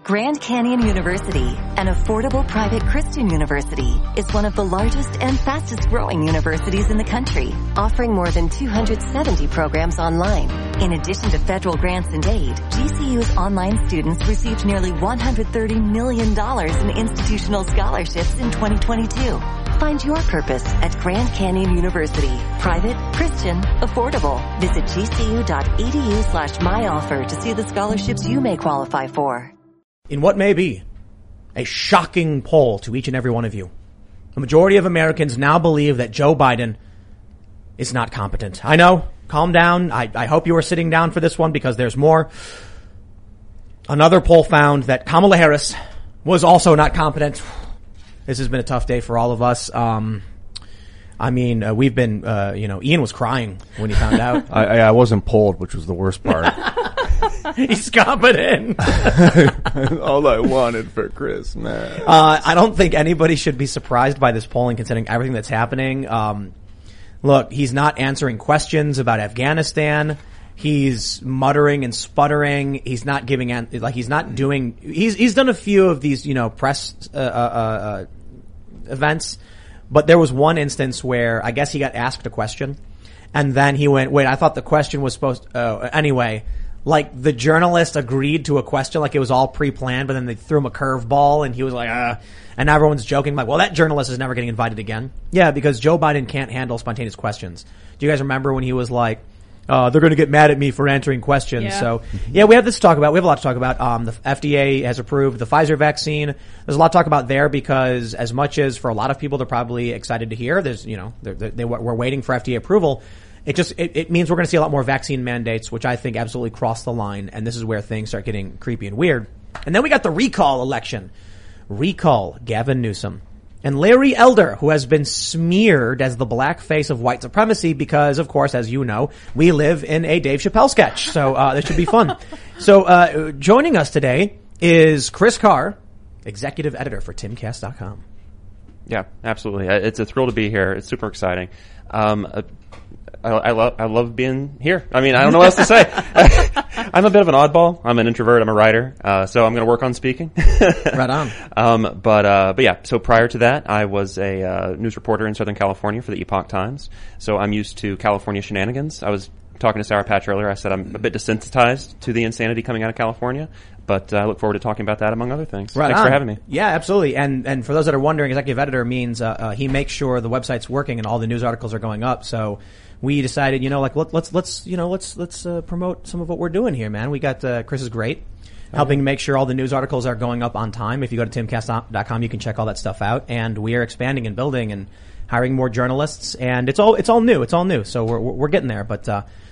Grand Canyon University, an affordable private Christian university, is one of the largest and fastest growing universities in the country, offering more than 270 programs online. In addition to federal grants and aid, GCU's online students received nearly $130 million in institutional scholarships in 2022. Find your purpose at Grand Canyon University. Private, Christian, affordable. Visit gcu.edu/myoffer to see the scholarships you may qualify for. In what may be a shocking poll to each and every one of you, the majority of Americans now believe that Joe Biden is not competent. I know. Calm down. I hope you are sitting down for this one because there's more. Another poll found that Kamala Harris was also not competent. This has been a tough day for all of us. We've been, Ian was crying when he found out. I wasn't polled, which was the worst part. He's competent. All I wanted for Christmas. I don't think anybody should be surprised by this polling considering everything that's happening. Look, he's not answering questions about Afghanistan. He's muttering and sputtering. He's not giving, he's done a few of these, press, events, but there was one instance where I guess he got asked a question and then he went, wait, I thought the question was anyway, like the journalist agreed to a question like it was all pre-planned, but then they threw him a curveball and he was like, and everyone's joking like, well, that journalist is never getting invited again. Yeah, because Joe Biden can't handle spontaneous questions. Do you guys remember when he was like, they're going to get mad at me for answering questions. Yeah. So, yeah, we have this to talk about. We have a lot to talk about. The FDA has approved the Pfizer vaccine. There's a lot to talk about there because as much as for a lot of people they're probably excited to hear, there's, we're waiting for FDA approval. It means we're going to see a lot more vaccine mandates, which I think absolutely cross the line. And this is where things start getting creepy and weird. And then we got the recall election. Recall Gavin Newsom. And Larry Elder, who has been smeared as the black face of white supremacy because, of course, as you know, we live in a Dave Chappelle sketch. So, this should be fun. So, joining us today is Chris Carr, executive editor for timcast.com. Yeah, absolutely. It's a thrill to be here. It's super exciting. I love being here. I mean, I don't know what else to say. I'm a bit of an oddball. I'm an introvert. I'm a writer. So I'm going to work on speaking. Right on. But yeah, so prior to that, I was a news reporter in Southern California for the Epoch Times. So I'm used to California shenanigans. I was talking to Sarah Patch earlier. I said I'm a bit desensitized to the insanity coming out of California. But I look forward to talking about that, among other things. Right Thanks on. for having me. Yeah, absolutely. And for those that are wondering, executive editor means he makes sure the website's working and all the news articles are going up. So we decided, let's promote some of what we're doing here, man. We got Chris is great, helping make sure all the news articles are going up on time. If you go to timcast.com, you can check all that stuff out. And we are expanding and building and hiring more journalists. And it's all new. It's all new. So we're getting there. But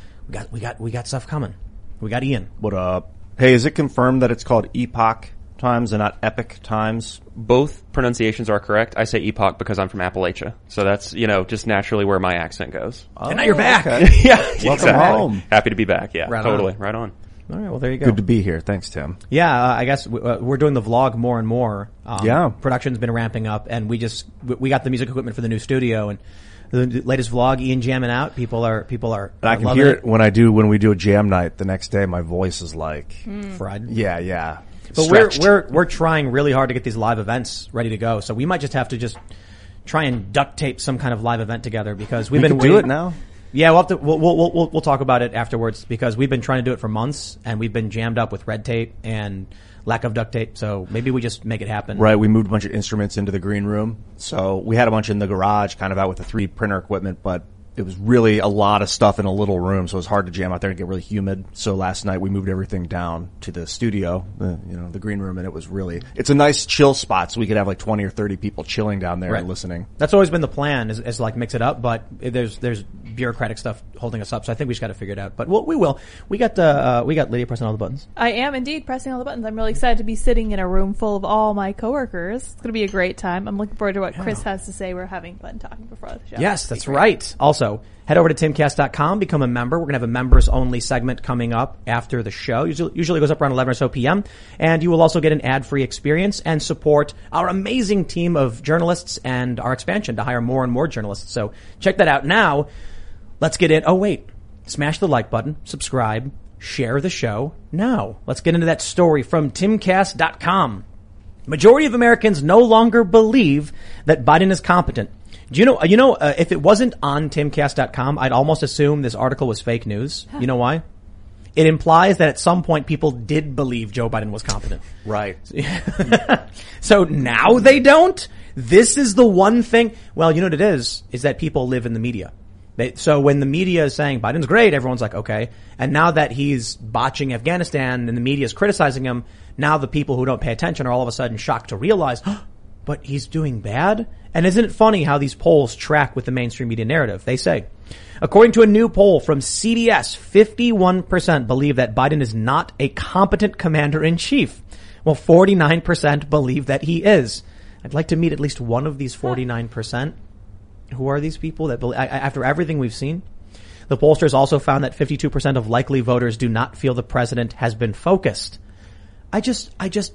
we got stuff coming. We got Ian. What up? Hey, is it confirmed that it's called Epoch Times and not Epic Times? Both pronunciations are correct. I say Epoch because I'm from Appalachia. So that's, just naturally where my accent goes. Oh, and now you're back. Okay. Yeah. Welcome exactly. home. Happy to be back. Yeah, right totally. On. Right on. All right. Well, there you go. Good to be here. Thanks, Tim. Yeah. I guess we're doing the vlog more and more. Yeah. Production's been ramping up and we got the music equipment for the new studio and the latest vlog, Ian jamming out. People are. And I can hear it when we do a jam night the next day. My voice is like fried. Yeah. But stretched. we're trying really hard to get these live events ready to go. So we might just have to just try and duct tape some kind of live event together because we've been waiting. Do it now. Yeah, we'll talk about it afterwards because we've been trying to do it for months and we've been jammed up with red tape and lack of duct tape. So maybe we just make it happen. Right. We moved a bunch of instruments into the green room. So we had a bunch in the garage kind of out with the 3D printer equipment, but it was really a lot of stuff in a little room. So it was hard to jam out there and get really humid. So last night we moved everything down to the studio, the green room. And it's a nice chill spot. So we could have like 20 or 30 people chilling down there and listening. That's always been the plan is like mix it up, but there's bureaucratic stuff holding us up. So I think we just got to figure it out, but we will. We got Lydia pressing all the buttons. I am indeed pressing all the buttons. I'm really excited to be sitting in a room full of all my coworkers. It's going to be a great time. I'm looking forward to what Chris has to say. We're having fun talking before the show. Yes, that's right. Also, head over to timcast.com, become a member. We're going to have a members only segment coming up after the show. Usually goes up around 11 or so p.m. And you will also get an ad-free experience and support our amazing team of journalists and our expansion to hire more and more journalists. So check that out. Now, let's get in. Oh, wait. Smash the like button, subscribe, share the show now. Let's get into that story from timcast.com. Majority of Americans no longer believe that Biden is competent. Do you know, if it wasn't on timcast.com, I'd almost assume this article was fake news. You know why? It implies that at some point people did believe Joe Biden was competent. Right. So now they don't? This is the one thing. Well, you know what it is that people live in the media. So when the media is saying Biden's great, everyone's like, okay. And now that he's botching Afghanistan and the media is criticizing him, now the people who don't pay attention are all of a sudden shocked to realize, but he's doing bad? And isn't it funny how these polls track with the mainstream media narrative? They say, according to a new poll from CBS, 51% believe that Biden is not a competent commander-in-chief. Well, 49% believe that he is. I'd like to meet at least one of these 49%. Who are these people that believe, after everything we've seen? The pollsters also found that 52% of likely voters do not feel the president has been focused. Who's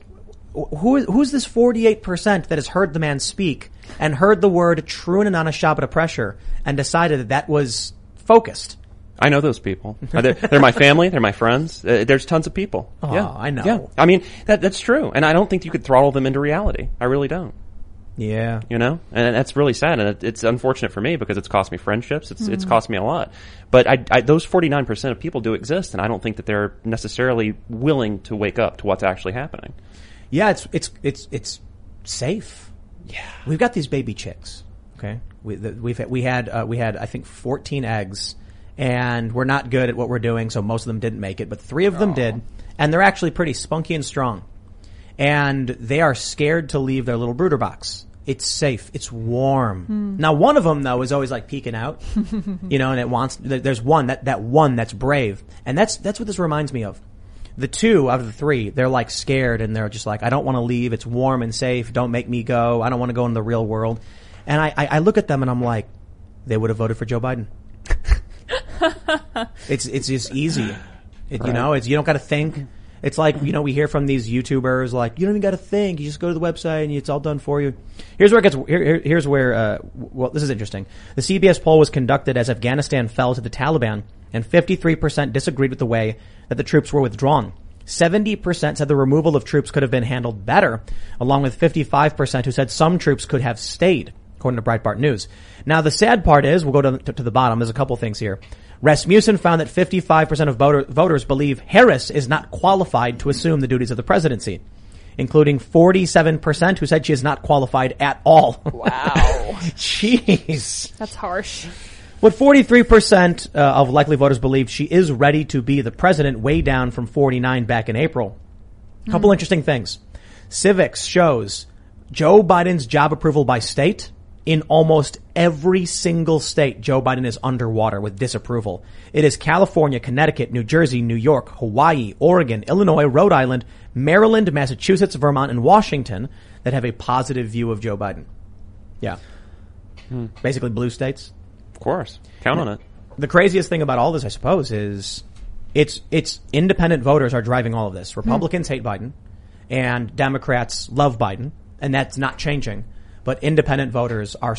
this 48% that has heard the man speak and heard the word Truna Nana Shabbat pressure and decided that was focused? I know those people. They're my family. They're my friends. There's tons of people. Oh, yeah, I know. Yeah. I mean, that's true. And I don't think you could throttle them into reality. I really don't. Yeah. You know? And that's really sad. And it's unfortunate for me because it's cost me friendships. It's cost me a lot. But those 49% of people do exist, and I don't think that they're necessarily willing to wake up to what's actually happening. Yeah, it's safe. Yeah. We've got these baby chicks. Okay. We had I think 14 eggs, and we're not good at what we're doing, so most of them didn't make it, but 3 of them did, and they're actually pretty spunky and strong. And they are scared to leave their little brooder box. It's safe. It's warm. Now, one of them, though, is always like peeking out, and there's one, that one that's brave. And that's what this reminds me of. The 2 out of the 3, they're like scared and they're just like, I don't want to leave. It's warm and safe. Don't make me go. I don't want to go into the real world. And I look at them and I'm like, they would have voted for Joe Biden. It's just easy. You don't got to think. It's like, we hear from these YouTubers like, you don't even got to think. You just go to the website and it's all done for you. Here's where this is interesting. The CBS poll was conducted as Afghanistan fell to the Taliban, and 53% disagreed with the way that the troops were withdrawn. 70% said the removal of troops could have been handled better, along with 55% who said some troops could have stayed, according to Breitbart News. Now, the sad part is, we'll go to the bottom. There's a couple things here. Rasmussen found that 55% of voters believe Harris is not qualified to assume the duties of the presidency, including 47% who said she is not qualified at all. Wow. Jeez. That's harsh. What 43% of likely voters believe she is ready to be the president, way down from 49 back in April. A couple interesting things. Civics shows Joe Biden's job approval by state. In almost every single state, Joe Biden is underwater with disapproval. It is California, Connecticut, New Jersey, New York, Hawaii, Oregon, Illinois, Rhode Island, Maryland, Massachusetts, Vermont, and Washington that have a positive view of Joe Biden. Yeah. Basically blue states. Of course. Count on it. The craziest thing about all this, I suppose, is it's independent voters are driving all of this. Republicans hate Biden and Democrats love Biden, and that's not changing. But independent voters are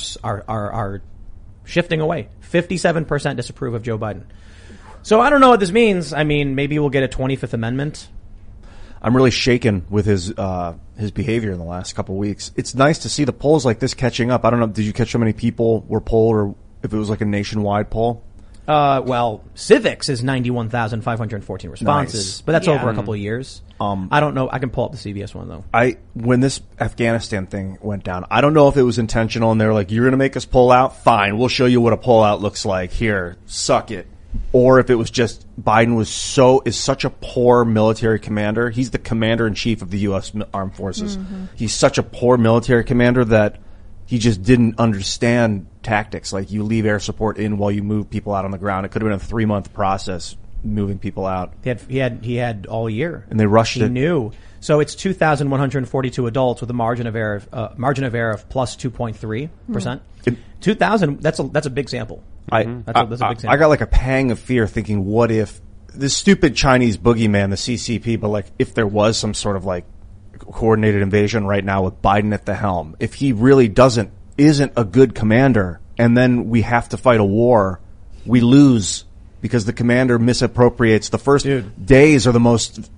shifting away. 57% disapprove of Joe Biden. So I don't know what this means. I mean, maybe we'll get a 25th Amendment. I'm really shaken with his behavior in the last couple of weeks. It's nice to see the polls like this catching up. I don't know. Did you catch how many people were polled, or if it was like a nationwide poll? Well, Civics is 91,514 responses, Nice. but that's Yeah. over a couple of years. I don't know. I can pull up the CBS one though. When this Afghanistan thing went down, I don't know if it was intentional and they're like, you're going to make us pull out? Fine. We'll show you what a pullout looks like. Here, suck it. Or if it was just Biden is such a poor military commander. He's the commander in chief of the U.S. Armed Forces. Mm-hmm. He's such a poor military commander that he just didn't understand tactics. Like, you leave air support in while you move people out on the ground. It could have been a 3-month process moving people out. He had all year, and they rushed it. He knew. So it's 2,142 adults with a margin of error of plus 2.3%. 2,000. That's a big sample. That's a big sample. I got like a pang of fear thinking, what if this stupid Chinese boogeyman, the CCP, but like if there was some sort of like coordinated invasion right now with Biden at the helm, if he really isn't a good commander, and then we have to fight a war, we lose because the commander misappropriates the first days are the most,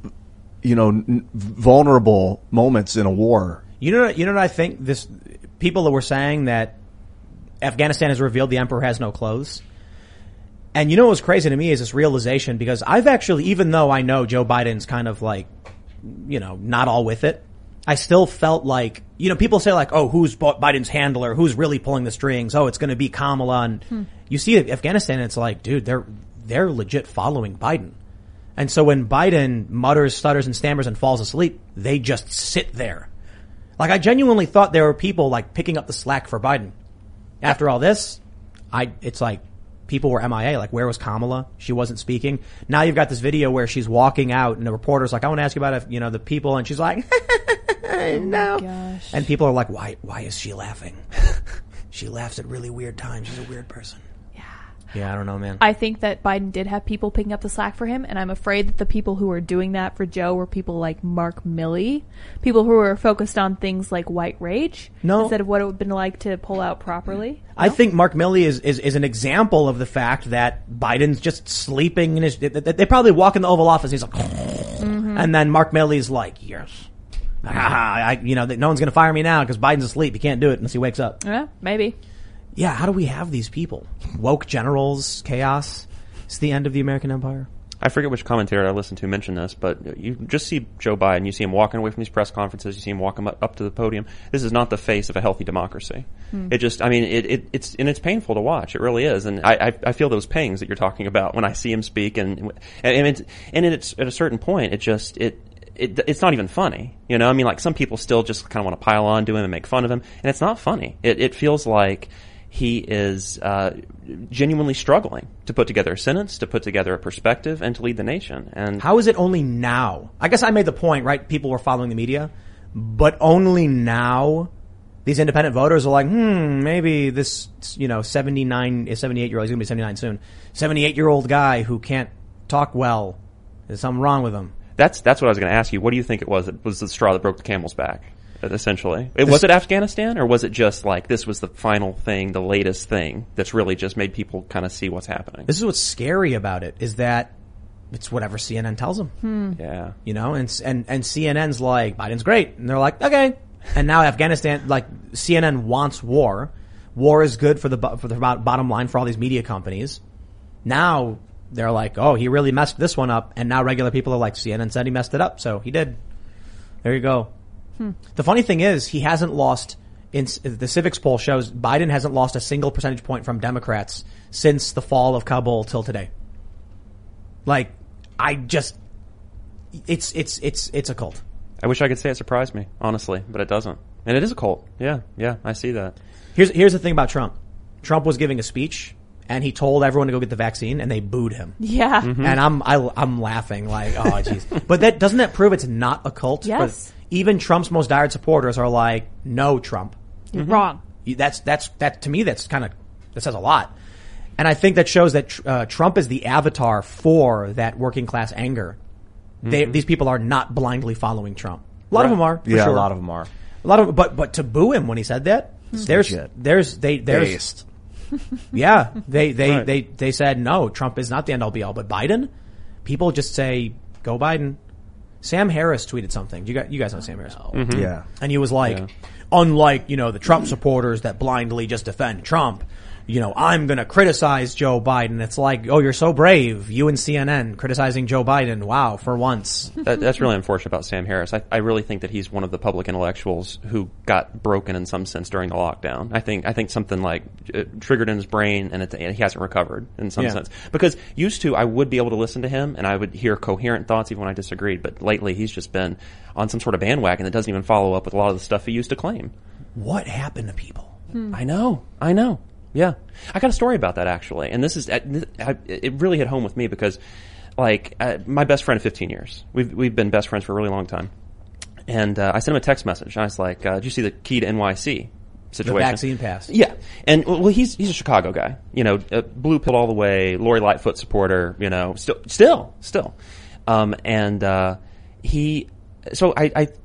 vulnerable moments in a war. You know what I think? People that were saying that Afghanistan has revealed the emperor has no clothes. And you know what's crazy to me is this realization, because I've actually, even though I know Joe Biden's kind of like, not all with it, I still felt like, people say like, oh, who's Biden's handler? Who's really pulling the strings? Oh, it's going to be Kamala. And you see Afghanistan, and it's like, dude, they're legit following Biden. And so when Biden mutters, stutters, and stammers and falls asleep, they just sit there. Like, I genuinely thought there were people like picking up the slack for Biden. After all this, it's like people were MIA. Like, where was Kamala? She wasn't speaking. Now you've got this video where she's walking out and the reporter's like, I want to ask you about, the people. And she's like, no. Gosh. And people are like, why is she laughing? She laughs at really weird times. She's a weird person. Yeah, I don't know, man. I think that Biden did have people picking up the slack for him, and I'm afraid that the people who were doing that for Joe were people like Mark Milley, people who were focused on things like white rage instead of what it would have been like to pull out properly. I think Mark Milley is an example of the fact that Biden's just sleeping in his. They probably walk in the Oval Office. And he's like, and then Mark Milley's like, yes, no one's going to fire me now because Biden's asleep. He can't do it unless he wakes up. Yeah, maybe. Yeah, how do we have these people? Woke generals, chaos. It's the end of the American empire. I forget which commentator I listened to mention this, but you just see Joe Biden, you see him walking away from these press conferences, you see him walking up to the podium. This is not the face of a healthy democracy. It just, it's painful to watch. It really is. And I feel those pangs that you're talking about when I see him speak, and it's at a certain point, it's not even funny. Like some people still just kind of want to pile on to him and make fun of him, and it's not funny. It feels like he is genuinely struggling to put together a sentence, to put together a perspective, and to lead the nation. And how is it only now? I guess I made the point, right? People were following the media, but only now these independent voters are like, maybe this, 78-year-old, he's going to be 79 soon, 78-year-old guy who can't talk well. There's something wrong with him. That's what I was going to ask you. What do you think it was? It was the straw that broke the camel's back, essentially. Was it Afghanistan, or was it just like this was the final thing, the latest thing that's really just made people kind of see what's happening? This is what's scary about it, is that it's whatever CNN tells them. Yeah. And CNN's like, Biden's great. And they're like, okay. And now Afghanistan, like, CNN wants war. War is good for the bottom line for all these media companies. Now they're like, oh, he really messed this one up. And now regular people are like, CNN said he messed it up, so he did. There you go. The funny thing is, he hasn't lost, the Civics poll shows Biden hasn't lost a single percentage point from Democrats since the fall of Kabul till today. Like, it's a cult. I wish I could say it surprised me, honestly, but it doesn't. And it is a cult. Yeah, I see that. Here's the thing about Trump. Trump was giving a speech, and he told everyone to go get the vaccine, and they booed him. Yeah. And I'm laughing like, oh, jeez. But doesn't that prove it's not a cult? Yes. But even Trump's most diehard supporters are like, no, Trump. You're wrong. That to me, that says a lot. And I think that shows that Trump is the avatar for that working class anger. These people are not blindly following Trump. A lot of them are. For yeah, sure. a lot of them are. But to boo him when he said that, there's Based. yeah, they said no, Trump is not the end all be all. But Biden, people just say go Biden. Sam Harris tweeted something. You guys know Sam Harris? Yeah. And he was like, unlike, the Trump supporters that blindly just defend Trump, I'm going to criticize Joe Biden. It's like, oh, you're so brave. You and CNN criticizing Joe Biden. Wow, for once. That's really unfortunate about Sam Harris. I really think that he's one of the public intellectuals who got broken in some sense during the lockdown. I think something like triggered in his brain, and he hasn't recovered in some sense. Because used to, I would be able to listen to him, and I would hear coherent thoughts even when I disagreed. But lately, he's just been on some sort of bandwagon that doesn't even follow up with a lot of the stuff he used to claim. What happened to people? I know. Yeah. I got a story about that, actually. And this is, it really hit home with me because, my best friend of 15 years. We've been best friends for a really long time. And, I sent him a text message. I was like, did you see the Key to NYC situation? The vaccine pass. Yeah. And, well, he's a Chicago guy. Blue pill all the way, Lori Lightfoot supporter, still. So I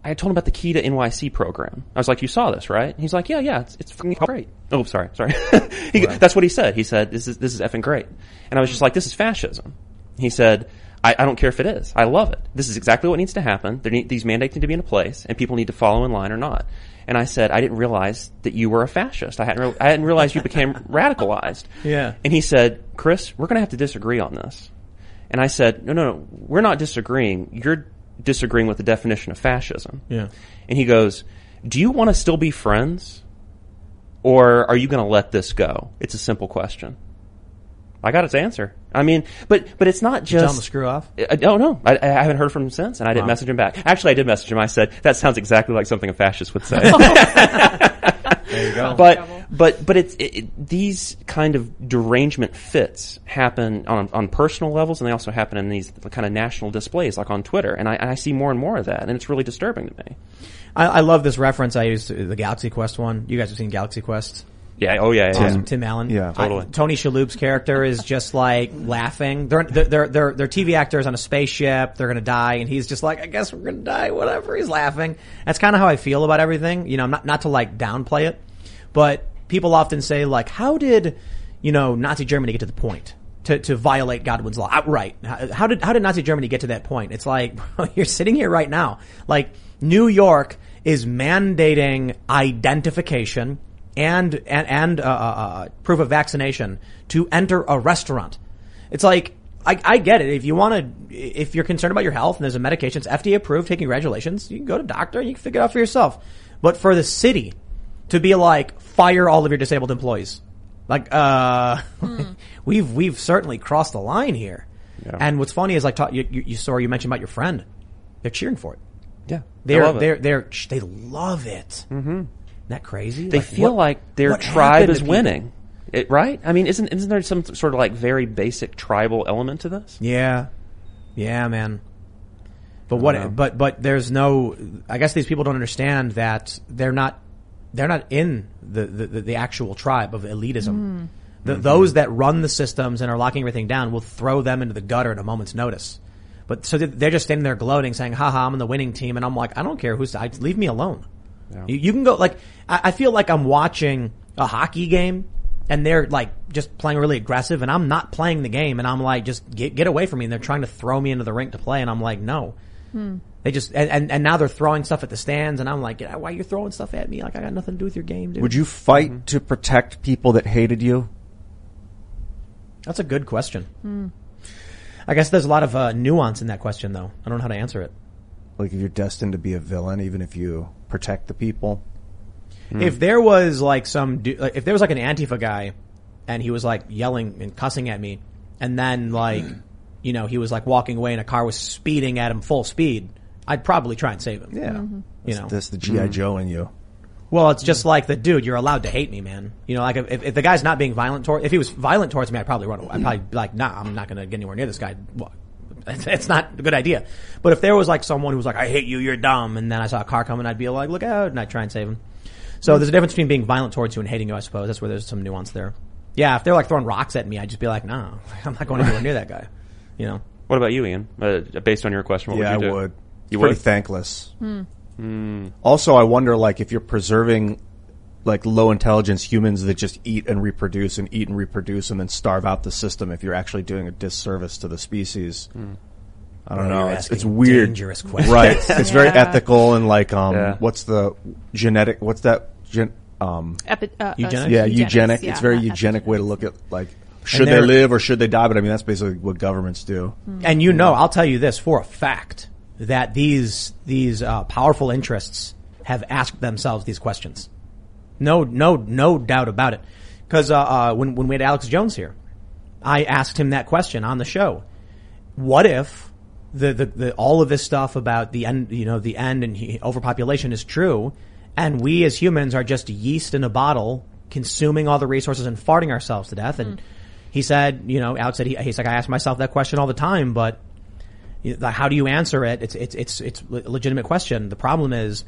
I told him about the Key to NYC program. I was like, you saw this, right? And he's like, yeah, it's fucking great. Oh, sorry. That's what he said. He said, this is effing great. And I was just like, this is fascism. He said, I don't care if it is. I love it. This is exactly what needs to happen. These mandates need to be in a place, and people need to follow in line or not. And I said, I didn't realize that you were a fascist. I hadn't realized you became radicalized. Yeah. And he said, Chris, we're going to have to disagree on this. And I said, no, we're not disagreeing. You're disagreeing with the definition of fascism. Yeah. And he goes, do you want to still be friends? Or are you going to let this go? It's a simple question. I got its answer. I mean, but it's not just... Tell him to screw off? I don't know. I haven't heard from him since, and I didn't message him back. Actually, I did message him. I said, that sounds exactly like something a fascist would say. There you go. But these kind of derangement fits happen on personal levels, and they also happen in these kind of national displays, like on Twitter. And I see more and more of that, and it's really disturbing to me. I love this reference. I used the Galaxy Quest one. You guys have seen Galaxy Quest? Yeah. Oh, yeah. Tim Allen. Yeah, totally. Tony Shalhoub's character is just like laughing. They're TV actors on a spaceship. They're gonna die, and he's just like, I guess we're gonna die. Whatever. He's laughing. That's kind of how I feel about everything. You know, not to like downplay it, but people often say like, how did Nazi Germany get to the point to violate Godwin's law outright? How did Nazi Germany get to that point? It's like, bro, you're sitting here right now. Like, New York is mandating identification and proof of vaccination to enter a restaurant. It's like, I get it. If you're concerned about your health and there's a medication, it's FDA approved, hey, congratulations. You can go to a doctor and you can figure it out for yourself. But for the city to be like, fire all of your disabled employees. Like, we've certainly crossed the line here. Yeah. And what's funny is like, you mentioned about your friend. They're cheering for it. Yeah. They love it. Mm-hmm. Isn't that crazy? They feel like their tribe is winning. Right? I mean, isn't there some sort of like very basic tribal element to this? Yeah. Yeah, man. But but there's no, I guess these people don't understand that they're not in the actual tribe of elitism. Those that run the systems and are locking everything down will throw them into the gutter at a moment's notice. But so they're just standing there gloating, saying, haha, I'm on the winning team. And I'm like, I don't care who's, leave me alone. Yeah. You can go, like, I feel like I'm watching a hockey game and they're like just playing really aggressive and I'm not playing the game and I'm like, just get away from me. And they're trying to throw me into the rink to play. And I'm like, no. They just, and now they're throwing stuff at the stands and I'm like, why are you throwing stuff at me? Like, I got nothing to do with your game, dude. Would you fight to protect people that hated you? That's a good question. I guess there's a lot of nuance in that question, though. I don't know how to answer it. Like, if you're destined to be a villain, even if you protect the people. If there was like if there was like an Antifa guy, and he was like yelling and cussing at me, and then like, he was like walking away and a car was speeding at him full speed, I'd probably try and save him. Yeah, that's the G.I. Joe in you. Well, it's just like dude, you're allowed to hate me, man. Like if the guy's not being violent if he was violent towards me, I'd probably run away. I'd probably be like, nah, I'm not going to get anywhere near this guy. Well, it's not a good idea. But if there was like someone who was like, I hate you, you're dumb, and then I saw a car coming, I'd be like, look out, and I'd try and save him. So there's a difference between being violent towards you and hating you, I suppose. That's where there's some nuance there. Yeah, if they're like throwing rocks at me, I'd just be like, nah, I'm not going anywhere near that guy. What about you, Ian? Based on your question, what would you do? Yeah, I would. You Pretty would? thankless. Also, I wonder, like, if you're preserving, like, low intelligence humans that just eat and reproduce and then starve out the system, if you're actually doing a disservice to the species. I don't know. It's weird. Dangerous question. Right. It's very ethical and like, what's the genetic, what's that? Eugenics? Yeah, eugenic. Yeah, it's a very eugenic way to look at, like, should they live or should they die? But I mean, that's basically what governments do. And I'll tell you this for a fact, that these powerful interests have asked themselves these questions. No doubt about it. Because when we had Alex Jones here, I asked him that question on the show. What if the all of this stuff about the end, the end and overpopulation is true, and we as humans are just yeast in a bottle, consuming all the resources and farting ourselves to death? And he said, Alex said he's like, I ask myself that question all the time, but how do you answer it? It's a legitimate question. The problem is,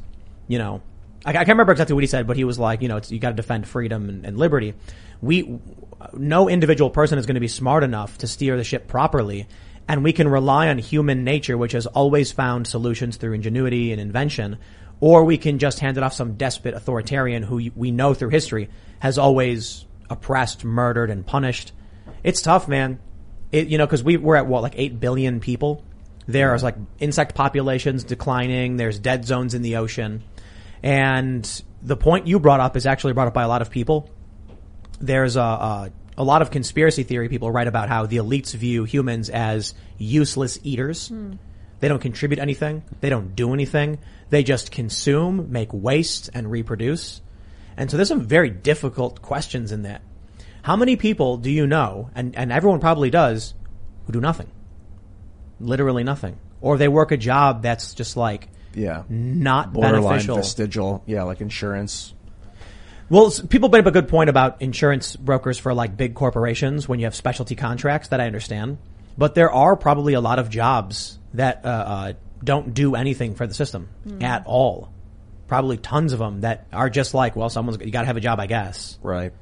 I can't remember exactly what he said, but he was like, you got to defend freedom and liberty. No individual person is going to be smart enough to steer the ship properly. and we can rely on human nature, which has always found solutions through ingenuity and invention, or we can just hand it off some despot authoritarian who we know through history has always oppressed, murdered, and punished. It's tough, man. Because we're at what, like 8 billion people. There's like insect populations declining. There's dead zones in the ocean. And the point you brought up is actually brought up by a lot of people. There's a lot of conspiracy theory people write about how the elites view humans as useless eaters. They don't contribute anything. They don't do anything. They just consume, make waste, and reproduce. And so there's some very difficult questions in that. How many people do you know, and everyone probably does, who do nothing? Literally nothing. Or they work a job that's just like not borderline beneficial. Vestigial. Yeah, like insurance. Well, people bring up a good point about insurance brokers for like big corporations when you have specialty contracts, that I understand. But there are probably a lot of jobs that don't do anything for the system at all. Probably tons of them that are just like, well, you got to have a job, I guess. Right.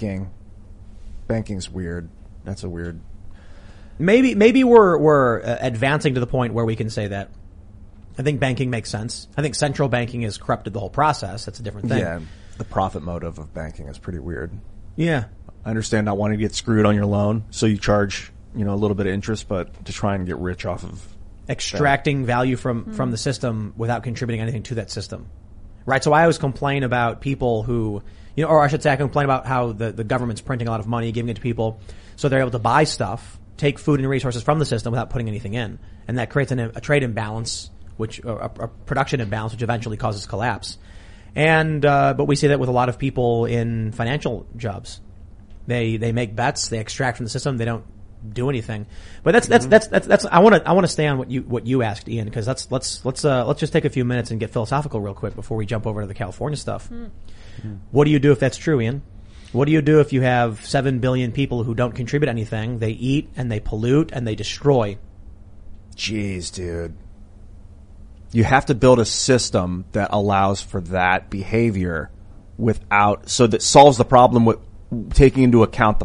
Banking's weird. That's a weird. Maybe we're advancing to the point where we can say that. I think banking makes sense. I think central banking has corrupted the whole process. That's a different thing. Yeah. The profit motive of banking is pretty weird. Yeah. I understand not wanting to get screwed on your loan, so you charge, a little bit of interest, but to try and get rich off of extracting value from the system without contributing anything to that system. Right. So I always complain about people who, or I should say I complain about how the government's printing a lot of money, giving it to people so they're able to buy stuff, take food and resources from the system without putting anything in. And that creates a trade imbalance, a production imbalance, which eventually causes collapse. And, but we see that with a lot of people in financial jobs. They make bets, they extract from the system, they don't do anything. But that's, I want to stay on what you asked, Ian, because let's just take a few minutes and get philosophical real quick before we jump over to the California stuff. What do you do if that's true, Ian? What do you do if you have 7 billion people who don't contribute anything? They eat and they pollute and they destroy. Jeez, dude. You have to build a system that allows for that behavior so that solves the problem with taking into account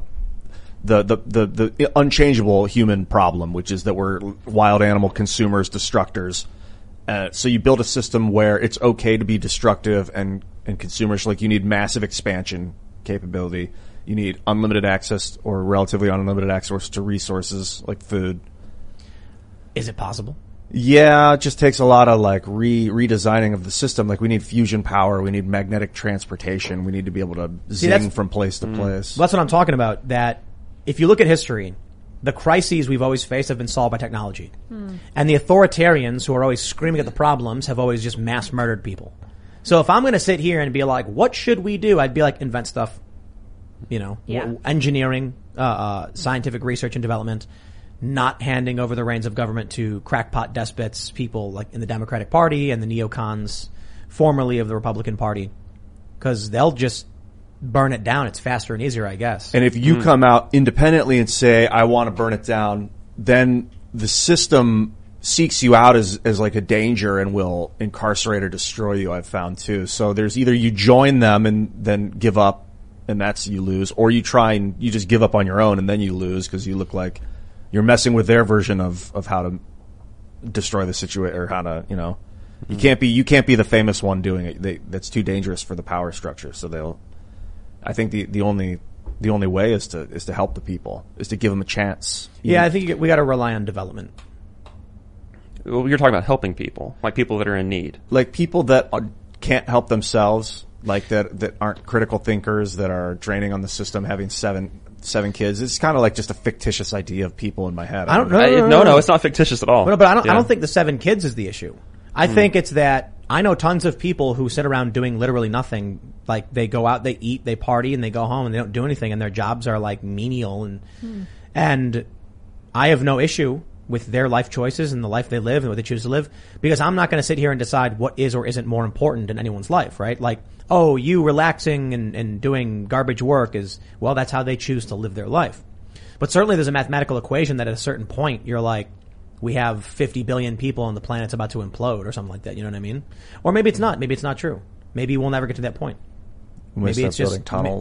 the unchangeable human problem, which is that we're wild animal consumers, destructors. So you build a system where it's okay to be destructive and consumers. Like you need massive expansion capability. You need unlimited access or relatively unlimited access to resources like food. Is it possible? Yeah, it just takes a lot of like redesigning of the system. Like we need fusion power, we need magnetic transportation, we need to be able to zing from place to place. Well, that's what I'm talking about. That if you look at history, the crises we've always faced have been solved by technology. And the authoritarians who are always screaming at the problems have always just mass murdered people. So if I'm going to sit here and be like, what should we do? I'd be like, invent stuff, engineering, scientific research and development, not handing over the reins of government to crackpot despots, people like in the Democratic Party and the neocons, formerly of the Republican Party, because they'll just burn it down. It's faster and easier, I guess. And if you come out independently and say, I want to burn it down, then the system seeks you out as like a danger and will incarcerate or destroy you, I've found too. So there's either you join them and then give up and that's you lose, or you try and you just give up on your own and then you lose because you look like you're messing with their version of how to destroy the situation or how to, you can't be the famous one doing it. That's too dangerous for the power structure. So I think the only way is to help the people, is to give them a chance. Yeah, I think we got to rely on development. Well, you're talking about helping people, like people that are in need. Like people that can't help themselves, like that aren't critical thinkers, that are draining on the system, having seven kids. It's kind of like just a fictitious idea of people in my head. I don't know. No, it's not fictitious at all. But I don't think the 7 kids is the issue. I think it's that I know tons of people who sit around doing literally nothing. Like they go out, they eat, they party, and they go home and they don't do anything, and their jobs are like menial and I have no issue with their life choices and the life they live and what they choose to live, because I'm not going to sit here and decide what is or isn't more important in anyone's life, right? Like, oh, you relaxing and doing garbage work is, well, that's how they choose to live their life. But certainly there's a mathematical equation that at a certain point you're like, we have 50 billion people and the planet's about to implode or something like that, you know what I mean? Or maybe it's not. Maybe it's not true. Maybe we'll never get to that point. Maybe it's just building tunnels.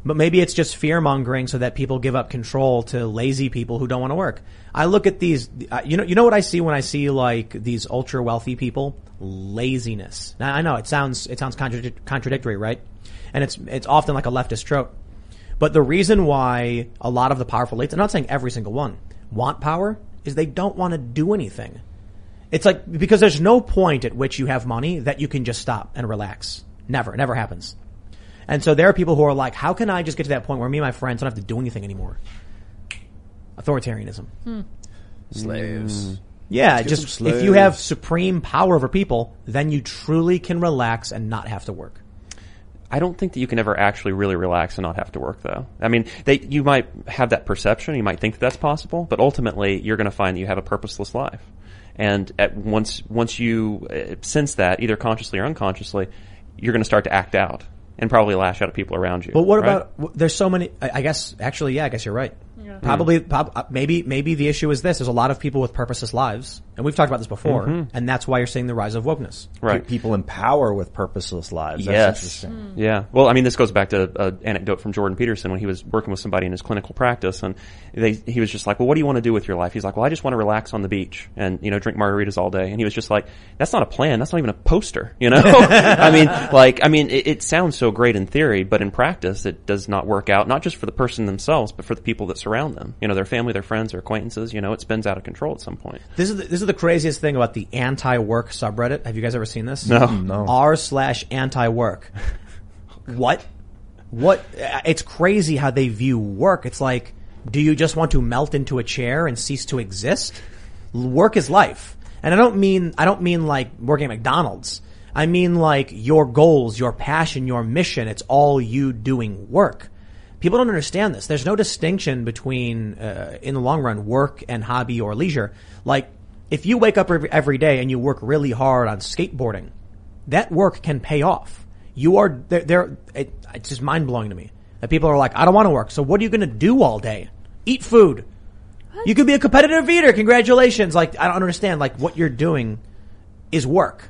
But maybe it's just fear mongering so that people give up control to lazy people who don't want to work. I look at these, you know what I see when I see like these ultra wealthy people? Laziness. Now I know it sounds contradictory, right? And it's often like a leftist trope. But the reason why a lot of the powerful elites, I'm not saying every single one, want power is they don't want to do anything. It's like, because there's no point at which you have money that you can just stop and relax. Never. It never happens. And so there are people who are like, how can I just get to that point where me and my friends don't have to do anything anymore? Authoritarianism. Slaves. Yeah, just if you have supreme power over people, then you truly can relax and not have to work. I don't think that you can ever actually really relax and not have to work, though. I mean, you might have that perception, you might think that that's possible, but ultimately you're going to find that you have a purposeless life. And once you sense that, either consciously or unconsciously, you're going to start to act out and probably lash out at people around you. But what about, there's so many, I guess you're right. Yeah. Maybe the issue is this. There's a lot of people with purposeless lives, and we've talked about this before, and that's why you're seeing the rise of wokeness. Right. People in power with purposeless lives. That's interesting. Yeah. Well, I mean, this goes back to an anecdote from Jordan Peterson when he was working with somebody in his clinical practice, and he was just like, well, what do you want to do with your life? He's like, well, I just want to relax on the beach and, drink margaritas all day. And he was just like, that's not a plan. That's not even a poster, I mean, it sounds so great in theory, but in practice, it does not work out, not just for the person themselves, but for the people that surround them. Their family, their friends, their acquaintances, it spins out of control at some point. This is the craziest thing about the anti-work subreddit. Have you guys ever seen this? No. r/anti-work. What? It's crazy how they view work. It's like, do you just want to melt into a chair and cease to exist? Work is life. And I don't mean like working at McDonald's. I mean like your goals, your passion, your mission. It's all you doing work. People don't understand this. There's no distinction between, in the long run, work and hobby or leisure. Like, if you wake up every day and you work really hard on skateboarding, that work can pay off. It's just mind blowing to me that people are like, I don't want to work. So what are you going to do all day? Eat food. What? You could be a competitive eater. Congratulations. Like, I don't understand. Like, what you're doing is work.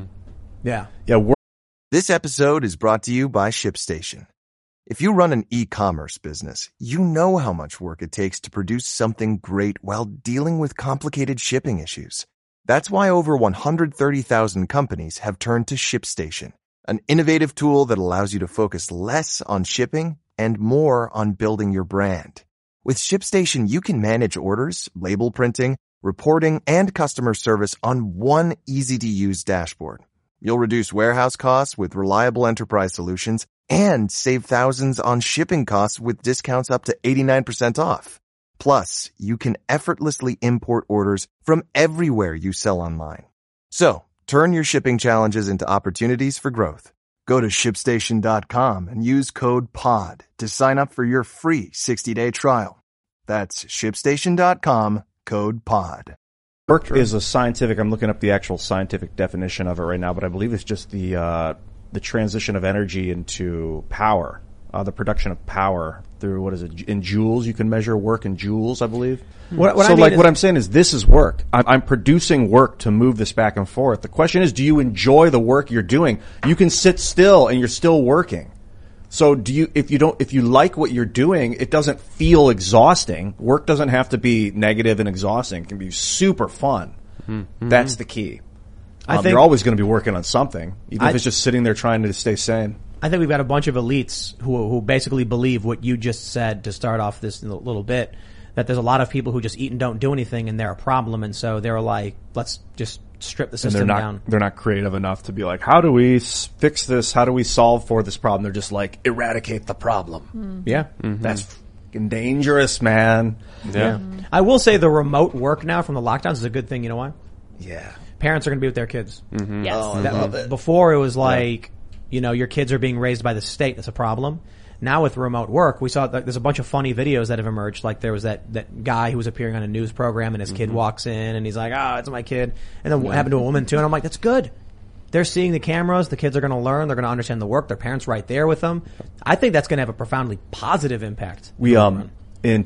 Yeah. Yeah. This episode is brought to you by ShipStation. If you run an e-commerce business, you know how much work it takes to produce something great while dealing with complicated shipping issues. That's why over 130,000 companies have turned to ShipStation, an innovative tool that allows you to focus less on shipping and more on building your brand. With ShipStation, you can manage orders, label printing, reporting, and customer service on one easy-to-use dashboard. You'll reduce warehouse costs with reliable enterprise solutions and save thousands on shipping costs with discounts up to 89% off. Plus, you can effortlessly import orders from everywhere you sell online. So, turn your shipping challenges into opportunities for growth. Go to ShipStation.com and use code POD to sign up for your free 60-day trial. That's ShipStation.com, code POD. Work is a scientific, I'm looking up the actual scientific definition of it right now, but I believe it's just the transition of energy into power, the production of power through, what is it, in joules? You can measure work in joules, I believe. What I'm saying is this is work. I'm producing work to move this back and forth. The question is, do you enjoy the work you're doing? You can sit still and you're still working. So if you like what you're doing, it doesn't feel exhausting. Work doesn't have to be negative and exhausting. It can be super fun. Mm-hmm. That's the key. I think you're always going to be working on something, even if it's just sitting there trying to stay sane. I think we've got a bunch of elites who basically believe what you just said to start off this little bit, that there's a lot of people who just eat and don't do anything and they're a problem, and so they're like, let's just strip the system down. They're not creative enough to be like, how do we fix this? How do we solve for this problem? They're just like, eradicate the problem. Mm-hmm. Yeah. Mm-hmm. That's fucking dangerous, man. Yeah. I will say the remote work now from the lockdowns is a good thing. You know why? Yeah. Parents are going to be with their kids. Mm-hmm. Yes. Oh, I love it. Before it was like, your kids are being raised by the state. That's a problem. Now with remote work, we saw there's a bunch of funny videos that have emerged. Like there was that guy who was appearing on a news program and his kid walks in and he's like, it's my kid. And then what happened to a woman too. And I'm like, that's good. They're seeing the cameras. The kids are going to learn. They're going to understand the work. Their parents right there with them. I think that's going to have a profoundly positive impact. We, in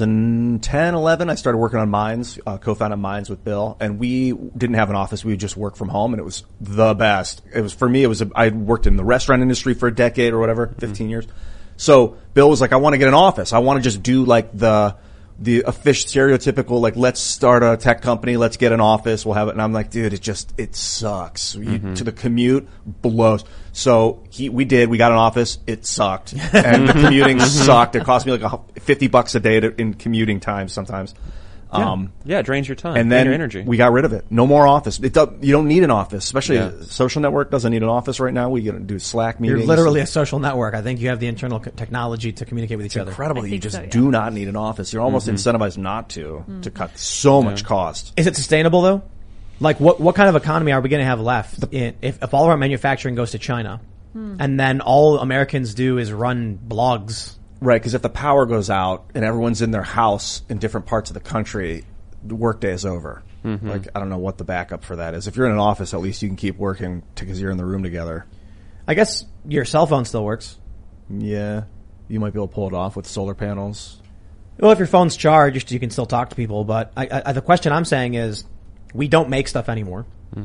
2010, 11, I started working on Minds, co-founded Minds with Bill, and we didn't have an office. We would just work from home, and it was the best. It was, for me, I worked in the restaurant industry for a decade or whatever, 15 years. So Bill was like, I want to get an office. I want to just do like the official stereotypical, like, let's start a tech company, let's get an office, we'll have it. And I'm like, dude, it sucks. To the commute blows. So we got an office. It sucked. And the commuting sucked. It cost me like $50 a day in commuting time sometimes. It drains your time and then your energy. We got rid of it. No more office. You don't need an office, especially a social network doesn't need an office right now. We do Slack meetings. You're literally a social network. I think you have the internal technology to communicate with each other. Incredible. You just do not need an office. You're almost incentivized not to cut so much cost. Is it sustainable though? Like what kind of economy are we going to have left if all of our manufacturing goes to China and then all Americans do is run blogs? Right, because if the power goes out and everyone's in their house in different parts of the country, the workday is over. Like, I don't know what the backup for that is. If you're in an office, at least you can keep working because you're in the room together. I guess your cell phone still works. Yeah, you might be able to pull it off with solar panels. Well, if your phone's charged, you can still talk to people. But the question I'm saying is, we don't make stuff anymore.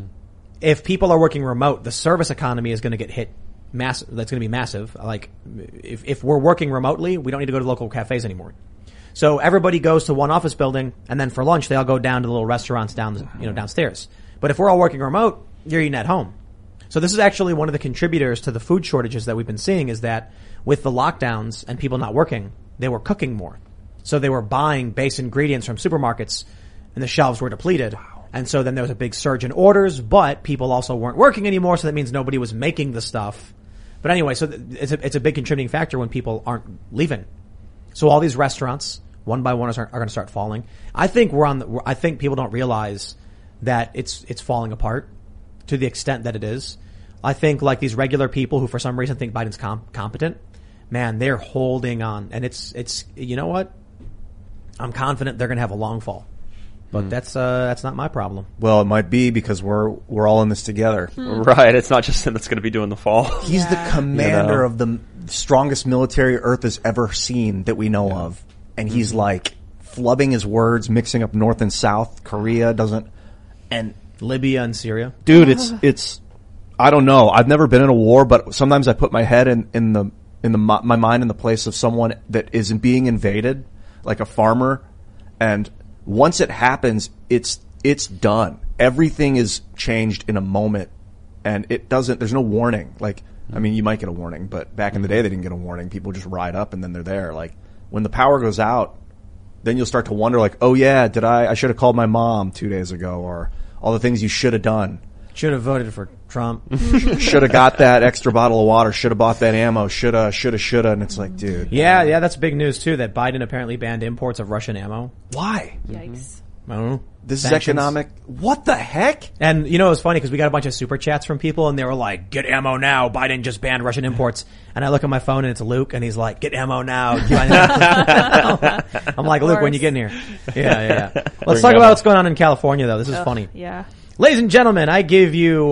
If people are working remote, the service economy is going to get hit. That's going to be massive. Like, if we're working remotely, we don't need to go to local cafes anymore. So everybody goes to one office building, and then for lunch, they all go down to the little restaurants downstairs. But if we're all working remote, you're eating at home. So this is actually one of the contributors to the food shortages that we've been seeing, is that with the lockdowns and people not working, they were cooking more. So they were buying base ingredients from supermarkets, and the shelves were depleted. Wow. And so then there was a big surge in orders, but people also weren't working anymore, so that means nobody was making the stuff. But anyway, so it's a big contributing factor when people aren't leaving. So all these restaurants, one by one, are going to start falling. I think I think people don't realize that it's falling apart to the extent that it is. I think like these regular people who for some reason think Biden's competent, man, they're holding on. And it's you know what? I'm confident they're going to have a long fall. But that's not my problem. Well, it might be because we're all in this together. Right. It's not just him that's going to be doing the fall. He's the commander of the strongest military Earth has ever seen that we know of. And he's like flubbing his words, mixing up North and South. Korea doesn't. And Libya and Syria. Dude, it's I don't know. I've never been in a war, but sometimes I put my head my mind in the place of someone that isn't being invaded, like a farmer, and once it happens, it's done. Everything is changed in a moment, and there's no warning. Like, I mean, you might get a warning, but back in the day, they didn't get a warning. People just ride up and then they're there. Like, when the power goes out, then you'll start to wonder, like, oh yeah, I should have called my mom 2 days ago, or all the things you should have done. Should have voted for Trump. Should have got that extra bottle of water. Should have bought that ammo. Shoulda. And it's like, dude. Yeah, that's big news too, that Biden apparently banned imports of Russian ammo. Why? Yikes. I don't know. This is economic. What the heck? And you know, it was funny because we got a bunch of super chats from people and they were like, get ammo now. Biden just banned Russian imports. And I look at my phone and it's Luke and he's like, get ammo now. I'm like, Luke, when you get in here? Yeah. Let's talk about what's going on in California though. This is funny. Yeah. Ladies and gentlemen, I give you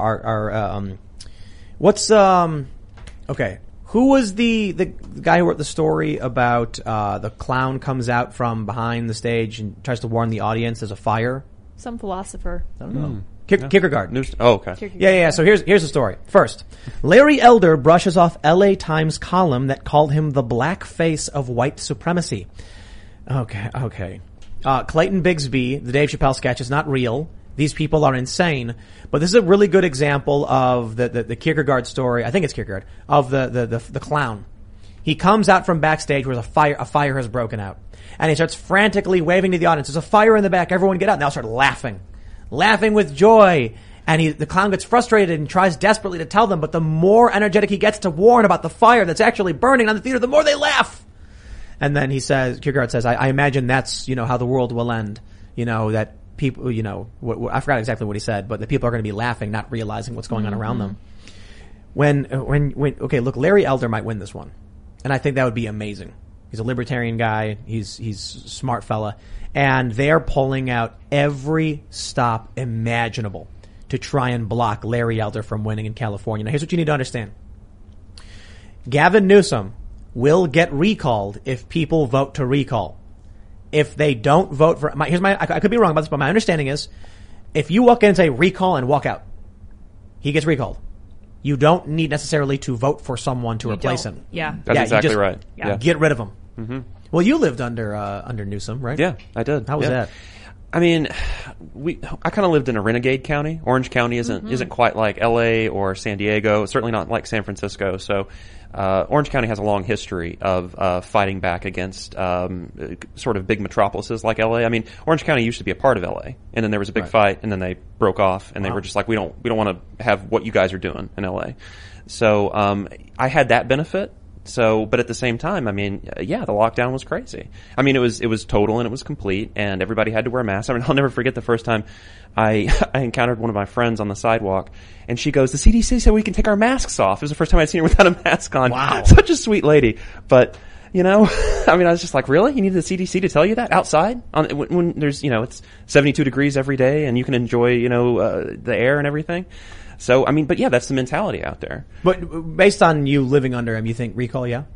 okay. Who was the guy who wrote the story about the clown comes out from behind the stage and tries to warn the audience there's a fire? Some philosopher. I don't know. Kierkegaard. Okay. Yeah. So here's the story. First, Larry Elder brushes off LA Times column that called him the black face of white supremacy. Okay. Clayton Bigsby, the Dave Chappelle sketch, is not real. These people are insane. But this is a really good example of the Kierkegaard story. I think it's Kierkegaard, of the clown. He comes out from backstage where a fire has broken out. And he starts frantically waving to the audience. There's a fire in the back. Everyone get out. And they all start laughing with joy. And the clown gets frustrated and tries desperately to tell them. But the more energetic he gets to warn about the fire that's actually burning on the theater, the more they laugh. And then Kierkegaard says, I imagine that's, how the world will end. That people, I forgot exactly what he said, but the people are going to be laughing, not realizing what's going on around them. Okay, look, Larry Elder might win this one. And I think that would be amazing. He's a libertarian guy. He's a smart fella. And they're pulling out every stop imaginable to try and block Larry Elder from winning in California. Now here's what you need to understand. Gavin Newsom will get recalled if people vote to recall. If they don't vote for, I could be wrong about this, but my understanding is, if you walk in and say recall and walk out, he gets recalled. You don't need necessarily to vote for someone to replace him. Yeah. That's exactly just, right. Yeah. Get rid of him. Mm-hmm. Well, you lived under Newsom, right? Yeah, I did. How was that? I mean, I kind of lived in a renegade county. Orange County isn't quite like LA or San Diego. It's certainly not like San Francisco. So, Orange County has a long history of fighting back against sort of big metropolises like LA. I mean, Orange County used to be a part of LA, and then there was a big fight, and then they broke off, and they were just like, we don't want to have what you guys are doing in LA. So, I had that benefit. So, but at the same time, I mean, the lockdown was crazy. I mean, it was total and it was complete, and everybody had to wear masks. I mean, I'll never forget the first time I encountered one of my friends on the sidewalk, and she goes, "The CDC said we can take our masks off." It was the first time I'd seen her without a mask on. Wow. Such a sweet lady. But, I mean, I was just like, really? You need the CDC to tell you that outside? When there's, it's 72 degrees every day and you can enjoy, the air and everything. So, I mean, but yeah, that's the mentality out there. But based on you living under him, you think recall, yeah?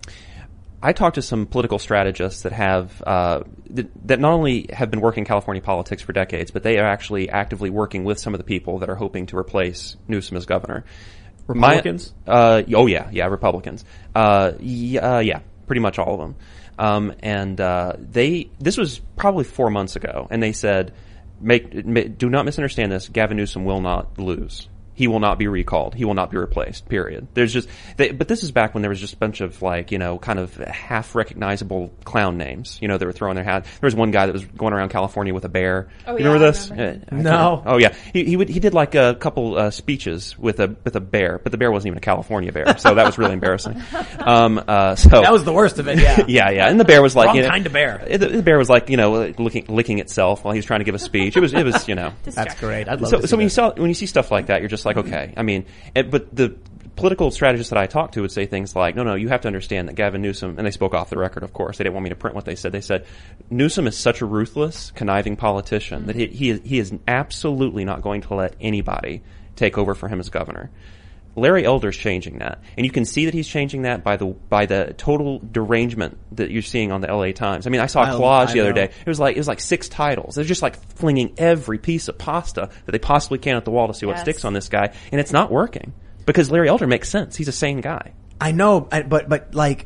I talked to some political strategists that have that not only have been working California politics for decades, but they are actually actively working with some of the people that are hoping to replace Newsom as governor. Republicans? Republicans. Yeah, pretty much all of them. This was probably 4 months ago, and they said, do not misunderstand this. Gavin Newsom will not lose. He will not be recalled. He will not be replaced, period. But this is back when there was just a bunch of kind of half recognizable clown names, they were throwing their hat. There was one guy that was going around California with a bear. Oh, you remember this? No. Oh yeah. He did like a couple, speeches with a bear, but the bear wasn't even a California bear. So that was really embarrassing. That was the worst of it. Yeah. yeah. And the bear was like, wrong kind of bear. The bear was like, licking itself while he was trying to give a speech. It was, That's great. I'd love to see so when you see stuff like that, you're just like, okay. I mean, but the political strategists that I talked to would say things like, no, you have to understand that Gavin Newsom, and they spoke off the record, of course. They didn't want me to print what they said. They said, Newsom is such a ruthless, conniving politician that he is absolutely not going to let anybody take over for him as governor. Larry Elder's changing that, and you can see that he's changing that by the total derangement that you're seeing on the LA Times. I mean, I saw Collage the other day. It was like 6 titles. They're just like flinging every piece of pasta that they possibly can at the wall to see what sticks on this guy, and it's not working because Larry Elder makes sense. He's a sane guy. I know, but like,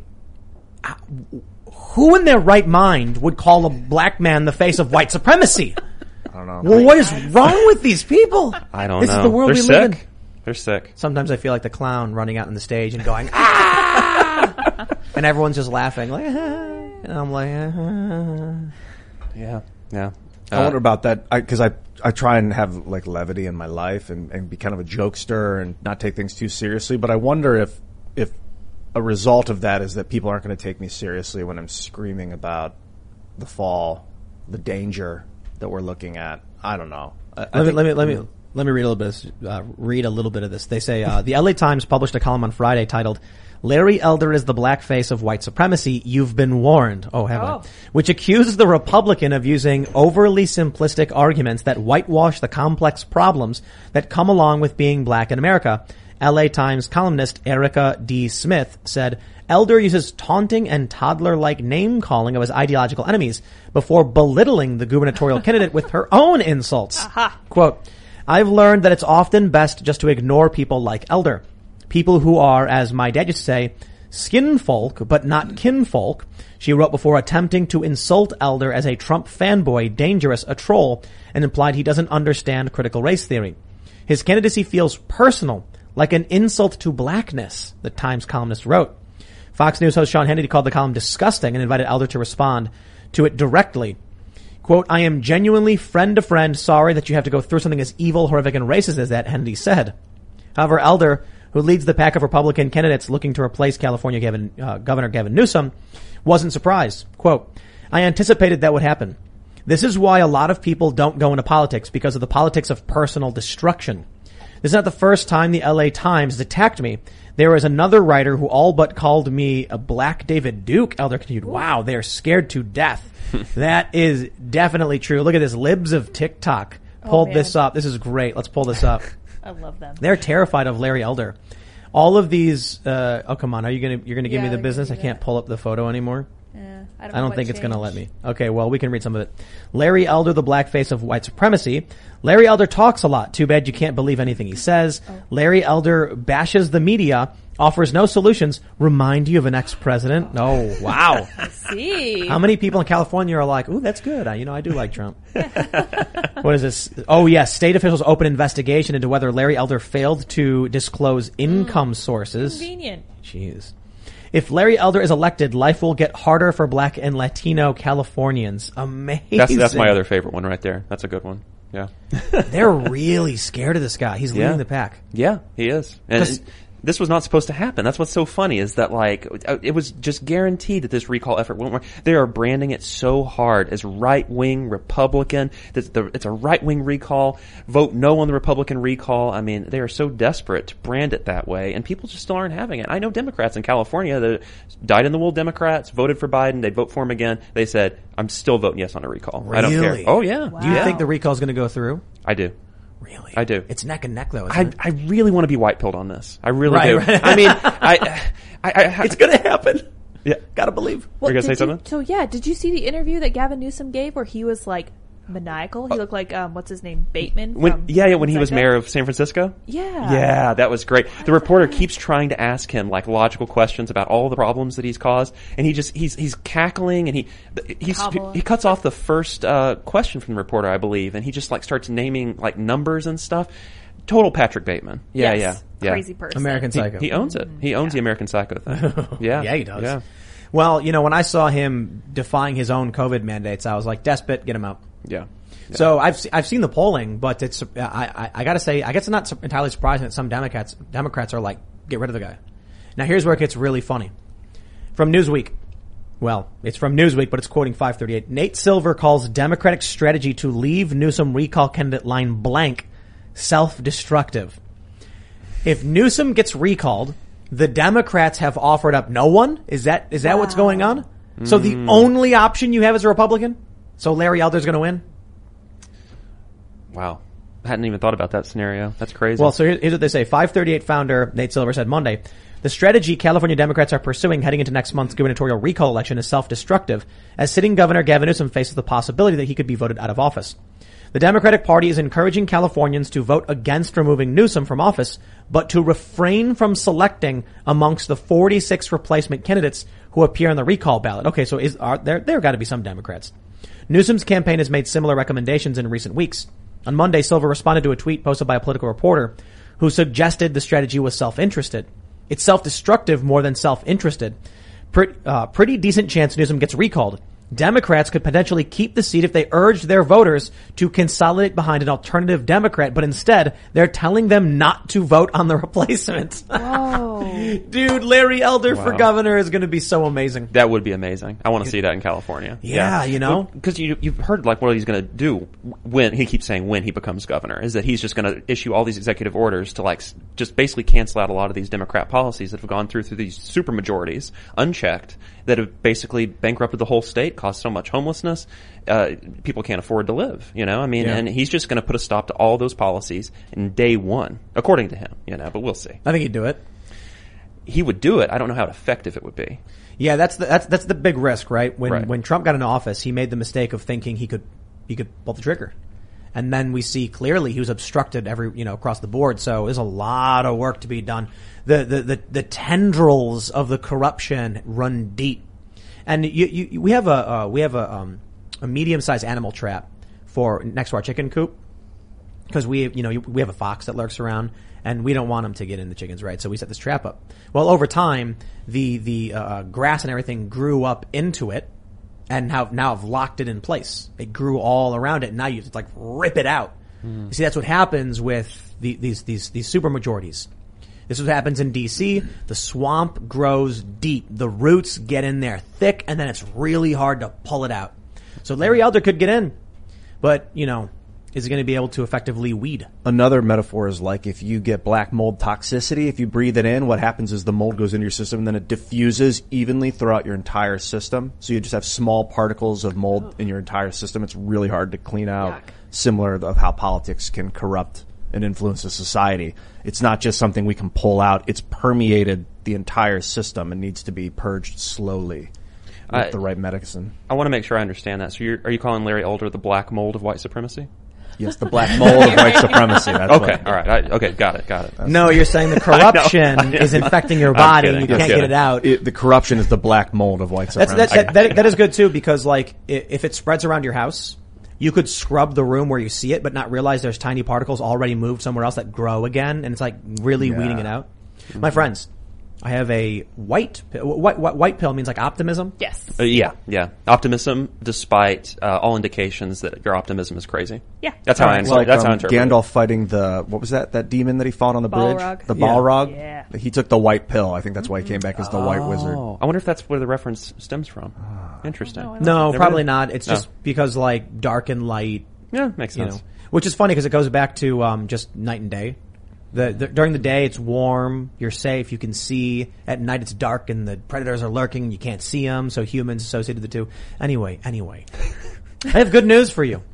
who in their right mind would call a black man the face of white supremacy? I don't know. Well, what is wrong with these people? I don't know. This is the world They're we sick. live in. They're sick. Sometimes I feel like the clown running out on the stage and going, ah! And everyone's just laughing. Like, ah. And I'm like, Yeah. I wonder about that, because I try and have like levity in my life and be kind of a jokester and not take things too seriously. But I wonder if a result of that is that people aren't going to take me seriously when I'm screaming about the fall, the danger that we're looking at. I don't know. Let me read a little bit of this. They say, the LA Times published a column on Friday titled, Larry Elder is the blackface of white supremacy. You've been warned. Oh, have I? Which accuses the Republican of using overly simplistic arguments that whitewash the complex problems that come along with being black in America. LA Times columnist Erica D. Smith said, Elder uses taunting and toddler-like name-calling of his ideological enemies before belittling the gubernatorial candidate with her own insults. Quote, I've learned that it's often best just to ignore people like Elder. People who are, as my dad used to say, skinfolk, but not kinfolk. She wrote before attempting to insult Elder as a Trump fanboy, dangerous, a troll, and implied he doesn't understand critical race theory. His candidacy feels personal, like an insult to blackness, the Times columnist wrote. Fox News host Sean Hannity called the column disgusting and invited Elder to respond to it directly. Quote, I am genuinely friend to friend sorry that you have to go through something as evil, horrific, and racist as that, Hannity said. However, Elder, who leads the pack of Republican candidates looking to replace California Governor Gavin Newsom, wasn't surprised. Quote, I anticipated that would happen. This is why a lot of people don't go into politics, because of the politics of personal destruction. This is not the first time the LA Times has attacked me. There was another writer who all but called me a black David Duke. Elder continued, wow, they're scared to death. That is definitely true. Look at this. Libs of TikTok pulled this up. This is great. Let's pull this up. I love them. They're terrified of Larry Elder. All of these, oh, come on. You're going to give me the business? I can't pull up the photo anymore. Yeah. I don't think it's going to let me. Okay, well, we can read some of it. Larry Elder, the black face of white supremacy. Larry Elder talks a lot. Too bad you can't believe anything he says. Larry Elder bashes the media, offers no solutions, remind you of an ex-president. Oh, wow. I see. How many people in California are like, ooh, that's good. I do like Trump. What is this? Oh, yes. State officials open investigation into whether Larry Elder failed to disclose income sources. Convenient. Jeez. If Larry Elder is elected, life will get harder for black and Latino Californians. Amazing. That's my other favorite one right there. That's a good one. Yeah. They're really scared of this guy. He's leading the pack. Yeah, he is. And this was not supposed to happen. That's what's so funny is that it was just guaranteed that this recall effort won't work. They are branding it so hard as right-wing Republican. It's a right-wing recall. Vote no on the Republican recall. I mean, they are so desperate to brand it that way, and people just still aren't having it. I know Democrats in California that dyed-in-the-wool Democrats voted for Biden. They'd vote for him again. They said, I'm still voting yes on a recall. Really? I don't care. Oh, yeah. Wow. Do you think the recall is going to go through? I do. Really? I do. It's neck and neck, though, isn't it? I really want to be white-pilled on this. I really do. Right. I mean, It's going to happen. Yeah. Gotta believe. You're going to say something? So yeah, did you see the interview that Gavin Newsom gave where he was like maniacal? He looked like what's his name, Bateman? When he was mayor of San Francisco. Yeah, that was great. The reporter keeps trying to ask him like logical questions about all the problems that he's caused, and he's cackling, and he cuts off the first question from the reporter, I believe, and he just like starts naming like numbers and stuff. Total Patrick Bateman. Yeah. Crazy person. American Psycho. He owns it. He owns the American Psycho thing. Yeah, Yeah, he does. Yeah. Well, when I saw him defying his own COVID mandates, I was like, despot, get him out. Yeah. So I've seen the polling, but it's I got to say, I guess it's not entirely surprising that some Democrats are like, get rid of the guy. Now here's where it gets really funny. From Newsweek. Well, it's from Newsweek, but it's quoting 538. Nate Silver calls Democratic strategy to leave Newsom recall candidate line blank self-destructive. If Newsom gets recalled, the Democrats have offered up no one? Is that what's going on? So the only option you have is a Republican? So Larry Elder's going to win? Wow. I hadn't even thought about that scenario. That's crazy. Well, so here's what they say. 538 founder Nate Silver said Monday, the strategy California Democrats are pursuing heading into next month's gubernatorial recall election is self-destructive, as sitting Governor Gavin Newsom faces the possibility that he could be voted out of office. The Democratic Party is encouraging Californians to vote against removing Newsom from office, but to refrain from selecting amongst the 46 replacement candidates who appear on the recall ballot. Okay, so there got to be some Democrats. Newsom's campaign has made similar recommendations in recent weeks. On Monday, Silver responded to a tweet posted by a political reporter who suggested the strategy was self-interested. It's self-destructive more than self-interested. Pretty decent chance Newsom gets recalled. Democrats could potentially keep the seat if they urged their voters to consolidate behind an alternative Democrat, but instead they're telling them not to vote on the replacement. Whoa. Dude, Larry Elder for governor is going to be so amazing. That would be amazing. I want to see that in California. Yeah. Because you've heard like what he's going to do when he keeps saying when he becomes governor is that he's just going to issue all these executive orders to like just basically cancel out a lot of these Democrat policies that have gone through these super majorities unchecked that have basically bankrupted the whole state, caused so much homelessness. People can't afford to live, and he's just going to put a stop to all those policies in day one, according to him, but we'll see. I think he'd do it. He would do it. I don't know how effective it would be. Yeah, that's the big risk, right? When Trump got into office, he made the mistake of thinking he could pull the trigger. And then we see clearly he was obstructed across the board. So there's a lot of work to be done. The tendrils of the corruption run deep. And we have a medium-sized animal trap next to our chicken coop. Because we have a fox that lurks around and we don't want him to get in the chickens, right? So we set this trap up. Well, over time, the grass and everything grew up into it. And now have locked it in place. It grew all around it, and now you just like rip it out. You see, that's what happens with these super majorities. This is what happens in D.C. The swamp grows deep. The roots get in there thick, and then it's really hard to pull it out. So Larry Elder could get in, but is he going to be able to effectively weed? Another metaphor is like if you get black mold toxicity, if you breathe it in, what happens is the mold goes into your system and then it diffuses evenly throughout your entire system. So you just have small particles of mold in your entire system. It's really hard to clean out. Yuck. Similar of how politics can corrupt and influence a society. It's not just something we can pull out. It's permeated the entire system and needs to be purged slowly. with the right medicine. I want to make sure I understand that. So are you calling Larry Elder the black mold of white supremacy? Yes, the black mold of white supremacy. That's okay, all right. Okay, got it. No, you're saying the corruption is infecting your body and you can't get it out. The corruption is the black mold of white supremacy. That is good too, because like if it spreads around your house, you could scrub the room where you see it, but not realize there's tiny particles already moved somewhere else that grow again, and it's like really weeding it out. Mm-hmm. My friends, I have a white pill means like optimism. Yes. Yeah. Optimism, despite all indications that your optimism is crazy. Yeah. That's how I interpret. That's how I interpret Gandalf fighting what was that demon that he fought on the Balrog. bridge? The Balrog. Yeah. He took the white pill. I think that's why he came back as the white wizard. I wonder if that's where the reference stems from. Interesting. No, probably not. It's just because like dark and light. Yeah, makes sense. Which is funny because it goes back to just night and day. During the day, it's warm, you're safe, you can see. At night, it's dark and the predators are lurking, you can't see them, so humans associated the two. Anyway. I have good news for you.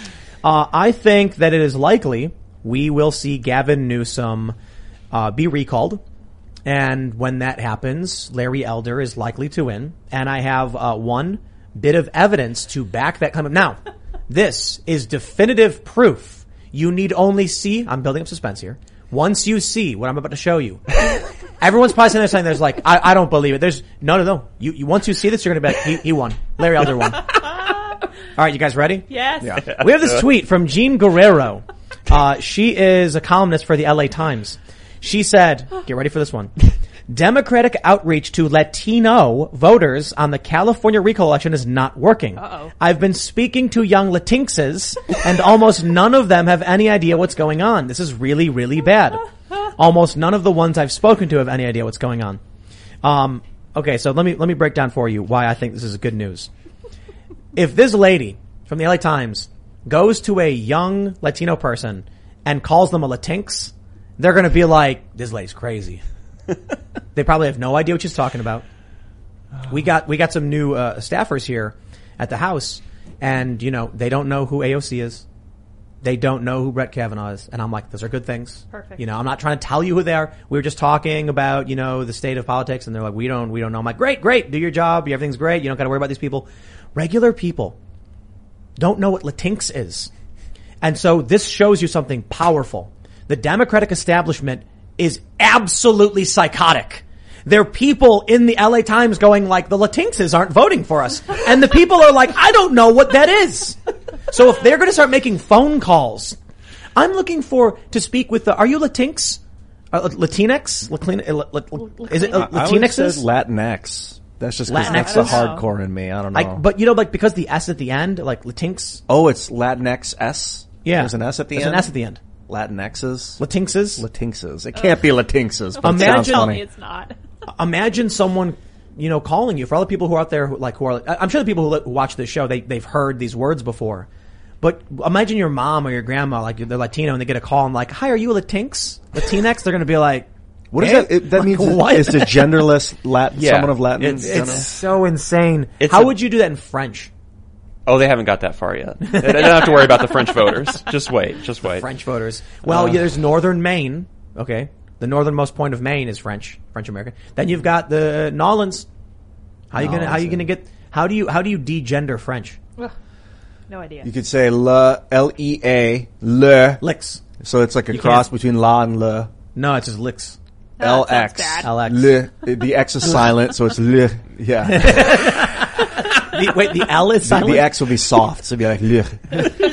I think that it is likely we will see Gavin Newsom be recalled. And when that happens, Larry Elder is likely to win. And I have one bit of evidence to back that claim. Now, this is definitive proof. You need only see, I'm building up suspense here. Once you see what I'm about to show you, everyone's probably sitting there saying, "There's like, I don't believe it." There's no. You once you see this, you're gonna be like, he won. Larry Elder won. All right, you guys ready? Yes. Yeah. We have this tweet from Jean Guerrero. She is a columnist for the LA Times. She said, get ready for this one. Democratic outreach to Latino voters on the California recall election is not working. I've been speaking to young Latinxes, and almost none of them have any idea what's going on. This is really, really bad. Almost none of the ones I've spoken to have any idea what's going on. Okay, so let me break down for you why I think this is good news. If this lady from the LA Times goes to a young Latino person and calls them a Latinx, they're going to be like, this lady's crazy. They probably have no idea what she's talking about. We got some new staffers here at the house, and they don't know who AOC is. They don't know who Brett Kavanaugh is, and I'm like, those are good things. Perfect. I'm not trying to tell you who they are. We were just talking about the state of politics, and they're like, we don't know. I'm like, great, do your job. Everything's great. You don't got to worry about these people. Regular people don't know what Latinx is, and so this shows you something powerful. The Democratic establishment is absolutely psychotic. There are people in the LA Times going like, the Latinxes aren't voting for us. And the people are like, I don't know what that is. So if they're going to start making phone calls, I'm looking to speak with are you Latinx? Latinx? Is it Latinxes? Latinx. That's just Latinx. That's the hardcore in me. I don't know. But because the S at the end, like Latinx. Oh, it's Latinx S? Yeah. There's an S at the end? There's an S at the end. Latinxes? Latinxes? It can't be Latinxes, but Imagine, it sounds funny. It's not. Imagine someone, calling you. For all the people who are out there I'm sure the people who watch this show, they've heard these words before. But imagine your mom or your grandma, like they're Latino, and they get a call and like, hi, are you a Latinx? Latinx? They're going to be like, what is that? That means what? It's a genderless someone of Latin. It's so insane. How would you do that in French? Oh, they haven't got that far yet. They don't have to worry about the French voters. Just wait. French voters. Well, there's northern Maine. Okay. The northernmost point of Maine is French American. Then you've got the Nolans. How do you degender French? No idea. You could say L-E-A, le. Licks. So it's like a cross between la and le. No, it's just licks. LX. LX. Le. The X is silent, so it's le. Yeah. The L is silent? The X will be soft, so it'll be like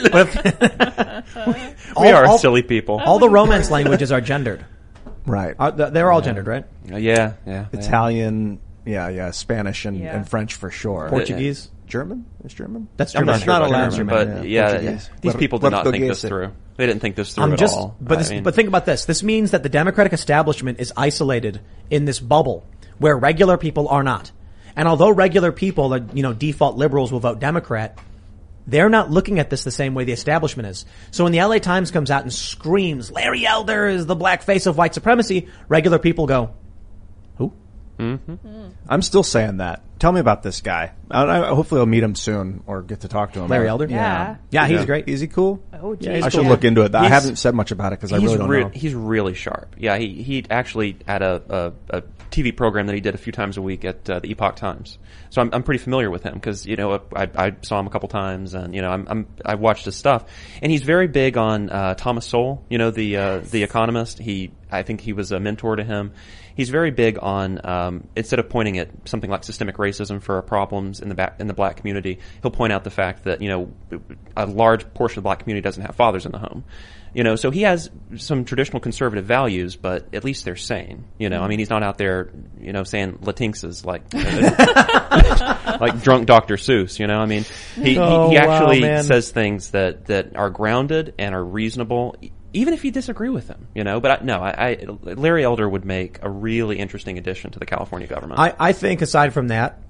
le. We are silly people. All the Romance languages are gendered. Right. They're all gendered, right? Yeah. Italian, Spanish and French for sure. Portuguese? German? Is German? That's German. That's not a Latin, but these people did not think this through. They didn't think this through at all. But think about this. This means that the Democratic establishment is isolated in this bubble where regular people are not. And although regular people, default liberals will vote Democrat, they're not looking at this the same way the establishment is. So when the LA Times comes out and screams, Larry Elder is the black face of white supremacy, regular people go, who? Mm-hmm. I'm still saying that. Tell me about this guy. Hopefully I'll meet him soon or get to talk to him. Larry Elder? Yeah, he's great. Is he cool? Oh, geez. I should look into it. I haven't said much about it because I really don't know. He's really sharp. Yeah, he actually had a TV program that he did a few times a week at the Epoch Times. So I'm pretty familiar with him because, I saw him a couple times and, I watched his stuff. And he's very big on Thomas Sowell, the economist. I think he was a mentor to him. He's very big on instead of pointing at something like systemic racism for problems in the black community, he'll point out the fact that a large portion of the black community doesn't have fathers in the home. So he has some traditional conservative values, but at least they're sane. I mean, he's not out there, saying Latinxes like like drunk Dr. Seuss. I mean, he actually says things that are grounded and are reasonable. Even if you disagree with him, but Larry Elder would make a really interesting addition to the California government. I think aside from that,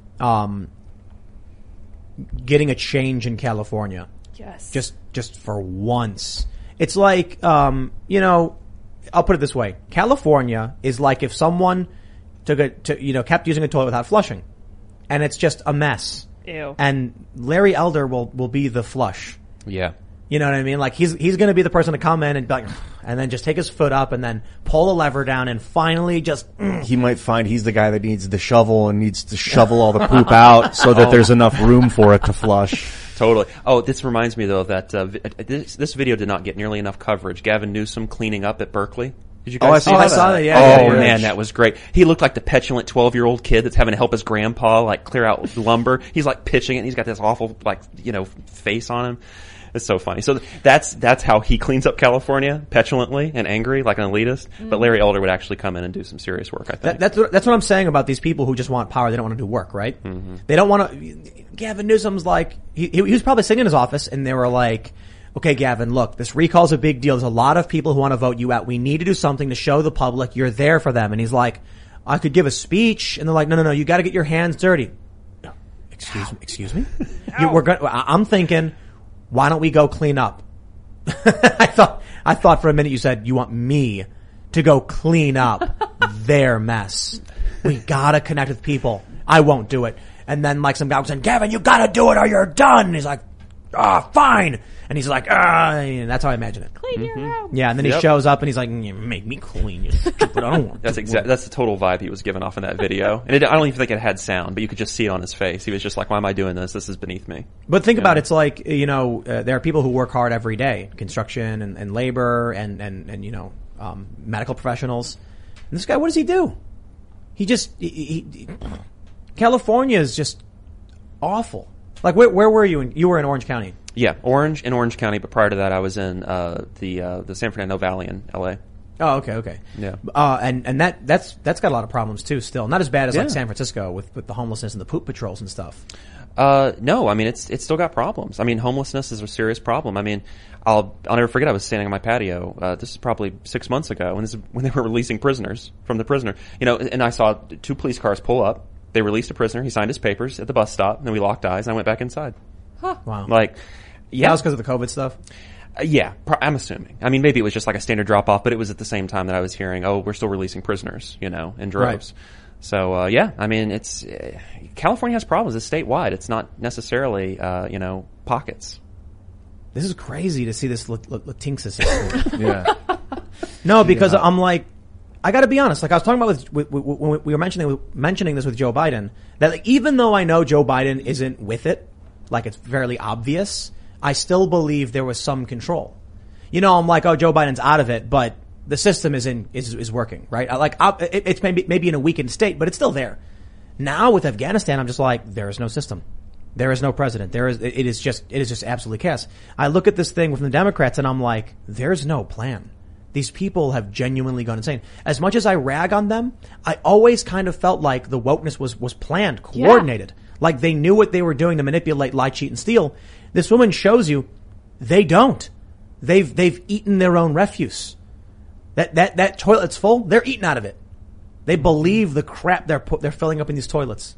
getting a change in California. Yes. Just for once. It's like, I'll put it this way. California is like if someone kept using a toilet without flushing. And it's just a mess. Ew. And Larry Elder will be the flush. Yeah. You know what I mean? Like he's going to be the person to come in and be like, and then just take his foot up and then pull a lever down and finally just. He might find he's the guy that needs the shovel and needs to shovel all the poop out so that there's enough room for it to flush. Totally. Oh, this reminds me though that this video did not get nearly enough coverage. Gavin Newsom cleaning up at Berkeley. Did you guys see that? I saw that. Yeah. Man, that was great. He looked like the petulant 12-year-old kid that's having to help his grandpa like clear out lumber. He's like pitching it and he's got this awful face on him. It's so funny. So that's how he cleans up California, petulantly and angry, like an elitist. But Larry Elder would actually come in and do some serious work, I think. That's what I'm saying about these people who just want power. They don't want to do work, right? Mm-hmm. They don't want to. Gavin Newsom's like, he was probably sitting in his office and they were like, okay, Gavin, look, this recall's a big deal. There's a lot of people who want to vote you out. We need to do something to show the public you're there for them. And he's like, I could give a speech. And they're like, no, you got to get your hands dirty. Excuse me? I'm thinking, why don't we go clean up? I thought for a minute you said you want me to go clean up their mess. We gotta connect with people. I won't do it. And then like some guy was saying, Gavin, you gotta do it or you're done. And he's like, fine. And he's like, and that's how I imagine it. Clean your room. Yeah, and then he shows up and he's like, make me clean, you stupid. I don't want That's the total vibe he was giving off in that video. And I don't even think it had sound, but you could just see it on his face. He was just like, why am I doing this? This is beneath me. But think about it. It's like, there are people who work hard every day. Construction and labor and medical professionals. And this guy, what does he do? California is just awful. Like, where were you? You were in Orange County. Yeah, Orange County, but prior to that, I was in the San Fernando Valley in LA. Oh, okay. Yeah. And that's got a lot of problems too. Still, not as bad as like San Francisco with the homelessness and the poop patrols and stuff. No, I mean it's still got problems. I mean, homelessness is a serious problem. I mean, I'll never forget. I was standing on my patio. This is probably 6 months ago, when they were releasing prisoners from the prisoner. And I saw 2 police cars pull up. They released a prisoner. He signed his papers at the bus stop, and then we locked eyes, and I went back inside. Huh. Wow. Like, yeah. That was because of the COVID stuff? Yeah, I'm assuming. I mean, maybe it was just like a standard drop-off, but it was at the same time that I was hearing, we're still releasing prisoners, in droves. Right. So, I mean, it's California has problems. It's statewide. It's not necessarily, pockets. This is crazy to see this Latinx system. Yeah. No, because I'm like, I got to be honest. Like I was talking about when we were mentioning this with Joe Biden, that like, even though I know Joe Biden isn't with it, like it's fairly obvious, I still believe there was some control. I'm like, Joe Biden's out of it, but the system is working, right? It's maybe in a weakened state, but it's still there. Now with Afghanistan, I'm just like, there is no system. There is no president. It is just absolutely chaos. I look at this thing from the Democrats and I'm like, there's no plan. These people have genuinely gone insane. As much as I rag on them, I always kind of felt like the wokeness was planned, coordinated. Yeah. Like they knew what they were doing to manipulate, lie, cheat, and steal. This woman shows you they don't. They've eaten their own refuse. That toilet's full, they're eating out of it. They believe the crap they're filling up in these toilets.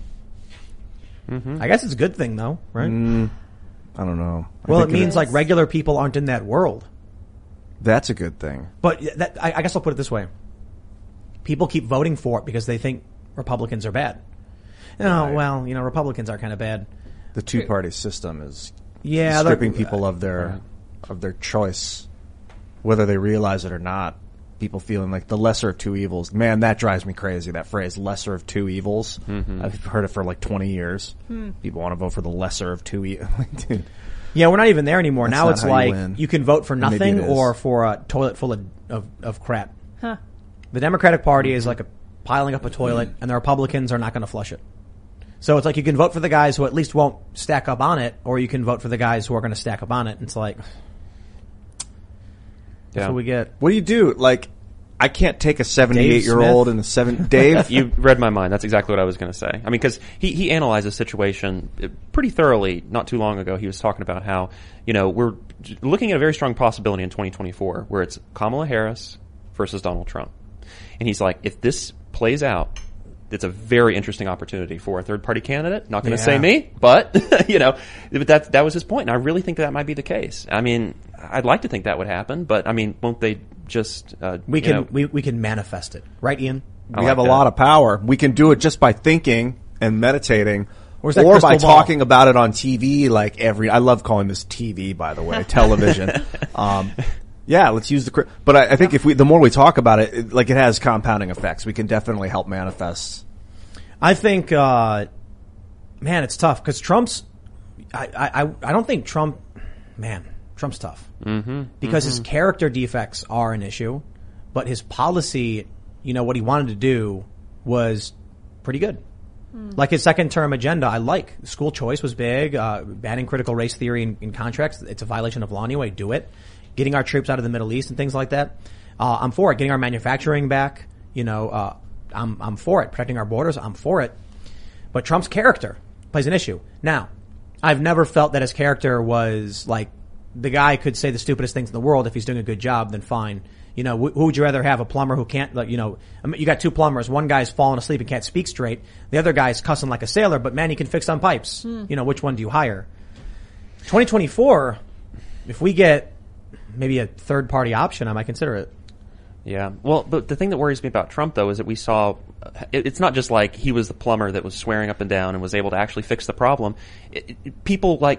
Mm-hmm. I guess it's a good thing though, right? I don't know. Well, it means like regular people aren't in that world. That's a good thing. But I guess I'll put it this way. People keep voting for it because they think Republicans are bad. Oh, well, Republicans are kind of bad. The two-party system is Yeah, stripping people of their choice, whether they realize it or not. People feeling like the lesser of two evils. Man, that drives me crazy, that phrase, lesser of two evils. Mm-hmm. I've heard it for like 20 years. People want to vote for the lesser of two evils. Dude. Yeah, we're not even there anymore. That's now it's like you can vote for Maybe nothing it is. or for a toilet full of crap. Huh. The Democratic Party is like piling up a toilet, and the Republicans are not going to flush it. So it's like you can vote for the guys who at least won't stack up on it, or you can vote for the guys who are going to stack up on it. And it's like, that's what we get. What do you do? Like, I can't take a 78-year-old and a Dave. You read my mind. That's exactly what I was going to say. I mean, because he analyzed the situation pretty thoroughly not too long ago. He was talking about how, we're looking at a very strong possibility in 2024 where it's Kamala Harris versus Donald Trump. And he's like, if this plays out, it's a very interesting opportunity for a third-party candidate. Not going to say me, but, but that was his point. And I really think that might be the case. I mean, I'd like to think that would happen, but, I mean, won't they just, we can manifest it. Right, Ian? We have a lot of power. We can do it just by thinking and meditating, or by crystal ball? talking about it on TV. Like I love calling this TV, by the way, television. Yeah, let's use but I think the more we talk about it, it has compounding effects. We can definitely help manifest. I think, man, it's tough because I don't think Trump's tough. Mm-hmm. Because his character defects are an issue, but his policy, what he wanted to do was pretty good. Like his second term agenda, I like. School choice was big, banning critical race theory in contracts. It's a violation of law anyway. Do it. Getting our troops out of the Middle East and things like that. I'm for it. Getting our manufacturing back. I'm for it. Protecting our borders. I'm for it. But Trump's character plays an issue. Now, I've never felt that his character was like the guy could say the stupidest things in the world. If he's doing a good job, then fine. Who would you rather have? A plumber who can't, you got two plumbers. One guy's falling asleep and can't speak straight. The other guy's cussing like a sailor, but man, he can fix some pipes. Which one do you hire? 2024, if we get maybe a third party option, I might consider it. Yeah. Well, but the thing that worries me about Trump, though, is that we saw it's not just like he was the plumber that was swearing up and down and was able to actually fix the problem. People like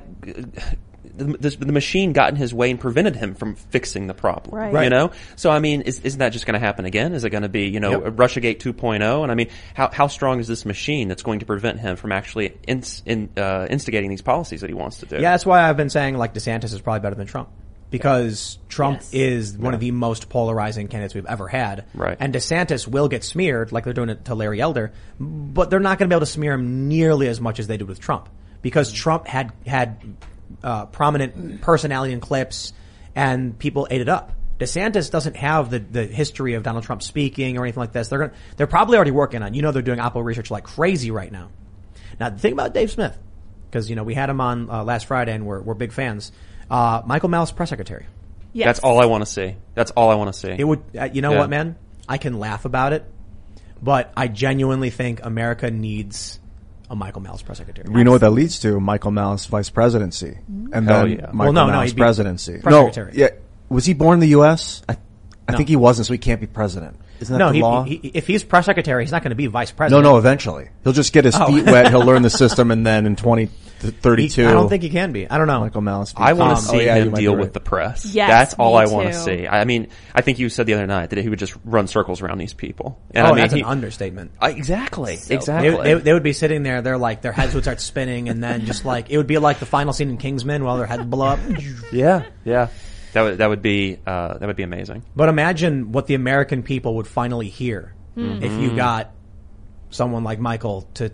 the machine got in his way and prevented him from fixing the problem. Right. So I mean, isn't that just going to happen again? Is it going to be Russiagate 2.0? And I mean, how strong is this machine that's going to prevent him from actually instigating these policies that he wants to do? Yeah, that's why I've been saying like DeSantis is probably better than Trump. Because Trump is one of the most polarizing candidates we've ever had. Right. And DeSantis will get smeared, like they're doing it to Larry Elder, but they're not going to be able to smear him nearly as much as they did with Trump. Because Trump had prominent personality and clips, and people ate it up. DeSantis doesn't have the history of Donald Trump speaking or anything like this. They're probably already working on, they're doing Oppo research like crazy right now. Now, the thing about Dave Smith, because, we had him on last Friday and we're big fans. Michael Malice, press secretary. Yes. That's all I want to see. That's all I want to see. It would, what, man? I can laugh about it, but I genuinely think America needs a Michael Malice press secretary. We know what that leads to: Michael Malice vice presidency, and then Michael Malice presidency. Press secretary. Yeah, was he born in the U.S.? I think he wasn't, so he can't be president. Isn't that the law? If he's press secretary, he's not going to be vice president. No, eventually. He'll just get his feet wet, he'll learn the system, and then in 2032... I don't think he can be. I don't know. Michael Malice. I want to see him deal with the press. Yes, that's all I too. want to see. I mean, I think you said the other night that he would just run circles around these people. And I mean, that's an understatement. Exactly. They would be sitting there, their heads would start spinning, and then just like, it would be like the final scene in Kingsman while their heads blow up. Yeah. That would be amazing. But imagine what the American people would finally hear if you got someone like Michael to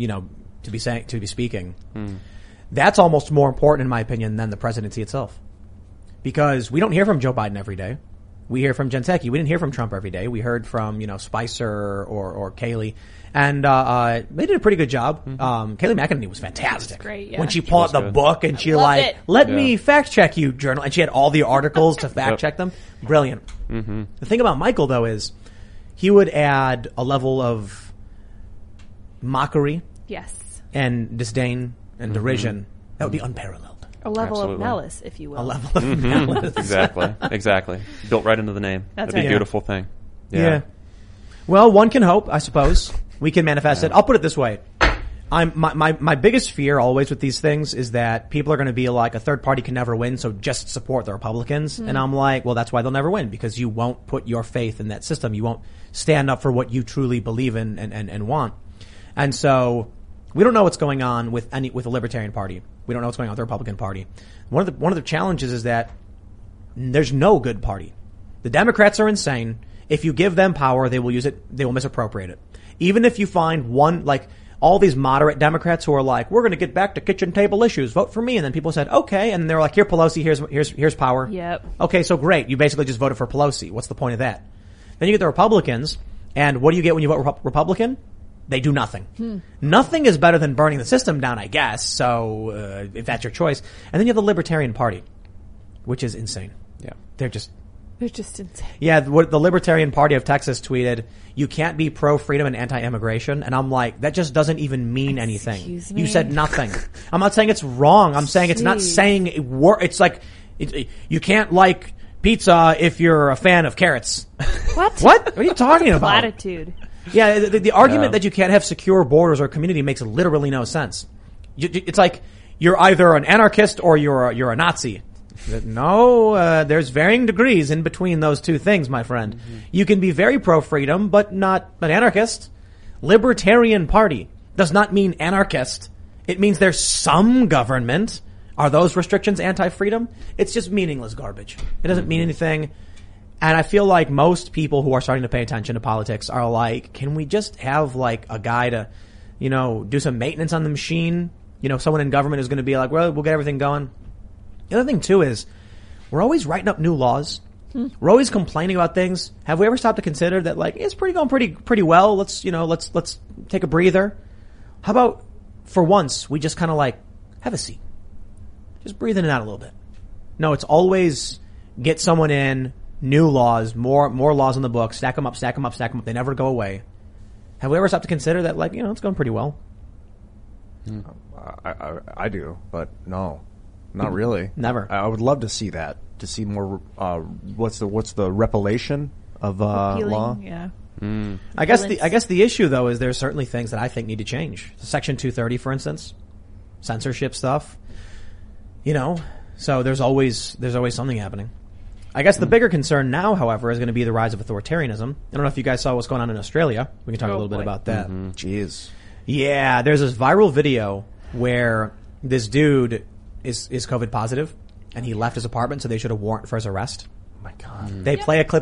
be speaking. That's almost more important, in my opinion, than the presidency itself, because we don't hear from Joe Biden every day. We hear from Jen Psaki. We didn't hear from Trump every day. We heard from Spicer or Kayleigh. And they did a pretty good job. Kayleigh McEnany was fantastic. Great, yeah. When she pulled out the book and she let me fact check you, journal, and she had all the articles to fact check them. Brilliant. Mm-hmm. The thing about Michael, though, is he would add a level of mockery, and disdain and derision that would be unparalleled. A level of malice, if you will. A level of malice. Exactly. Built right into the name. That'd be a beautiful thing. Yeah. Well, one can hope, I suppose. We can manifest it. I'll put it this way. My biggest fear always with these things is that people are going to be like, a third party can never win, so just support the Republicans. And I'm like, well, that's why they'll never win, because you won't put your faith in that system. You won't stand up for what you truly believe in and want. And so we don't know what's going on with the Libertarian Party. We don't know what's going on with the Republican Party. One of the challenges is that there's no good party. The Democrats are insane. If you give them power, they will use it. They will misappropriate it. Even if you find one, like all these moderate Democrats who are like, we're going to get back to kitchen table issues, vote for me. And then people said, okay. And they're like, here, Pelosi, here's power. Yep. Okay, so great. You basically just voted for Pelosi. What's the point of that? Then you get the Republicans, and what do you get when you vote Republican? They do nothing. Nothing is better than burning the system down, I guess. So, if that's your choice. And then you have the Libertarian Party, which is insane. Yeah. They're just insane. Yeah, what the Libertarian Party of Texas tweeted, you can't be pro-freedom and anti-immigration. And I'm like, that just doesn't even mean anything. Excuse me? You said nothing. I'm not saying it's wrong. I'm saying it's not saying it's like, you can't like pizza if you're a fan of carrots. What? What are you talking about? Platitude. Yeah, the argument that you can't have secure borders or community makes literally no sense. It's like you're either an anarchist or you're a Nazi. No, there's varying degrees in between those two things, my friend. Mm-hmm. You can be very pro-freedom, but not an anarchist. Libertarian Party does not mean anarchist. It means there's some government. Are those restrictions anti-freedom? It's just meaningless garbage. It doesn't mean anything. And I feel like most people who are starting to pay attention to politics are like, can we just have like a guy to, do some maintenance on the machine? Someone in government is going to be like, well, we'll get everything going. The other thing too is we're always writing up new laws. We're always complaining about things. Have we ever stopped to consider that like, it's going pretty well. Let's take a breather. How about for once we just kind of like have a seat? Just breathe in and out a little bit. No, it's always get someone in, new laws, more laws on the book, stack them up. They never go away. Have we ever stopped to consider that, like, it's going pretty well? I do, but no, not really. Never. I would love to see that, to see more, what's the repellation of, law? Yeah. I guess the issue though is there's certainly things that I think need to change. Section 230, for instance, censorship stuff, so there's always something happening. I guess the bigger concern now, however, is going to be the rise of authoritarianism. I don't know if you guys saw what's going on in Australia. We can talk a little bit about that. Mm-hmm. Jeez. Yeah, there's this viral video where this dude is COVID positive, and he left his apartment, so they issued a warrant for his arrest. Oh my God. They play a clip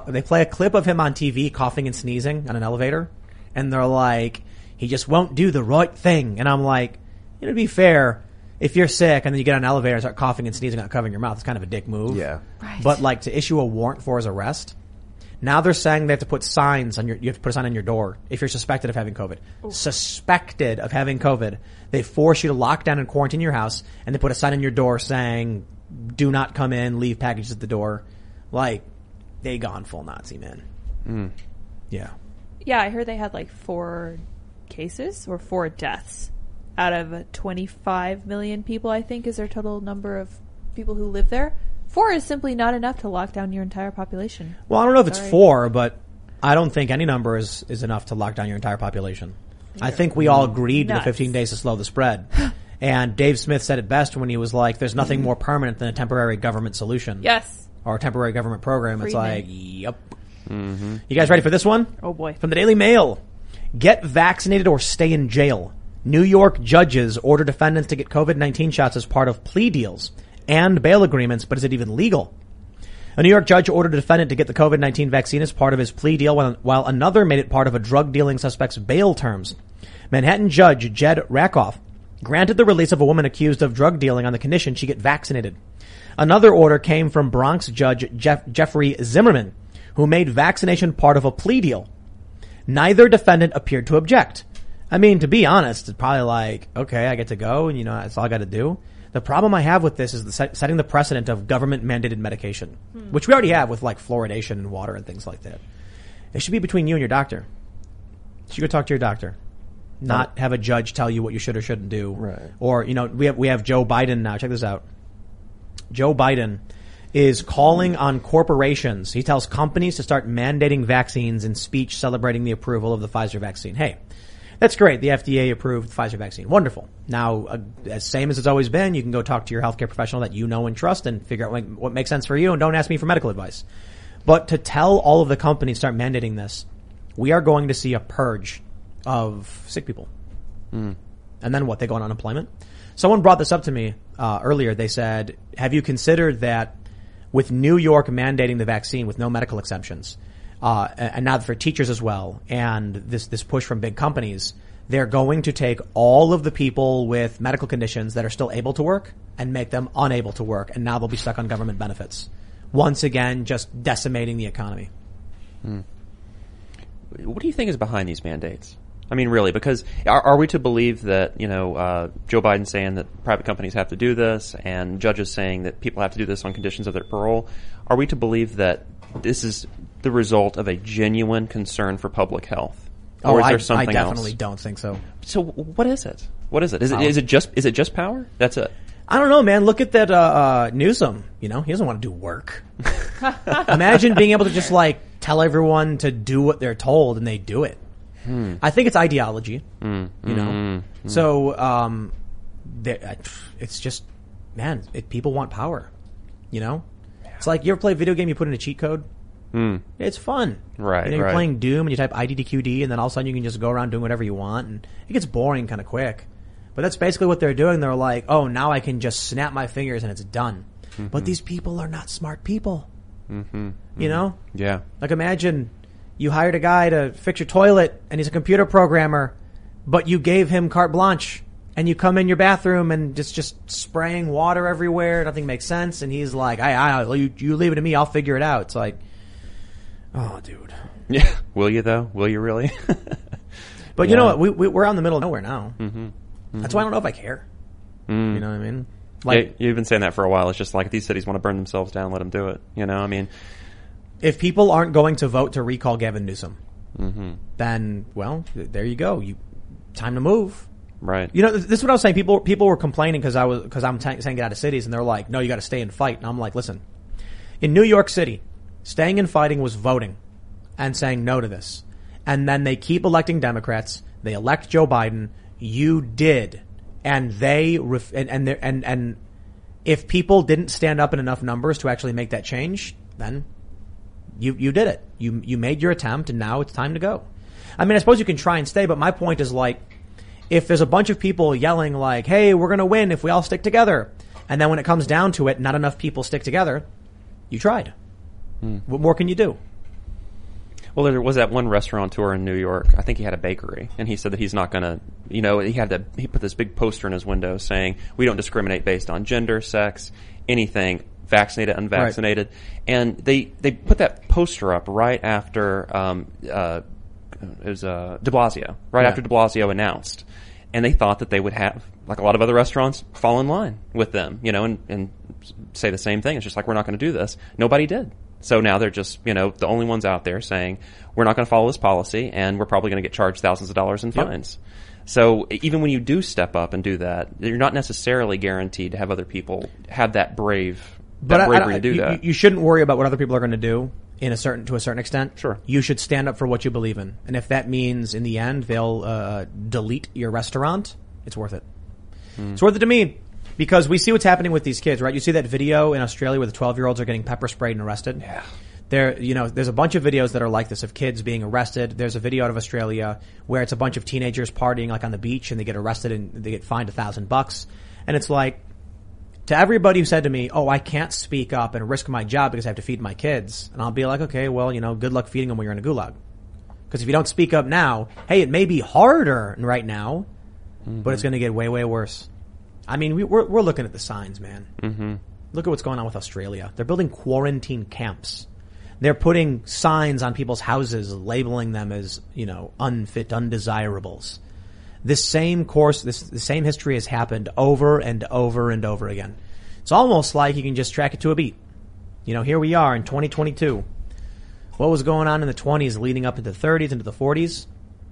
of him on TV coughing and sneezing on an elevator, and they're like, he just won't do the right thing. And I'm like, to be fair, if you're sick and then you get on an elevator and start coughing and sneezing, not covering your mouth, it's kind of a dick move. Yeah. Right. But like to issue a warrant for his arrest, now they're saying they have to put signs on you have to put a sign on your door if you're suspected of having COVID. Ooh. Suspected of having COVID. They force you to lock down and quarantine your house, and they put a sign on your door saying, do not come in, leave packages at the door. Like, they gone full Nazi, man. Yeah. Yeah, I heard they had like 4 cases or 4 deaths out of 25 million people, I think, is their total number of people who live there. 4 is simply not enough to lock down your entire population. Well, I don't know if it's 4, but I don't think any number is enough to lock down your entire population. I think we all agreed to the 15 days to slow the spread. And Dave Smith said it best when he was like, there's nothing more permanent than a temporary government solution. Yes. Or a temporary government program. Freeman. It's like, yep. Mm-hmm. You guys ready for this one? Oh boy. From the Daily Mail. Get vaccinated or stay in jail. New York judges order defendants to get COVID-19 shots as part of plea deals and bail agreements, but is it even legal? A New York judge ordered a defendant to get the COVID-19 vaccine as part of his plea deal, while another made it part of a drug-dealing suspect's bail terms. Manhattan judge Jed Rakoff granted the release of a woman accused of drug dealing on the condition she get vaccinated. Another order came from Bronx judge Jeffrey Zimmerman, who made vaccination part of a plea deal. Neither defendant appeared to object. I mean, to be honest, it's probably like, okay, I get to go, and that's all I got to do. The problem I have with this is setting the precedent of government-mandated medication, which we already have with like fluoridation and water and things like that. It should be between you and your doctor. You should go talk to your doctor, not have a judge tell you what you should or shouldn't do. Right. Or we have Joe Biden now. Check this out. Joe Biden is calling on corporations. He tells companies to start mandating vaccines in speech celebrating the approval of the Pfizer vaccine. Hey, That's great. The FDA approved the Pfizer vaccine. Wonderful. Now, as same as it's always been, you can go talk to your healthcare professional that you know and trust and figure out what makes sense for you, and don't ask me for medical advice. But to tell all of the companies start mandating this, we are going to see a purge of sick people. And then what? They go on unemployment? Someone brought this up to me earlier. They said, have you considered that with New York mandating the vaccine with no medical exemptions, and now for teachers as well, and this push from big companies, they're going to take all of the people with medical conditions that are still able to work and make them unable to work, and now they'll be stuck on government benefits. Once again, just decimating the economy. What do you think is behind these mandates? I mean, really, because are we to believe that, Joe Biden saying that private companies have to do this and judges saying that people have to do this on conditions of their parole, are we to believe that this is the result of a genuine concern for public health? Or is there something else? I definitely don't think so. So what is it? What is it? Is it just power? That's it. I don't know, man. Look at that Newsom. He doesn't want to do work. Imagine being able to just tell everyone to do what they're told and they do it. I think it's ideology, So, it's just, man, people want power, It's like, you ever play a video game, you put in a cheat code? It's fun. Right, you're playing Doom and you type IDDQD and then all of a sudden you can just go around doing whatever you want and it gets boring kind of quick. But that's basically what they're doing. They're like, oh, now I can just snap my fingers and it's done. But these people are not smart people. Yeah. Like imagine you hired a guy to fix your toilet and he's a computer programmer, but you gave him carte blanche and you come in your bathroom and just spraying water everywhere. Nothing makes sense. And he's like, you leave it to me. I'll figure it out. It's like, oh, dude. Yeah. Will you though? Will you really? But you know what? We're out in the middle of nowhere now. That's why I don't know if I care. You know what I mean? You've been saying that for a while. It's just like if these cities want to burn themselves down, let them do it. I mean, if people aren't going to vote to recall Gavin Newsom, then, well, there you go. Time to move. Right. This is what I was saying. People were complaining because I'm saying get out of cities, and they're like, no, you got to stay and fight. And I'm like, listen, in New York City, staying and fighting was voting and saying no to this. And then they keep electing Democrats. They elect Joe Biden. You did. And and if people didn't stand up in enough numbers to actually make that change, then you did it. You made your attempt and now it's time to go. I mean, I suppose you can try and stay, but my point is if there's a bunch of people yelling hey, we're going to win if we all stick together. And then when it comes down to it, not enough people stick together. You tried. What more can you do? Well, there was that one restaurateur in New York. I think he had a bakery, and he said that he's not going to, he put this big poster in his window saying, we don't discriminate based on gender, sex, anything, vaccinated, unvaccinated. Right. And they put that poster up right after, it was de Blasio, after de Blasio announced. And they thought that they would have, like a lot of other restaurants, fall in line with them, and say the same thing. It's just like, we're not going to do this. Nobody did. So now they're just, the only ones out there saying, we're not going to follow this policy and we're probably going to get charged thousands of dollars in fines. So even when you do step up and do that, you're not necessarily guaranteed to have other people have that bravery to do that. You shouldn't worry about what other people are going to do to a certain extent. Sure. You should stand up for what you believe in. And if that means in the end they'll delete your restaurant, it's worth it. It's worth it to me. Because we see what's happening with these kids, right? You see that video in Australia where the 12-year-olds are getting pepper sprayed and arrested? Yeah. There's a bunch of videos that are like this of kids being arrested. There's a video out of Australia where it's a bunch of teenagers partying on the beach and they get arrested and they get fined $1,000. And it's like, to everybody who said to me, oh, I can't speak up and risk my job because I have to feed my kids. And I'll be like, okay, well, good luck feeding them when you're in a gulag. Because if you don't speak up now, hey, it may be harder right now, but it's going to get way, way worse. I mean, we're looking at the signs, man. Look at what's going on with Australia. They're building quarantine camps. They're putting signs on people's houses, labeling them as, unfit, undesirables. The same history has happened over and over and over again. It's almost like you can just track it to a beat. Here we are in 2022. What was going on in the 20s leading up into the 30s, into the 40s?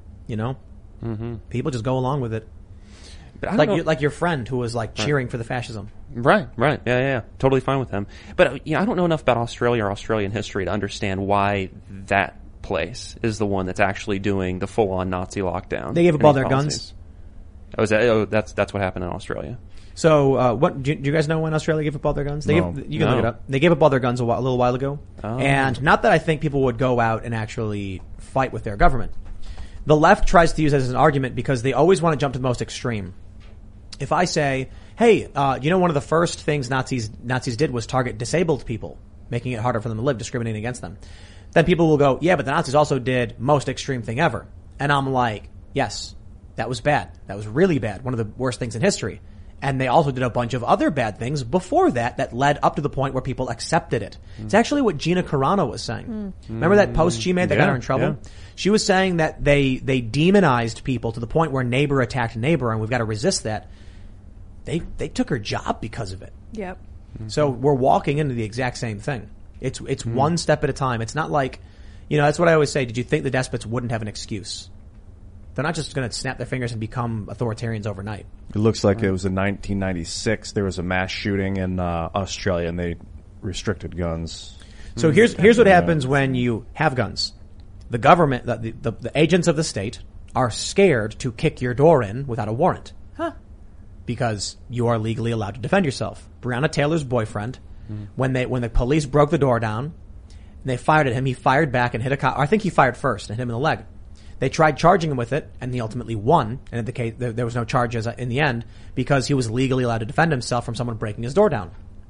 People just go along with it. Like your friend who was cheering for the fascism. Right. Yeah. Totally fine with him. But, I don't know enough about Australia or Australian history to understand why that place is the one that's actually doing the full-on Nazi lockdown. They gave up all their guns. That's what happened in Australia. So, do you guys know when Australia gave up all their guns? You can look it up. They gave up all their guns a little while ago. Oh. And not that I think people would go out and actually fight with their government. The left tries to use it as an argument because they always want to jump to the most extreme. If I say, hey, one of the first things Nazis did was target disabled people, making it harder for them to live, discriminating against them. Then people will go, yeah, but the Nazis also did most extreme thing ever. And I'm like, yes, that was bad. That was really bad. One of the worst things in history. And they also did a bunch of other bad things before that led up to the point where people accepted it. It's actually what Gina Carano was saying. Remember that post she made that got her in trouble? Yeah. She was saying that they demonized people to the point where neighbor attacked neighbor, and we've got to resist that. They took her job because of it. Yep. So we're walking into the exact same thing. It's one step at a time. It's not like, that's what I always say. Did you think the despots wouldn't have an excuse? They're not just going to snap their fingers and become authoritarians overnight. It looks like it was in 1996. There was a mass shooting in Australia, and they restricted guns. So here's what happens when you have guns. The government, the agents of the state, are scared to kick your door in without a warrant. Huh. Because you are legally allowed to defend yourself. Breonna Taylor's boyfriend, when the police broke the door down, they fired at him. He fired back and hit a cop. I think he fired first and hit him in the leg. They tried charging him with it, and he ultimately won. And in the case, there was no charges in the end because he was legally allowed to defend himself from someone breaking his door down.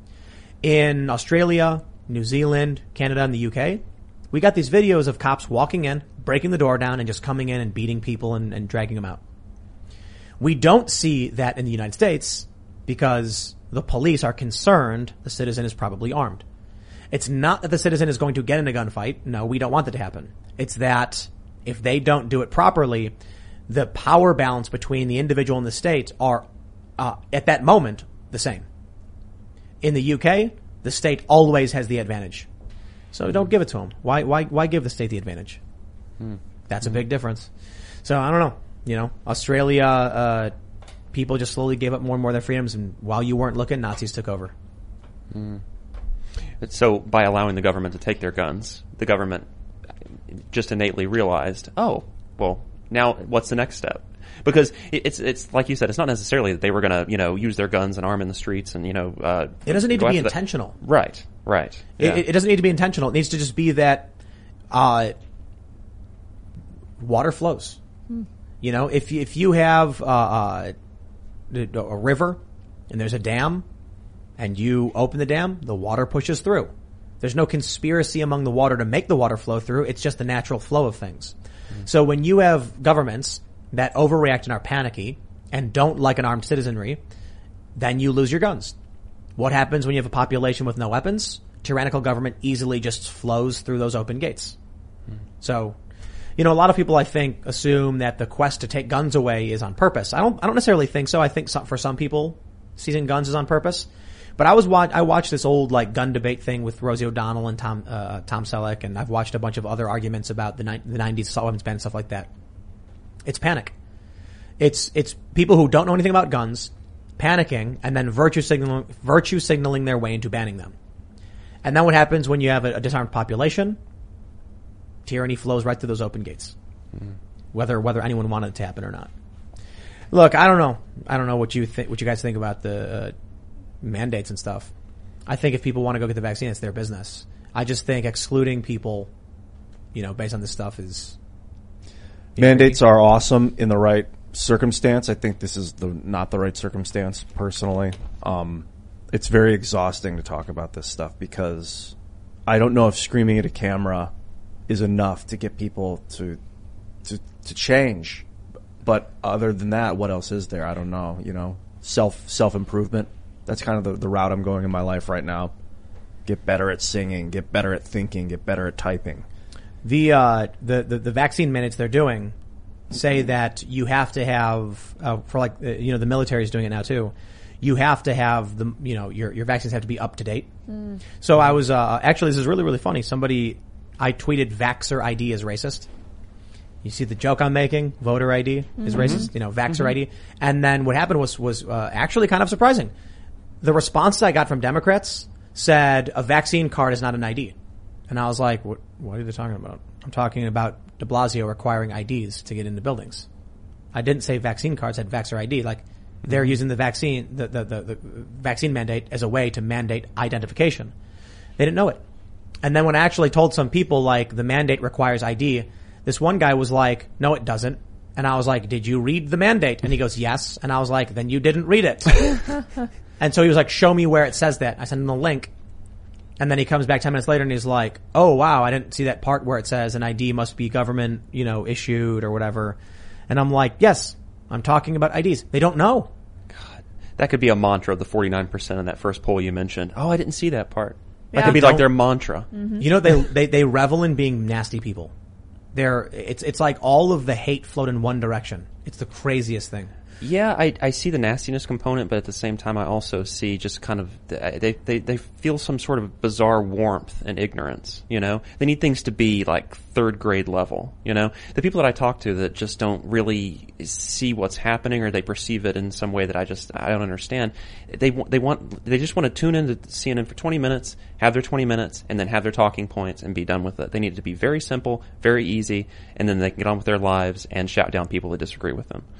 In Australia, New Zealand, Canada, and the UK, we got these videos of cops walking in, breaking the door down, and just coming in and beating people and dragging them out. We don't see that in the United States because the police are concerned the citizen is probably armed. It's not that the citizen is going to get in a gunfight. No, we don't want that to happen. It's that if they don't do it properly, the power balance between the individual and the state are, at that moment, the same. In the UK, the state always has the advantage. So don't give it to them. Why give the state the advantage? That's a big difference. So I don't know. Australia, people just slowly gave up more and more of their freedoms, and while you weren't looking, Nazis took over. So by allowing the government to take their guns, the government just innately realized, oh, well, now what's the next step? Because it's like you said, it's not necessarily that they were going to, use their guns and arm in the streets and, it doesn't need to be intentional. Right. Yeah. It doesn't need to be intentional. It needs to just be that, water flows. If you have, a river and there's a dam and you open the dam, the water pushes through. There's no conspiracy among the water to make the water flow through. It's just the natural flow of things. So when you have governments that overreact and are panicky and don't like an armed citizenry, then you lose your guns. What happens when you have a population with no weapons? Tyrannical government easily just flows through those open gates. So, a lot of people, I think, assume that the quest to take guns away is on purpose. I don't necessarily think so. I think for some people, seizing guns is on purpose. But I watched this old gun debate thing with Rosie O'Donnell and Tom Selleck, and I've watched a bunch of other arguments about the 90s assault weapons ban and stuff like that. It's panic. It's people who don't know anything about guns panicking and then virtue signaling their way into banning them. And then what happens when you have a disarmed population? Tyranny flows right through those open gates, whether anyone wanted it to happen or not. Look, I don't know what you guys think about the mandates and stuff. I think if people want to go get the vaccine, it's their business. I just think excluding people, based on this stuff is... Mandates are awesome in the right circumstance. I think this is not the right circumstance, personally. It's very exhausting to talk about this stuff because I don't know if screaming at a camera is enough to get people to change. But other than that, what else is there? I don't know. Self-improvement. That's kind of the route I'm going in my life right now. Get better at singing, get better at thinking, get better at typing. The vaccine mandates they're doing say that you have to have, the military is doing it now too. You have to have your vaccines have to be up to date. So I was, actually this is really, really funny. I tweeted Vaxxer ID is racist. You see the joke I'm making? Voter ID is racist. Vaxxer ID. And then what happened was actually kind of surprising. The response I got from Democrats said a vaccine card is not an ID. And I was like, what are they talking about? I'm talking about de Blasio requiring IDs to get into buildings. I didn't say vaccine cards, I said Vaxxer ID. Like, they're using the vaccine, the vaccine mandate as a way to mandate identification. They didn't know it. And then when I actually told some people, like, the mandate requires ID, this one guy was like, no, it doesn't. And I was like, did you read the mandate? And he goes, yes. And I was like, then you didn't read it. And so he was like, show me where it says that. I sent him the link. And then he comes back 10 minutes later and he's like, oh, wow, I didn't see that part where it says an ID must be government, issued or whatever. And I'm like, yes, I'm talking about IDs. They don't know. God, that could be a mantra of the 49% in that first poll you mentioned. Oh, I didn't see that part. Yeah. That could be like their mantra. Mm-hmm. They revel in being nasty people. It's like all of the hate flowed in one direction. It's the craziest thing. Yeah, I see the nastiness component, but at the same time, I also see just kind of they feel some sort of bizarre warmth and ignorance. They need things to be like third grade level. The people that I talk to that just don't really see what's happening, or they perceive it in some way that I don't understand. They just want to tune into CNN for 20 minutes, have their 20 minutes, and then have their talking points and be done with it. They need it to be very simple, very easy, and then they can get on with their lives and shout down people that disagree with them.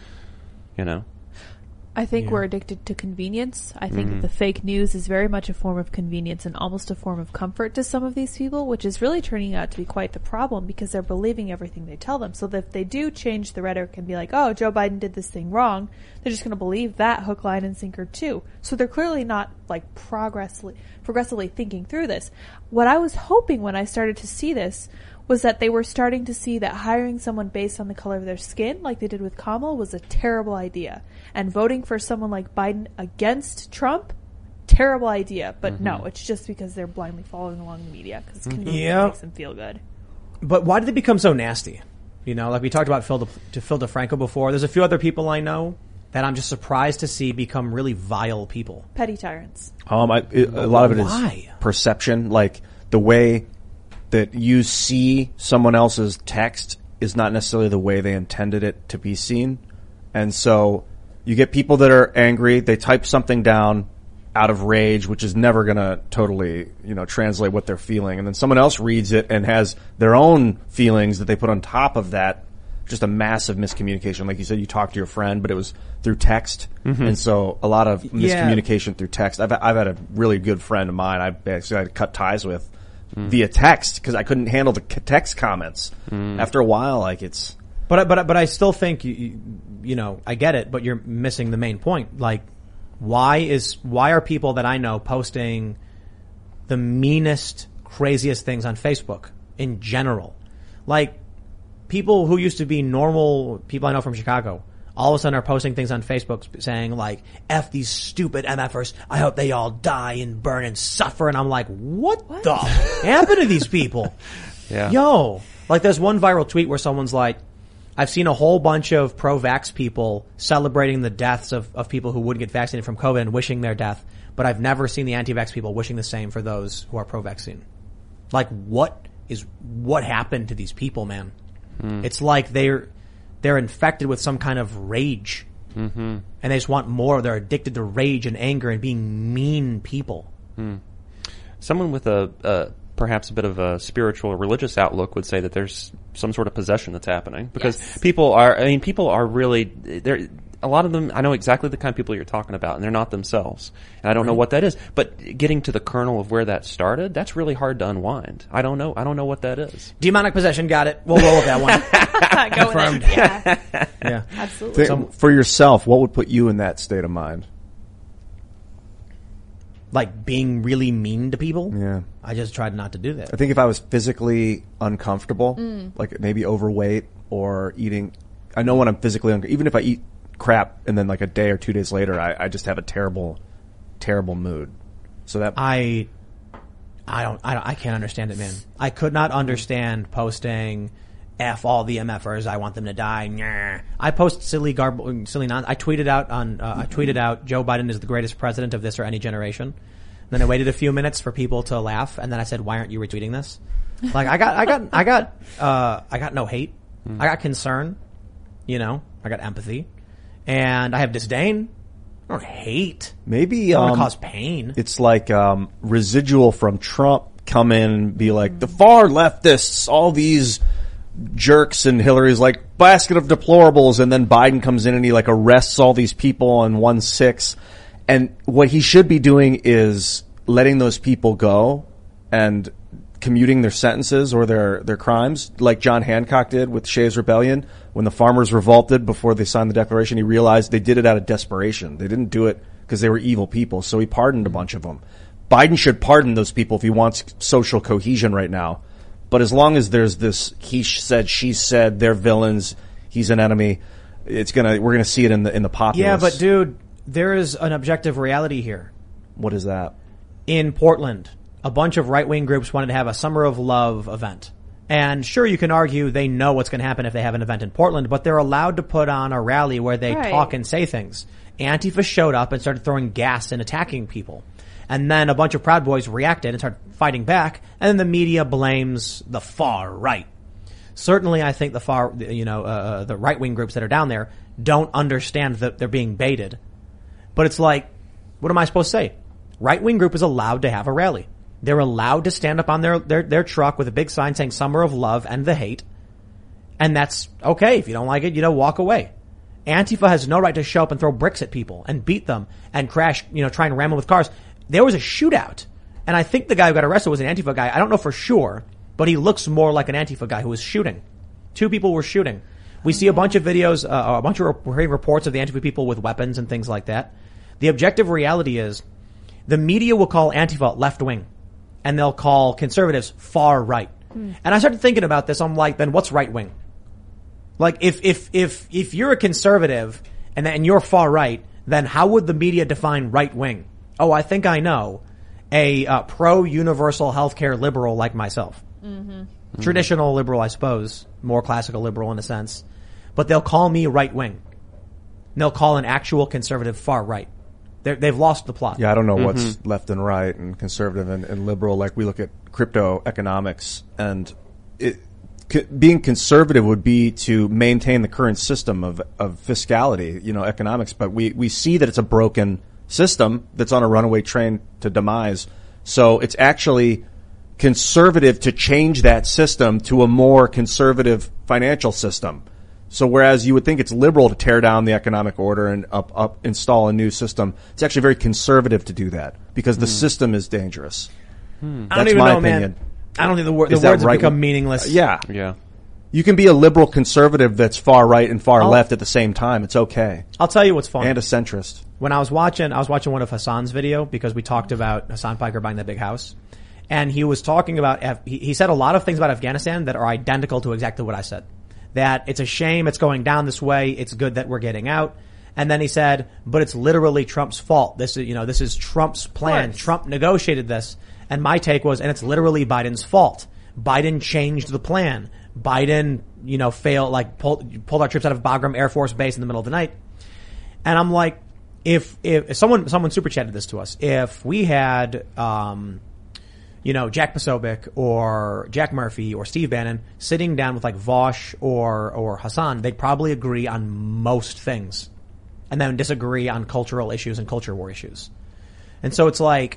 I think we're addicted to convenience. I think that the fake news is very much a form of convenience and almost a form of comfort to some of these people, which is really turning out to be quite the problem because they're believing everything they tell them. So that if they do change the rhetoric and be like, oh, Joe Biden did this thing wrong, they're just going to believe that hook, line, and sinker too. So they're clearly not like progressively thinking through this. What I was hoping when I started to see this was that they were starting to see that hiring someone based on the color of their skin, like they did with Kamala, was a terrible idea. And voting for someone like Biden against Trump, terrible idea. But no, it's just because they're blindly following along the media because convenience makes them feel good. But why did they become so nasty? Like we talked about Phil DeFranco before. There's a few other people I know that I'm just surprised to see become really vile people. Petty tyrants. A lot of it is perception, like the way that you see someone else's text is not necessarily the way they intended it to be seen. And so you get people that are angry, they type something down out of rage, which is never going to totally, translate what they're feeling. And then someone else reads it and has their own feelings that they put on top of that. Just a massive miscommunication. Like you said, you talked to your friend, but it was through text. And so a lot of miscommunication through text. I've had a really good friend of mine I actually had to cut ties with via text because I couldn't handle the text comments. After a while, like it's. But I still think I get it, but you're missing the main point. Like, why are people that I know posting the meanest, craziest things on Facebook in general? Like, people who used to be normal people I know from Chicago all of a sudden are posting things on Facebook saying like, F these stupid MFers, I hope they all die and burn and suffer. And I'm like, what? the happened to these people? Yeah. Yo, like there's one viral tweet where someone's like, I've seen a whole bunch of pro-vax people celebrating the deaths of people who wouldn't get vaccinated from COVID and wishing their death, but I've never seen the anti-vax people wishing the same for those who are pro-vaccine. Like, what happened to these people, man? It's like they're infected with some kind of rage. And they just want more. They're addicted to rage and anger and being mean people. Someone with perhaps a bit of a spiritual or religious outlook would say that there's some sort of possession that's happening because people are really, a lot of them, I know exactly the kind of people you're talking about, and they're not themselves. And I don't know what that is. But getting to the kernel of where that started, that's really hard to unwind. I don't know what that is. Demonic possession, got it. We'll roll with that one. Go with it. Yeah. Absolutely. For yourself, what would put you in that state of mind? Like being really mean to people? Yeah. I just tried not to do that. I think if I was physically uncomfortable, like maybe overweight or eating, I know when I'm physically uncomfortable, even if I eat crap and then like a day or 2 days later I just have a terrible mood. So that I can't understand it, man. I could not understand posting F all the MFers, I want them to die. Nyeh. I post silly nonsense. I tweeted out Joe Biden is the greatest president of this or any generation. Then I waited a few minutes for people to laugh, and then I said, why aren't you retweeting this? Like I got no hate. I got concern, I got empathy. And I have disdain. I don't hate. Maybe I don't want to cause pain. It's like residual from Trump come in and be like, the far leftists, all these jerks, and Hillary's like, basket of deplorables, and then Biden comes in and he like arrests all these people on 1/6. And what he should be doing is letting those people go and commuting their sentences or their crimes, like John Hancock did with Shays Rebellion. When the farmers revolted before they signed the Declaration, he realized they did it out of desperation. They didn't do it because they were evil people, so he pardoned a bunch of them. Biden should pardon those people if he wants social cohesion right now. But as long as there's this he said, she said, they're villains, he's an enemy, we're gonna see it in the populace. Yeah, but dude, there is an objective reality here. What is that? In Portland, a bunch of right-wing groups wanted to have a Summer of Love event. And sure, you can argue they know what's going to happen if they have an event in Portland, but they're allowed to put on a rally where they talk and say things. Antifa showed up and started throwing gas and attacking people. And then a bunch of Proud Boys reacted and started fighting back, and then the media blames the far right. Certainly, I think the right-wing groups that are down there don't understand that they're being baited. But it's like, what am I supposed to say? Right-wing group is allowed to have a rally. They're allowed to stand up on their truck with a big sign saying Summer of Love and the hate. And that's okay. If you don't like it, walk away. Antifa has no right to show up and throw bricks at people and beat them and crash, try and ram them with cars. There was a shootout. And I think the guy who got arrested was an Antifa guy. I don't know for sure, but he looks more like an Antifa guy who was shooting. 2 people were shooting. We see a bunch of videos, a bunch of reports of the Antifa people with weapons and things like that. The objective reality is the media will call Antifa left wing and they'll call conservatives far right. And I started thinking about this. I'm like, then what's right wing? Like if you're a conservative and you're far right, then how would the media define right wing? Oh, I think I know. A pro universal healthcare liberal like myself. Mm-hmm. Traditional liberal, I suppose. More classical liberal in a sense. But they'll call me right wing. They'll call an actual conservative far right. They've lost the plot. Yeah, I don't know what's left and right and conservative and liberal. Like we look at crypto economics, and being conservative would be to maintain the current system of fiscality, economics. But we see that it's a broken system that's on a runaway train to demise. So it's actually conservative to change that system to a more conservative financial system. So whereas you would think it's liberal to tear down the economic order and install a new system, it's actually very conservative to do that because the system is dangerous. I don't even know, man. I don't think the words have become meaningless. Yeah. You can be a liberal conservative that's far right and far left at the same time. It's okay. I'll tell you what's fun. And a centrist. When I was watching one of Hassan's video because we talked about Hassan Piker buying that big house. And he was talking about, he said a lot of things about Afghanistan that are identical to exactly what I said. That it's a shame it's going down this way. It's good that we're getting out. And then he said, but it's literally Trump's fault. This is Trump's plan. Trump negotiated this. And my take was, and it's literally Biden's fault. Biden changed the plan. Biden, failed, pulled our troops out of Bagram Air Force Base in the middle of the night. And I'm like, if someone super chatted this to us, if we had, Jack Posobiec or Jack Murphy or Steve Bannon sitting down with like Vosh or Hassan, they'd probably agree on most things and then disagree on cultural issues and culture war issues. And so it's like,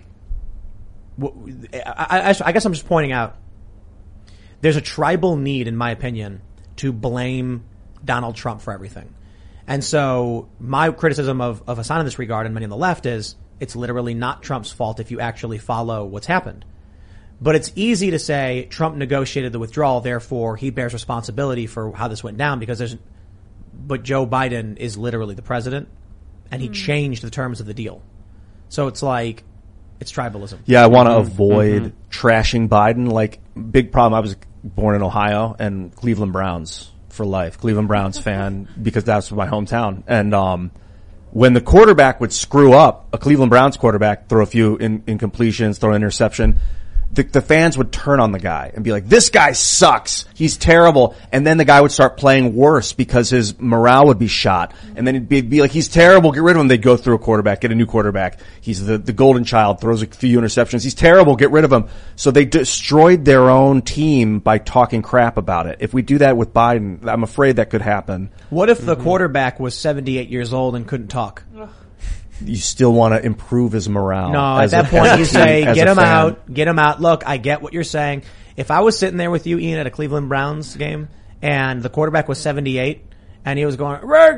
I guess I'm just pointing out there's a tribal need, in my opinion, to blame Donald Trump for everything. And so my criticism of Hassan in this regard and many on the left is it's literally not Trump's fault if you actually follow what's happened. But it's easy to say Trump negotiated the withdrawal, therefore he bears responsibility for how this went down but Joe Biden is literally the president and he changed the terms of the deal. So it's like, it's tribalism. Yeah, I want to avoid trashing Biden. Like, big problem. I was born in Ohio and Cleveland Browns for life. Cleveland Browns fan because that's my hometown. And, when the quarterback would screw up, a Cleveland Browns quarterback, throw a few incompletions, throw an interception, the fans would turn on the guy and be like, this guy sucks. He's terrible. And then the guy would start playing worse because his morale would be shot. And then it'd be like, he's terrible. Get rid of him. They'd go through a quarterback, get a new quarterback. He's the golden child, throws a few interceptions. He's terrible. Get rid of him. So they destroyed their own team by talking crap about it. If we do that with Biden, I'm afraid that could happen. What if the quarterback was 78 years old and couldn't talk? you still want to improve his morale. No, at that point you say, get him out. Look, I get what you're saying. If I was sitting there with you, Ian, at a Cleveland Browns game, and the quarterback was 78, and he was going,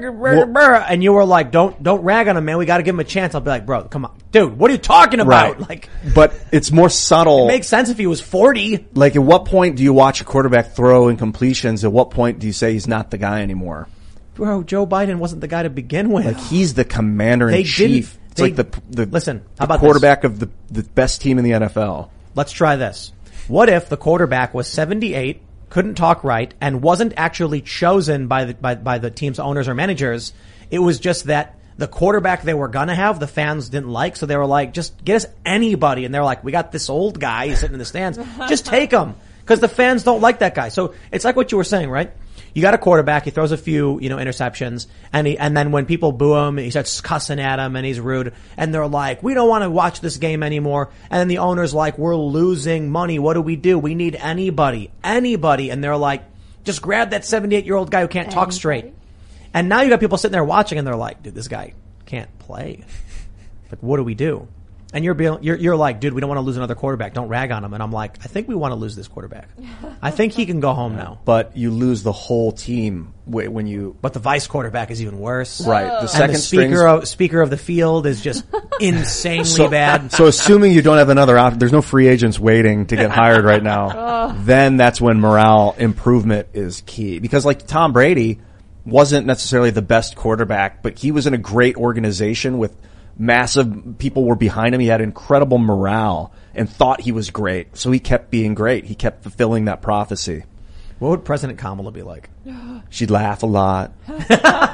and you were like, don't rag on him, man. We got to give him a chance. I'll be like, bro, come on. Dude, what are you talking about? Right. Like, but it's more subtle. It makes sense if he was 40. Like, at what point do you watch a quarterback throw incompletions? At what point do you say he's not the guy anymore? Bro, Joe Biden wasn't the guy to begin with. Like, he's the commander-in-chief. It's like the listen, how about quarterback of the best team in the NFL. Let's try this. What if the quarterback was 78, couldn't talk right, and wasn't actually chosen by the team's owners or managers? It was just that the quarterback they were gonna have, the fans didn't like, so they were like, just get us anybody. And they're like, we got this old guy sitting in the stands. Just take him. Because the fans don't like that guy. So it's like what you were saying, right? You got a quarterback, he throws a few, interceptions, and then when people boo him, he starts cussing at him and he's rude, and they're like, we don't want to watch this game anymore. And then the owner's like, we're losing money. What do? We need anybody. And they're like, just grab that 78-year-old guy who can't talk straight. And now you got people sitting there watching and they're like, dude, this guy can't play. Like, what do we do? And you're like, dude, we don't want to lose another quarterback. Don't rag on him. And I'm like, I think we want to lose this quarterback. I think he can go home now. But you lose the whole team when you. But the vice quarterback is even worse. Right. The second speaker of the field is just insanely bad. So assuming you don't have another option, there's no free agents waiting to get hired right now. Then that's when morale improvement is key. Because like Tom Brady wasn't necessarily the best quarterback, but he was in a great organization with massive people were behind him. He had incredible morale and thought he was great. So he kept being great. He kept fulfilling that prophecy. What would President Kamala be like? She'd laugh a lot. Live,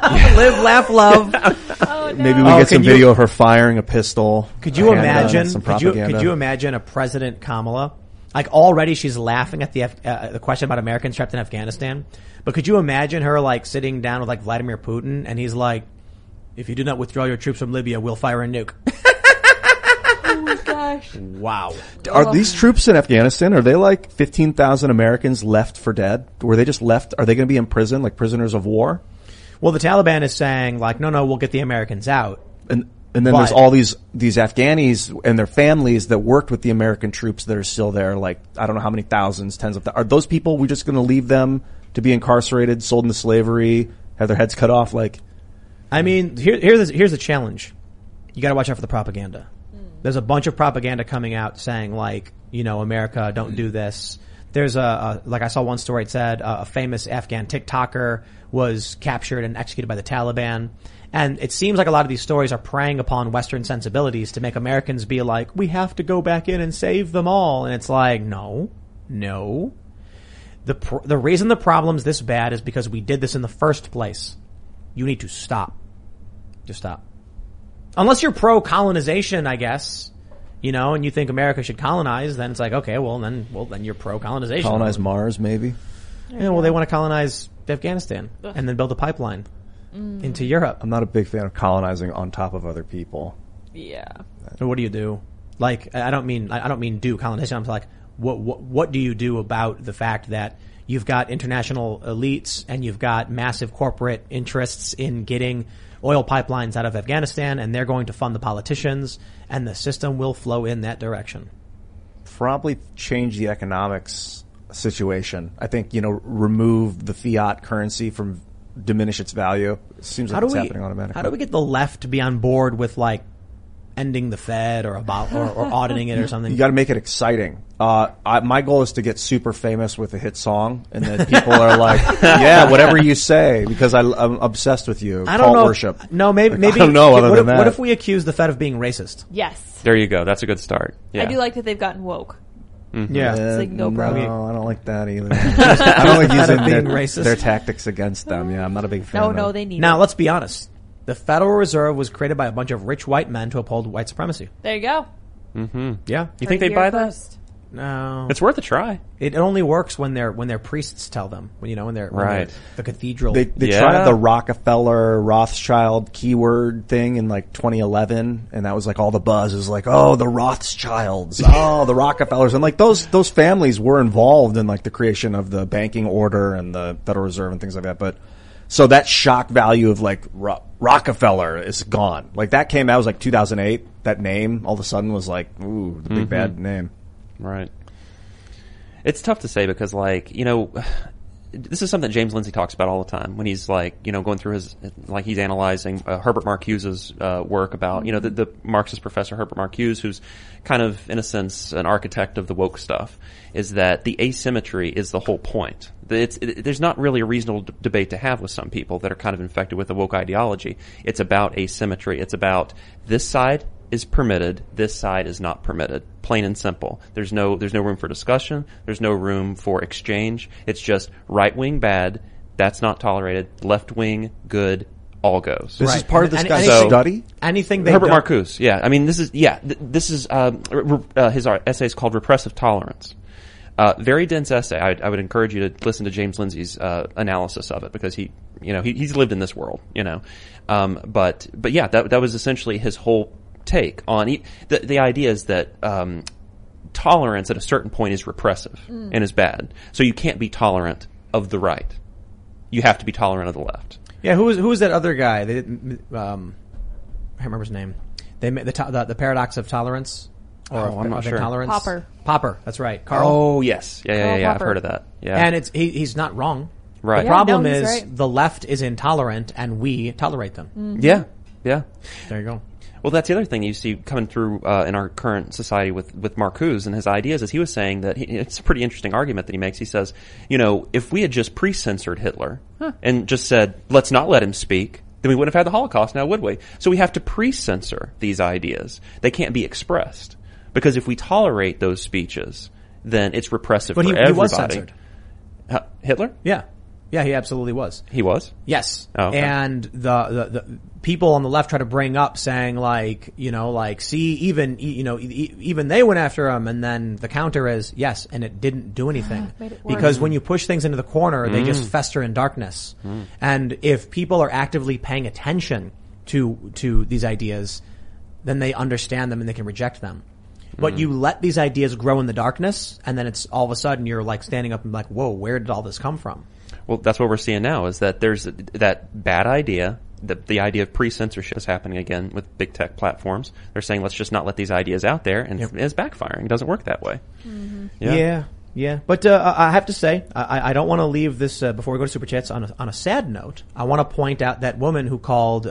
laugh, love. Oh, no. Maybe we get some video of her firing a pistol. Could you imagine? Could you imagine a President Kamala? Like already she's laughing at the question about Americans trapped in Afghanistan. But could you imagine her like sitting down with like Vladimir Putin and he's like, if you do not withdraw your troops from Libya, we'll fire a nuke. Oh my gosh. Wow. Are these troops in Afghanistan, are they like 15,000 Americans left for dead? Were they just left? Are they going to be in prison like prisoners of war? Well, the Taliban is saying like, no, we'll get the Americans out. And then there's all these Afghanis and their families that worked with the American troops that are still there. Like, I don't know how many thousands, tens of thousands. Are those people, we're just going to leave them to be incarcerated, sold into slavery, have their heads cut off? Like, I mean, here's the challenge. You got to watch out for the propaganda. There's a bunch of propaganda coming out saying like, America, don't do this. There's like I saw one story. It said a famous Afghan TikToker was captured and executed by the Taliban. And it seems like a lot of these stories are preying upon Western sensibilities to make Americans be like, we have to go back in and save them all. And it's like, no. The reason the problem's this bad is because we did this in the first place. You need to stop. Just stop. Unless you're pro-colonization, I guess, and you think America should colonize, then it's like, okay, then you're pro-colonization. Colonize Mars, maybe? Yeah, well, they want to colonize Afghanistan and then build a pipeline into Europe. I'm not a big fan of colonizing on top of other people. Yeah. So what do you do? Like, I don't mean do colonization. I'm like, what do you do about the fact that you've got international elites and you've got massive corporate interests in getting oil pipelines out of Afghanistan, and they're going to fund the politicians, and the system will flow in that direction? Probably change the economics situation. I think, remove the fiat currency diminish its value. It seems like it's happening automatically. How do we get the left to be on board with like ending the Fed or auditing it or something? You got to make it exciting. My goal is to get super famous with a hit song, and that people are like, "Yeah, whatever you say," because I'm obsessed with you. I don't Cult know. Worship. No, maybe. I don't know. What if we accuse the Fed of being racist? Yes. There you go. That's a good start. Yeah. I do like that they've gotten woke. Mm-hmm. Yeah. So they can go pro. No, I don't like that either. I don't like using their tactics against them. Yeah, I'm not a big fan. No, they need Now, it. let's be honest. The Federal Reserve was created by a bunch of rich white men to uphold white supremacy. There you go. Mm-hmm. Yeah. You think they buy that? No. It's worth a try. It only works when their priests tell them. When they're the cathedral. They tried the Rockefeller Rothschild keyword thing in like 2011, and that was like all the buzz is like, oh, the Rothschilds, oh, the Rockefellers, and like those families were involved in like the creation of the banking order and the Federal Reserve and things like that. But so that shock value of like Rockefeller is gone. Like that came out, it was like 2008. That name all of a sudden was like, ooh, the big bad name. Right. It's tough to say because, like, you know, this is something that James Lindsay talks about all the time when he's like, you know, going through his, like he's analyzing Herbert Marcuse's work about, you know, the Marxist professor Herbert Marcuse, who's kind of, in a sense, an architect of the woke stuff, is that the asymmetry is the whole point. There's not really a reasonable debate to have with some people that are kind of infected with the woke ideology. It's about asymmetry. It's about this side is permitted, this side is not permitted. Plain and simple. There's no room for discussion. There's no room for exchange. It's just right wing bad, that's not tolerated. Left wing good, all goes. This is part of this guy's study? Anything they Herbert don't... Marcuse, yeah. I mean, this is his essay is called Repressive Tolerance. Very dense essay. I would encourage you to listen to James Lindsay's analysis of it because he's lived in this world, you know. But yeah, that was essentially his whole take on the idea is that tolerance at a certain point is repressive and is bad. So you can't be tolerant of the right. You have to be tolerant of the left. Yeah, who was that other guy? They didn't. I can't remember his name. They made the paradox of tolerance. I'm not sure. Intolerance. Popper. That's right. Karl. Oh yes, yeah. I've heard of that. Yeah, and he's not wrong. Right. The problem is the left is intolerant, and we tolerate them. Mm-hmm. Yeah. There you go. Well, that's the other thing you see coming through in our current society with Marcuse and his ideas is he was saying that it's a pretty interesting argument that he makes. He says, you know, if we had just pre-censored Hitler and just said, let's not let him speak, then we wouldn't have had the Holocaust now, would we? So we have to pre-censor these ideas. They can't be expressed. Because if we tolerate those speeches, then it's repressive for everybody. But he was censored. Hitler? Yeah. Yeah, he absolutely was. He was? Yes. Oh, okay. And the people on the left try to bring up saying like, you know, like, see, even they went after him, and then the counter is, yes, and it didn't do anything. Because when you push things into the corner, they just fester in darkness. And if people are actively paying attention to these ideas, then they understand them and they can reject them. But you let these ideas grow in the darkness, and then it's all of a sudden you're like standing up and like, whoa, where did all this come from? Well, that's what we're seeing now is that there's that bad idea, the idea of pre-censorship is happening again with big tech platforms. They're saying, let's just not let these ideas out there, and it's backfiring. It doesn't work that way. Mm-hmm. Yeah. But I have to say, I don't want to leave this before we go to Super Chats on a sad note. I want to point out that woman who called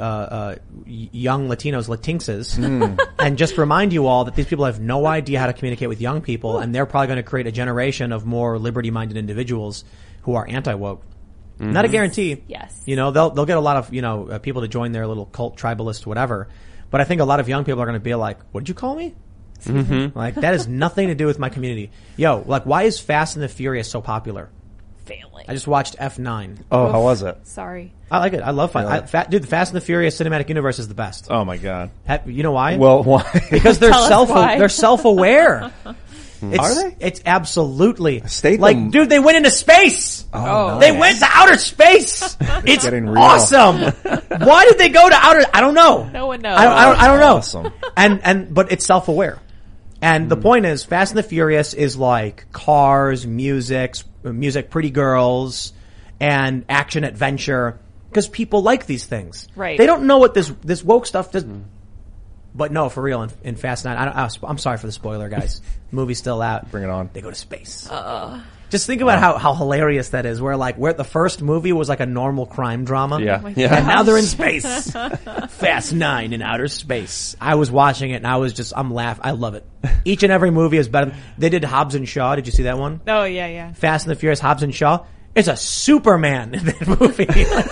young Latinos Latinxes, and just remind you all that these people have no idea how to communicate with young people, and they're probably going to create a generation of more liberty-minded individuals who are anti-woke. Not a guarantee. Yes. You know, they'll get a lot of people to join their little cult, tribalist, whatever. But I think a lot of young people are going to be like, "What did you call me?" Like, that has nothing to do with my community. Yo, like, why is Fast and the Furious so popular? Failing. I just watched F9. Oh, how was it? Sorry. I like it. I love Fast. Dude, the Fast and the Furious cinematic universe is the best. Oh my god. You know why? Well, why? Because they're self-aware. Are they? It's absolutely Statham. like, dude, they went into space. Oh, they went to outer space. It's getting real. awesome. Why did they go to outer? I don't know. No one knows. I don't know. Awesome. But it's self-aware. And the point is, Fast and the Furious is like cars, music, pretty girls, and action adventure, because people like these things. Right. They don't know what this woke stuff does. But no, for real, in Fast 9, I'm sorry for the spoiler, guys. Movie's still out. Bring it on. They go to space. Just think about how hilarious that is. Where the first movie was like a normal crime drama. Yeah. Oh And now they're in space. Fast 9 in outer space. I was watching it and I'm laughing. I love it. Each and every movie is better. They did Hobbs and Shaw. Did you see that one? Oh, yeah. Fast and the Furious, Hobbs and Shaw. It's a Superman in that movie.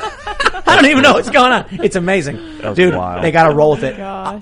I don't even know what's going on. It's amazing. Dude, wild. They gotta roll with it. Gosh.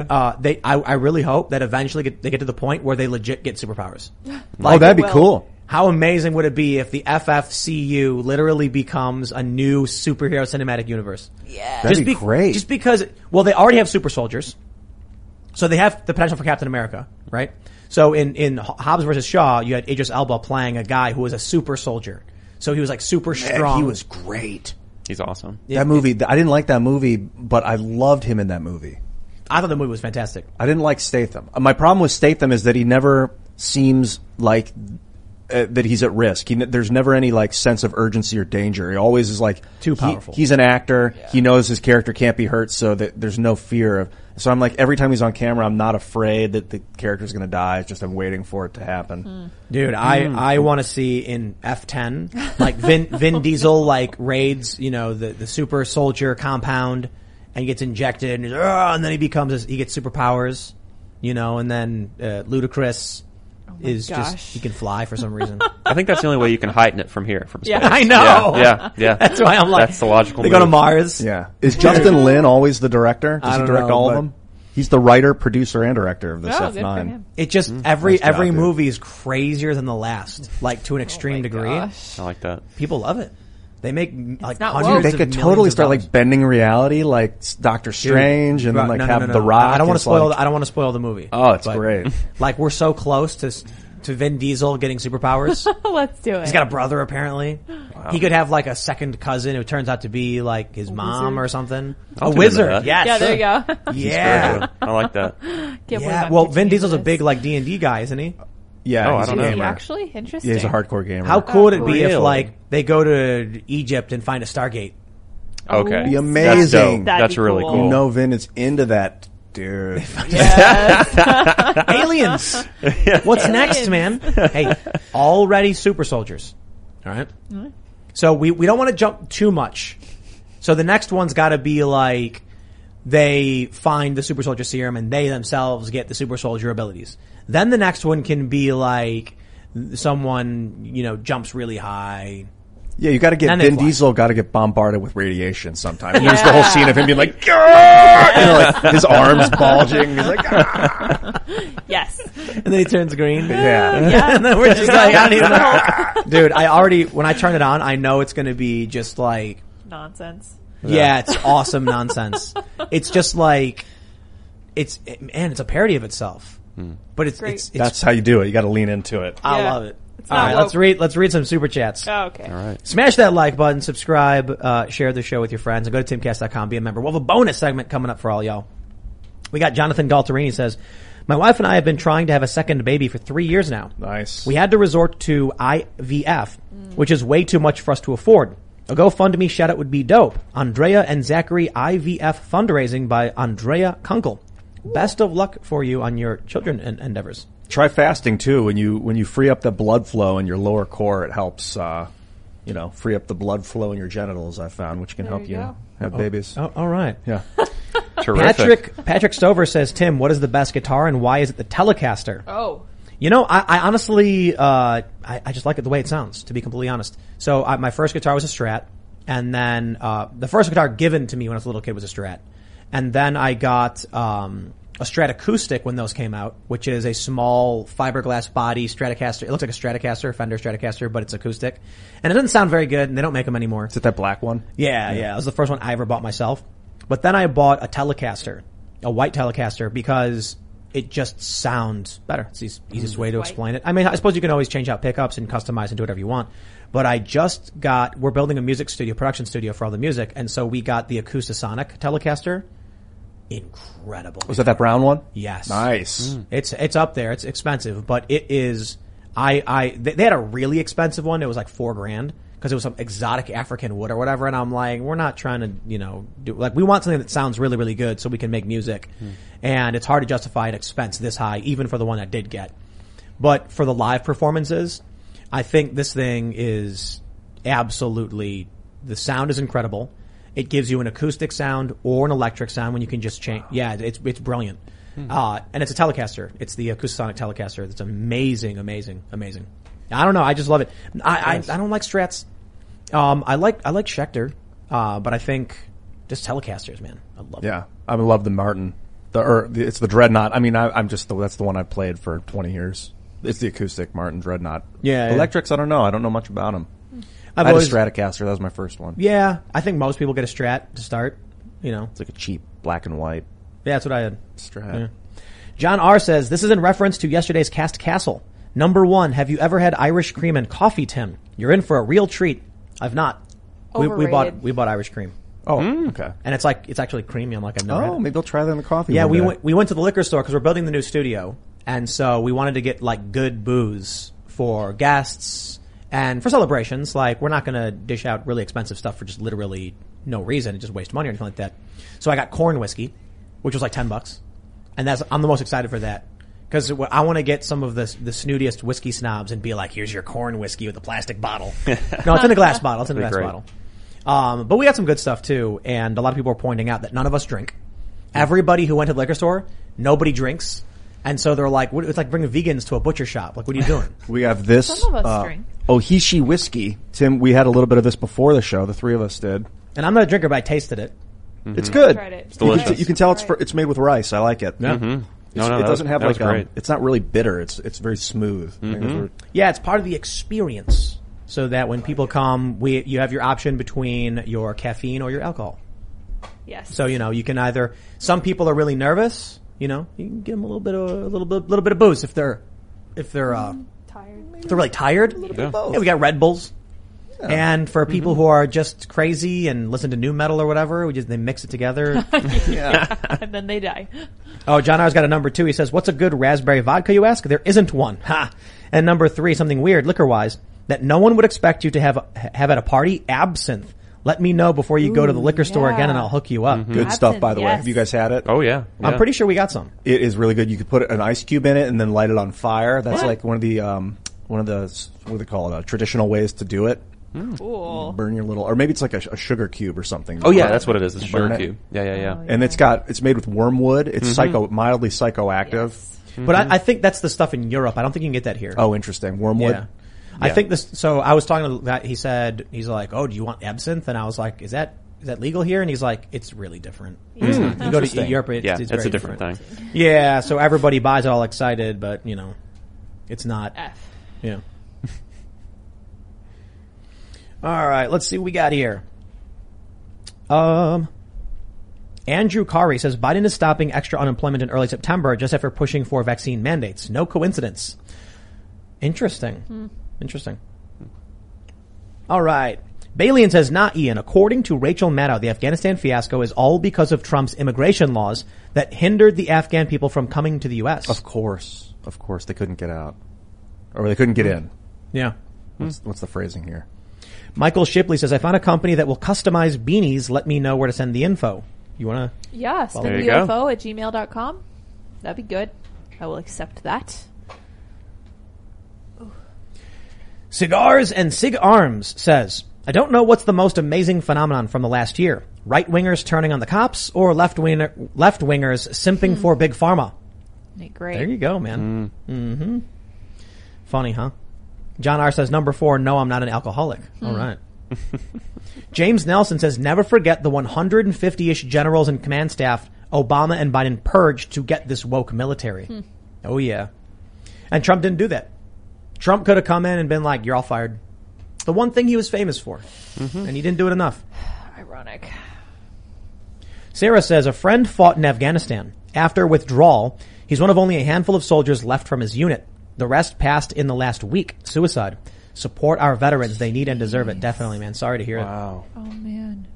I really hope that eventually they get to the point where they legit get superpowers. Oh, that'd be cool. How amazing would it be if the FFCU literally becomes a new superhero cinematic universe? Yeah. That'd be great. Just because, well, they already have super soldiers. So they have the potential for Captain America, right? So in Hobbs versus Shaw, you had Idris Elba playing a guy who was a super soldier. So he was like super strong. He was great. He's awesome. That movie, I didn't like that movie, but I loved him in that movie. I thought the movie was fantastic. I didn't like Statham. My problem with Statham is that he never seems like that he's at risk. There's never any like sense of urgency or danger. He always is like too powerful. He's an actor. Yeah. He knows his character can't be hurt, so that there's no fear of. So I'm like, every time he's on camera, I'm not afraid that the character's going to die. It's just I'm waiting for it to happen. Dude, I want to see in F10 like Vin Diesel like raids, the super soldier compound and gets injected and then he gets superpowers, and then Ludacris. He can fly for some reason. I think that's the only way you can heighten it from here, from space. Yeah, I know. Yeah. That's why I'm like, that's the logical They move. go to Mars. Yeah. Is Justin Lin always the director? Does I he don't direct know, all of but- them? He's the writer, producer, and director of this Oh, good for F9. him. It just Nice job, every dude. movie is crazier than the last, like to an extreme degree. Gosh. I like that. People love it. They make like not hundreds woke. They of could millions totally of start dollars. like bending reality, like Doctor Strange, and then like have The Rock. I don't want as, to spoil. like- I don't want to spoil the movie. Oh, it's But, great. Like we're so close to Vin Diesel getting superpowers. Let's do it. He's got a brother apparently. Wow. He could have like a second cousin who turns out to be like his mom wizard. or something. I'll A tune into wizard. that. Yeah, yeah, sure. there you go. Yeah. Very good. I like that. Can't believe Yeah. I'm Well, pitching Vin you Diesel's a this. big like D&D guy, isn't he? Yeah, Oh, I he's don't a know. Is he gamer. actually interesting? Yeah, he's a hardcore gamer. How cool would it be if Really? like they go to Egypt and find a Stargate? Okay. Be That's amazing. dope. That'd That's be really cool. cool. You know Vin is into that, dude. Aliens. What's next, man? Hey, already super soldiers. All right. So we don't want to jump too much. So the next one's got to be like they find the super soldier serum and they themselves get the super soldier abilities. Then the next one can be like someone, jumps really high. Yeah, you got to get Then they Vin fly. Diesel. Got to get bombarded with radiation sometime. And there's the whole scene of him being like, "Grrr!" Like his arms bulging. He's like, "Ah!" Yes. And then he turns green. Yeah. And then we're just like, I don't even know. Dude, when I turn it on, I know it's going to be just like, Nonsense. yeah, it's awesome nonsense. It's just like, it's a parody of itself. But it's That's how you do it. You got to lean into it. I Yeah. love it. It's All not right, woke. let's read some super chats. Oh, okay. All right. Smash that like button, subscribe, share the show with your friends, and go to timcast.com, be a member. We'll have a bonus segment coming up for all y'all. We got Jonathan Galtarini says, my wife and I have been trying to have a second baby for 3 years now. Nice. We had to resort to IVF, which is way too much for us to afford. A GoFundMe shout out would be dope. Andrea and Zachary IVF fundraising by Andrea Kunkel. Best of luck for you on your children endeavors. Try fasting too. When you free up the blood flow in your lower core, it helps. Free up the blood flow in your genitals. I found, which can There help you you go. have babies. Oh, all right. Yeah. Terrific. Patrick Stover says, Tim, what is the best guitar and why is it the Telecaster? Oh. I honestly, I just like it the way it sounds, to be completely honest. So my first guitar was a Strat, and then the first guitar given to me when I was a little kid was a Strat, and then I got a Strat Acoustic when those came out, which is a small fiberglass body Stratocaster. It looks like a Stratocaster, Fender Stratocaster, but it's acoustic, and it doesn't sound very good. And they don't make them anymore. Is it that black one? Yeah. It was the first one I ever bought myself. But then I bought a Telecaster, a white Telecaster, because it just sounds better. It's the easiest way to explain it. I mean, I suppose you can always change out pickups and customize and do whatever you want. But we're building a music studio, production studio for all the music, and so we got the Acoustasonic Telecaster. Incredible. Was that brown one? Yes. Nice. It's up there. It's expensive, but it is. They had a really expensive one. It was like $4,000 because it was some exotic African wood or whatever. And I'm like, we're not trying to, do like we want something that sounds really, really good so we can make music. And it's hard to justify an expense this high, even for the one I did get. But for the live performances, I think this thing is absolutely. The sound is incredible. It gives you an acoustic sound or an electric sound when you can just change. Yeah, it's brilliant. And it's a Telecaster. It's the Acoustasonic Telecaster. It's amazing. I don't know. I just love it. I don't like Strats. I like Schecter. But I think just Telecasters, man. I love it. Yeah. I love the Martin. It's the Dreadnought. I mean, that's the one I played for 20 years. It's the acoustic Martin Dreadnought. Yeah. Electrics, I don't know. I don't know much about them. I had a Stratocaster. That was my first one. Yeah, I think most people get a Strat to start. It's like a cheap black and white Yeah, that's what I had. Strat. Yeah. John R. says, this is in reference to yesterday's Cast Castle. Number 1, have you ever had Irish cream and coffee, Tim? You're in for a real treat. I've not. We bought Irish cream. Oh, okay. And it's actually creamy. I'm like, I've never had it. Maybe I'll try that in the coffee. Yeah, one day. we went to the liquor store because we're building the new studio. And so we wanted to get like good booze for guests and for celebrations. Like, we're not going to dish out really expensive stuff for just literally no reason and just waste money or anything like that. So I got corn whiskey, which was like $10. And I'm the most excited for that. Because I want to get some of the snootiest whiskey snobs and be like, here's your corn whiskey with a plastic bottle. No, it's in a glass bottle. It's in a glass bottle. But we got some good stuff too. And a lot of people are pointing out that none of us drink. Everybody who went to the liquor store, nobody drinks. And so they're like, it's like bringing vegans to a butcher shop. Like, what are you doing? We have this. Some of us drink. Ohishi whiskey. Tim, we had a little bit of this before the show. The three of us did. And I'm not a drinker, but I tasted it. Mm-hmm. It's good. Tried it. It's delicious. You can tell it's made with rice. I like it. Yeah. Mm-hmm. It doesn't have like great. it's not really bitter. It's very smooth. Yeah, it's part of the experience. So that when people come, you have your option between your caffeine or your alcohol. Yes. So, you can either, some people are really nervous, you can give them a little bit of booze if they're tired. If they're really tired. both. Yeah, we got Red Bulls. Yeah. And for people who are just crazy and listen to new metal or whatever, they mix it together. Yeah. And then they die. Oh, John R's got a number 2. He says, what's a good raspberry vodka, you ask? There isn't one. Ha! And number 3, something weird, liquor-wise, that no one would expect you to have at a party, absinthe. Let me know before you go to the liquor store again and I'll hook you up. Good stuff, by the way. Have you guys had it? Oh, yeah. I'm pretty sure we got some. It is really good. You could put an ice cube in it and then light it on fire. That's like one of the, what do they call it? Traditional ways to do it. Cool. Burn your little, or maybe it's like a sugar cube or something. Oh yeah, that's what it is. It's a sugar Burn it. cube. Yeah. And it's made with wormwood. It's mildly psychoactive. Yes. But I think that's the stuff in Europe. I don't think you can get that here. Oh, interesting. Wormwood. Yeah. I think so I was talking to that, he's like, oh, do you want absinthe? And I was like, is that legal here? And he's like, it's really different. It's not. You go to Europe, it's that's very a different thing. Yeah, so everybody buys it all excited, but it's not. F. Yeah. All right, let's see what we got here. Andrew Kari says Biden is stopping extra unemployment in early September just after pushing for vaccine mandates. No coincidence. Interesting. Interesting. All right. Balian says, not Ian. According to Rachel Maddow, the Afghanistan fiasco is all because of Trump's immigration laws that hindered the Afghan people from coming to the U.S. Of course. They couldn't get out. Or they couldn't get in. Yeah. What's the phrasing here? Michael Shipley says, I found a company that will customize beanies. Let me know where to send the info. You want to? Yeah, send There the you go. info at gmail.com. That'd be good. I will accept that. Cigars and Sig Arms says, I don't know what's the most amazing phenomenon from the last year. Right-wingers turning on the cops or left-wingers simping for Big Pharma? Great. There you go, man. Mm-hmm. Funny, huh? John R. says, number 4, no, I'm not an alcoholic. All right. James Nelson says, never forget the 150-ish generals and command staff Obama and Biden purged to get this woke military. Oh, yeah. And Trump didn't do that. Trump could have come in and been like, you're all fired. The one thing he was famous for. And he didn't do it enough. Ironic. Sarah says, a friend fought in Afghanistan. After withdrawal, he's one of only a handful of soldiers left from his unit. The rest passed in the last week. Suicide. Support our veterans. They need and deserve it. Definitely, man. Sorry to hear it. Wow. Oh, man.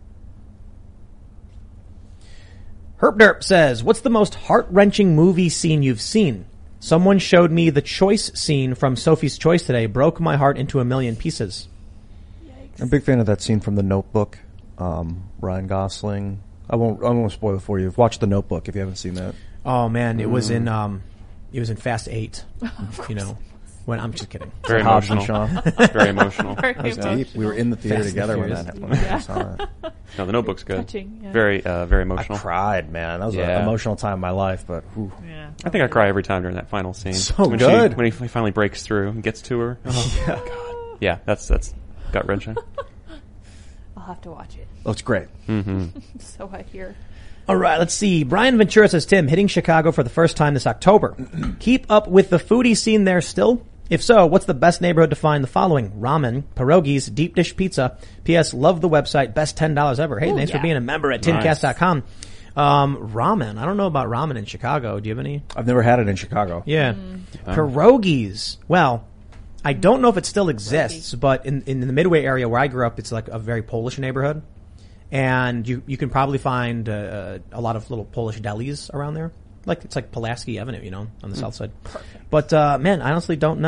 Herp Derp says, what's the most heart-wrenching movie scene you've seen? Someone showed me the choice scene from Sophie's Choice today. Broke my heart into a million pieces. Yikes. I'm a big fan of that scene from The Notebook. Ryan Gosling. I won't spoil it for you. Watch The Notebook if you haven't seen that. Oh, man. It was in Fast 8. When I'm just kidding. Very Hobbs and emotional. Shaw. Very emotional. Very That was emotional. deep. We were in the theater Fast together and when Furious. that happened. I saw that. No, The Notebook's good. Touching, yeah. Very emotional. I cried, man. That was an Yeah. emotional time in my life, but whew. Yeah. I think I cry every time during that final scene. So when good. when he finally breaks through and gets to her. Oh, God. Yeah, that's gut wrenching. I'll have to watch it. Oh, it's great. So I hear. All right, let's see. Brian Ventura says, Tim, hitting Chicago for the first time this October. Keep up with the foodie scene there still? If so, what's the best neighborhood to find the following? Ramen, pierogies, deep dish pizza. P.S. Love the website. Best $10 ever. Hey, thanks for being a member at tincast.com. Ramen. I don't know about ramen in Chicago. Do you have any? I've never had it in Chicago. Yeah. Pierogies. Well, I don't know if it still exists, but in the Midway area where I grew up, it's like a very Polish neighborhood. And you can probably find a lot of little Polish delis around there. It's like Pulaski Avenue, on the south side. Perfect. But, man, I honestly don't know.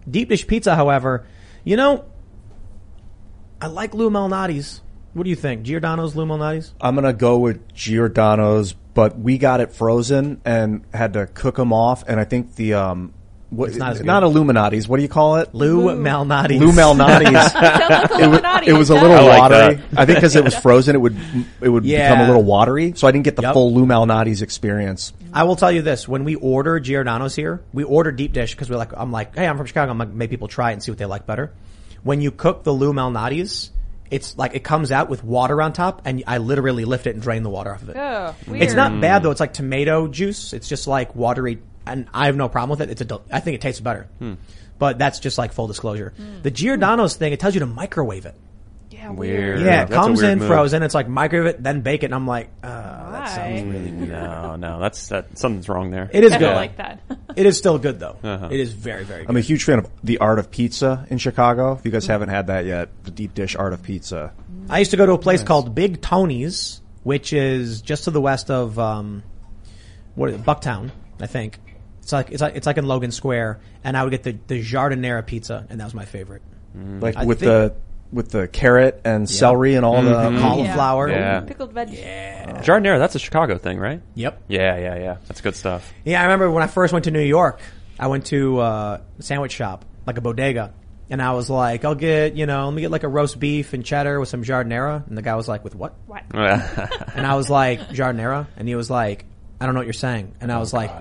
Deep dish pizza, however, you know, I like Lou Malnati's. What do you think? Giordano's, Lou Malnati's? I'm going to go with Giordano's, but we got it frozen and had to cook them off. And I think the, It's not as good. not Illuminati's. What do you call it? Lou Malnati's. Lou Malnati's. Sounds like Illuminati. It was a Like little that. I like watery. that. I think because it was frozen, it would Yeah. become a little watery. So I didn't get the Yep. full Lou Malnati's experience. I will tell you this: when we order Giordano's here, we order deep dish because I'm like, hey, I'm from Chicago. I'm like, make people try it and see what they like better. When you cook the Lou Malnati's, it's like it comes out with water on top, and I literally lift it and drain the water off of it. Oh, weird. It's not bad though. It's like tomato juice. It's just like watery, and I have no problem with it. I think it tastes better. But that's just like full disclosure. The Giordano's thing, it tells you to microwave it. Yeah, Weird. Yeah, it That's a comes weird in move. frozen. It's like microwave it, then bake it, and I'm like, that Why? sounds really weird. No, that's something's wrong there. It is I good. don't like that. It is still good though. Uh-huh. It is very, very good. I'm a huge fan of the Art of Pizza in Chicago. If you guys haven't had that yet, the deep dish Art of Pizza. I used to go to a place called Big Tony's, which is just to the west of Bucktown, I think. It's like in Logan Square, and I would get the Giardinera pizza, and that was my favorite. Like I with think- the carrot and celery and all the Cauliflower. Yeah. Pickled veg. Giardinera, that's a Chicago thing, right? Yep. Yeah. That's good stuff. Yeah, I remember when I first went to New York, I went to a sandwich shop, like a bodega, and I was like, let me get like a roast beef and cheddar with some Giardinera, and the guy was like, with what? What? And I was like, Giardinera? And he was like, I don't know what you're saying. And I was like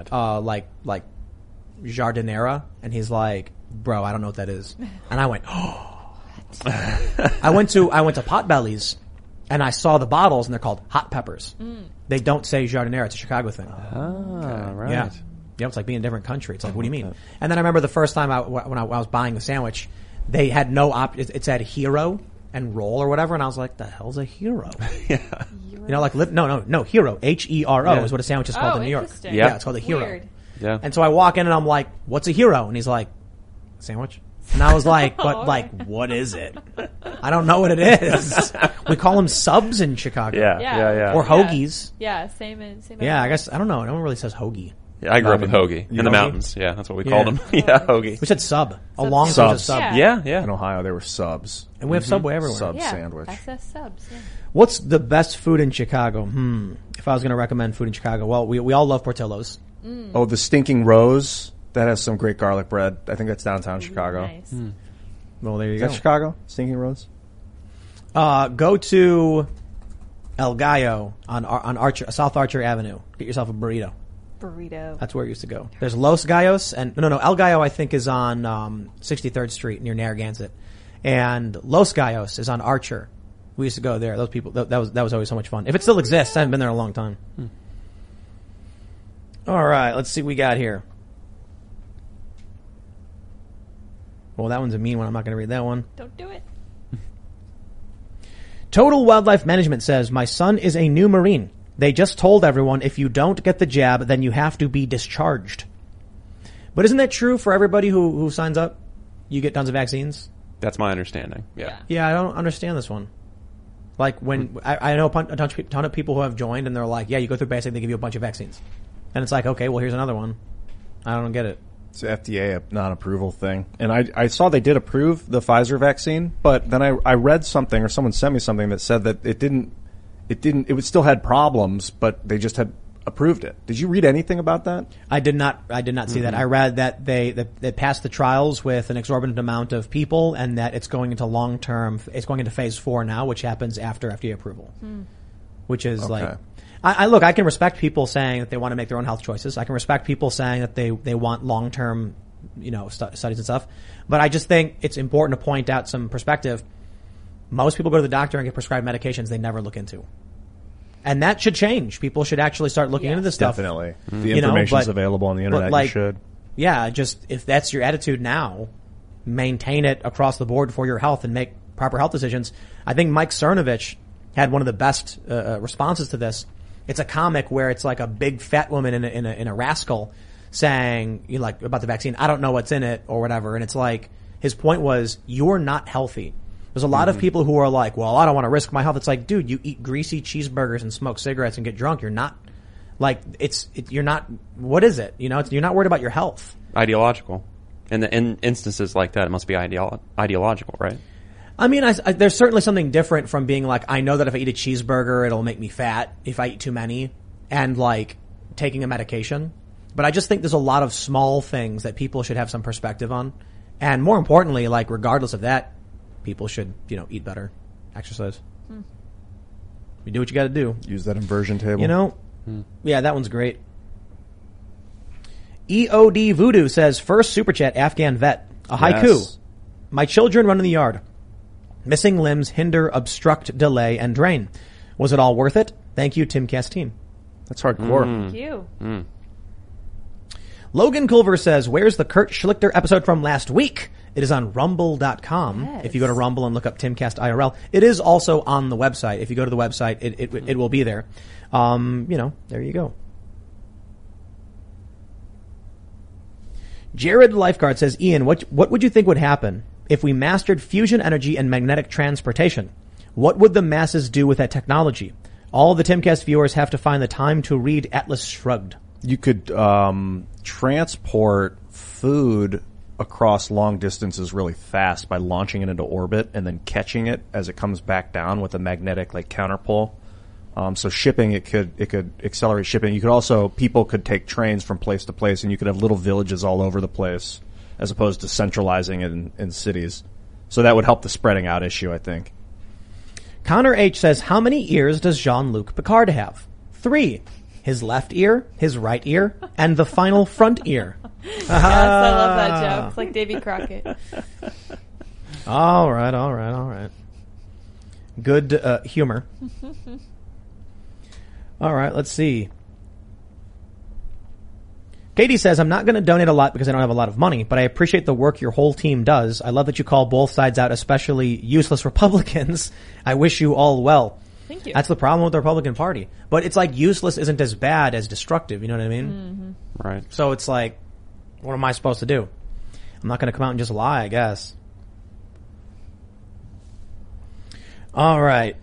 Giardinera? And he's like, bro, I don't know what that is. And I went, oh. I went to Potbelly's and I saw the bottles and they're called hot peppers. They don't say Giardinera. It's a Chicago thing. Right. Yeah. Yeah, it's like being in a different country. It's like, what do you mean? And then I remember the first time when I was buying the sandwich, they had no it said hero and roll or whatever, and I was like, the hell's a hero? Yeah. You know, like, no, hero. H-E-R-O is what a sandwich is called in New York. Interesting. Yeah. Yeah, it's called a hero. Weird. Yeah. And so I walk in and I'm like, what's a hero? And he's like, sandwich? And I was like, but like, what is it? I don't know what it is. We call them subs in Chicago. Yeah. Or hoagies. Yeah, same. Yeah, I guess, I don't know. No one really says hoagie. Yeah, I grew up with hoagie in the hoagie? mountains. Yeah, that's what we Yeah. called them. Yeah, hoagie. We said sub. A long Subs. time was a sub. Yeah. Yeah. In Ohio, there were subs. And we have Subway everywhere. Sub Yeah. sandwich. SS subs. Yeah. What's the best food in Chicago? If I was going to recommend food in Chicago, well, we all love Portillo's. Oh, the Stinking Rose. That has some great garlic bread. I think that's downtown Chicago. Nice. Well, there you Is go. that Chicago? Stinking Rose? Go to El Gallo on South Archer Avenue. Get yourself a burrito. Burrito. That's where it used to go. There's Los Gallos and no, El Gallo I think is on 63rd Street near Narragansett, and Los Gallos is on Archer. We used to go there. Those people that was always so much fun. If it still exists, I haven't been there in a long time. All right, let's see what we got here. Well, that one's a mean one. I'm not going to read that one. Don't do it. Total Wildlife Management says, my son is a new Marine. They just told everyone if you don't get the jab, then you have to be discharged. But isn't that true for everybody who signs up? You get tons of vaccines? That's my understanding. Yeah. Yeah, I don't understand this one. Like when I know a ton of people who have joined and they're like, yeah, you go through basic, they give you a bunch of vaccines. And it's like, okay, well, here's another one. I don't get it. It's FDA a non-approval thing. And I saw they did approve the Pfizer vaccine, but then I read something or someone sent me something that said that it still had problems, but they just had approved it. Did you read anything about that? I did not see that. I read that they passed the trials with an exorbitant amount of people and that it's going into phase 4 now, which happens after FDA approval. Which is like, I can respect people saying that they want to make their own health choices. I can respect people saying that they want long-term, studies and stuff. But I just think it's important to point out some perspective. Most people go to the doctor and get prescribed medications they never look into. And that should change. People should actually start looking into this stuff. Definitely. The information's available on the internet. You should. Yeah, just if that's your attitude now, maintain it across the board for your health and make proper health decisions. I think Mike Cernovich had one of the best responses to this. It's a comic where it's like a big fat woman in a rascal saying, about the vaccine, I don't know what's in it or whatever. And it's like, his point was, you're not healthy. There's a lot of people who are like, well, I don't want to risk my health. It's like, dude, you eat greasy cheeseburgers and smoke cigarettes and get drunk. You're not you're not, what is it? You're not worried about your health. Ideological. And in instances like that, it must be ideological, right? I mean, there's certainly something different from being like, I know that if I eat a cheeseburger, it'll make me fat if I eat too many, and like taking a medication. But I just think there's a lot of small things that people should have some perspective on. And more importantly, like regardless of that, people should, eat better, exercise. You do what you got to do. Use that inversion table. Yeah, that one's great. EOD Voodoo says, first super chat, Afghan vet. A haiku. Yes. My children run in the yard. Missing limbs hinder, obstruct, delay, and drain. Was it all worth it? Thank you, Timcast team. That's hardcore. Thank you. Logan Culver says, where's the Kurt Schlichter episode from last week? It is on rumble.com. Yes. If you go to Rumble and look up Timcast IRL, it is also on the website. If you go to the website, it will be there. There you go. Jared Lifeguard says, Ian, what would you think would happen if we mastered fusion energy and magnetic transportation? What would the masses do with that technology? All the Timcast viewers have to find the time to read Atlas Shrugged. You could transport food across long distances really fast by launching it into orbit and then catching it as it comes back down with a magnetic counterpull. So shipping, it could accelerate shipping. You could also, people could take trains from place to place, and you could have little villages all over the place as opposed to centralizing it in cities. So that would help the spreading out issue, I think. Connor H says, how many ears does Jean-Luc Picard have? 3. His left ear, his right ear, and the final front ear. Yes, I love that joke. It's like Davy Crockett. All right. Good humor. All right, let's see. Katie says, I'm not going to donate a lot because I don't have a lot of money, but I appreciate the work your whole team does. I love that you call both sides out, especially useless Republicans. I wish you all well. Thank you. That's the problem with the Republican Party. But it's like useless isn't as bad as destructive, you know what I mean? Mm-hmm. Right. So it's like, what am I supposed to do? I'm not going to come out and just lie, I guess. All right.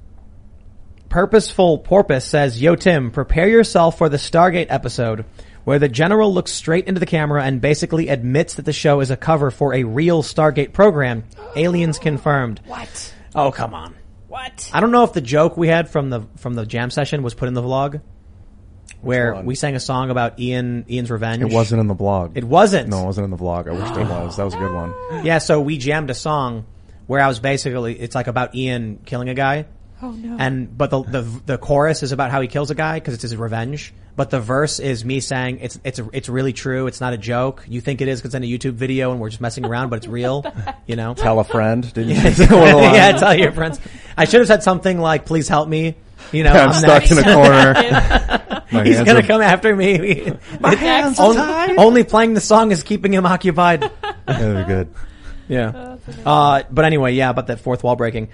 Purposeful Porpoise says, Yo Tim, prepare yourself for the Stargate episode where the general looks straight into the camera and basically admits that the show is a cover for a real Stargate program. Aliens confirmed. What? Oh, come on. What? I don't know if the joke we had from the jam session was put in the vlog where we sang a song about Ian's revenge. It wasn't in the blog. It wasn't. No, it wasn't in the vlog. I wish it was. That was a good one. Yeah, so we jammed a song where I was basically, it's like about Ian killing a guy. Oh no. But the chorus is about how he kills a guy because it's his revenge. But the verse is me saying it's really true. It's not a joke. You think it is because it's in a YouTube video and we're just messing around, but it's real. Tell a friend. Didn't you? Yeah, tell your friends. I should have said something like, "Please help me." I'm stuck in a corner. He's gonna come after me. My hands are tied. Only playing the song is keeping him occupied. Very good. Yeah. But anyway, yeah, about that fourth wall breaking.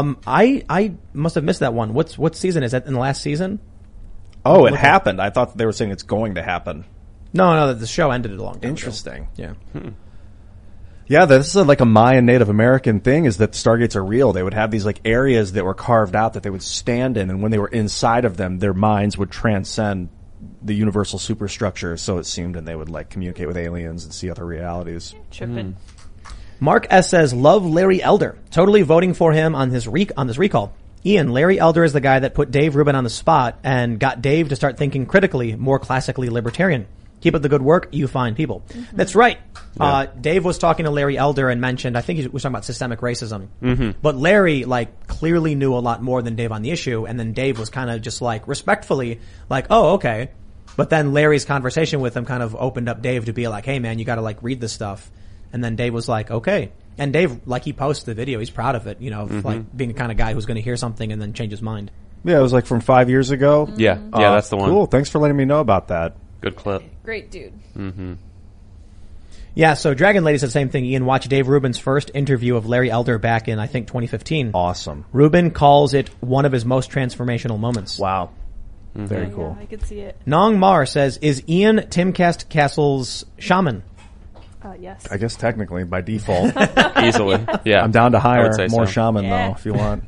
I must have missed that one. What season is that? In the last season? Oh, it happened. I thought they were saying it's going to happen. No, the show ended a long time Interesting. ago. Yeah. Yeah, this is like a Mayan Native American thing, is that Stargates are real. They would have these like areas that were carved out that they would stand in, and when they were inside of them, their minds would transcend the universal superstructure, so it seemed, and they would like communicate with aliens and see other realities. Tripping. Mark S says, love Larry Elder. Totally voting for him on this recall. Ian, Larry Elder is the guy that put Dave Rubin on the spot and got Dave to start thinking critically, more classically libertarian. Keep up the good work, you fine people. Mm-hmm. That's right. Yeah. Dave was talking to Larry Elder and mentioned, I think he was talking about systemic racism. Mm-hmm. But Larry, clearly knew a lot more than Dave on the issue, and then Dave was kind of just respectfully, oh, okay. But then Larry's conversation with him kind of opened up Dave to be like, hey man, you gotta read this stuff. And then Dave was like, okay. And Dave, he posted the video. He's proud of it, of being the kind of guy who's going to hear something and then change his mind. Yeah, it was from 5 years ago. Mm-hmm. Yeah, that's the one. Cool. Thanks for letting me know about that. Good clip. Great dude. Mm-hmm. Yeah, so Dragon Lady said the same thing. Ian, watch Dave Rubin's first interview of Larry Elder back in, I think, 2015. Awesome. Rubin calls it one of his most transformational moments. Wow. Mm-hmm. Very cool. Yeah, I could see it. Nong Mar says, is Ian Timcast Castle's shaman? Yes. I guess technically, by default. Easily. Yeah. I'm down to hire more so. shaman, though, if you want.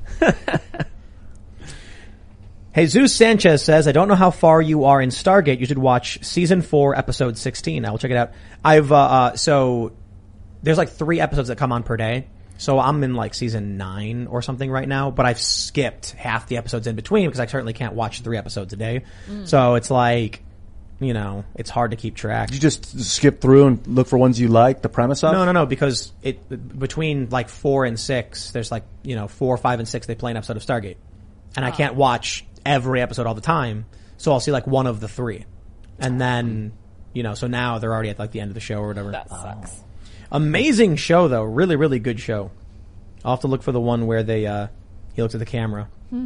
Jesus Sanchez says, I don't know how far you are in Stargate. You should watch season 4, episode 16. I will check it out. there's like 3 episodes that come on per day. So I'm in like season 9 or something right now, but I've skipped half the episodes in between because I certainly can't watch 3 episodes a day. So it's like, you know, it's hard to keep track. Did you just skip through and look for ones you like, the premise of? No, because between like 4 and 6, there's like, you know, 4, 5, and 6, they play an episode of Stargate. And I can't watch every episode all the time, so I'll see like one of the 3. And then, you know, so now they're already at like the end of the show or whatever. That sucks. Amazing show though. Really, really good show. I'll have to look for the one where he looks at the camera.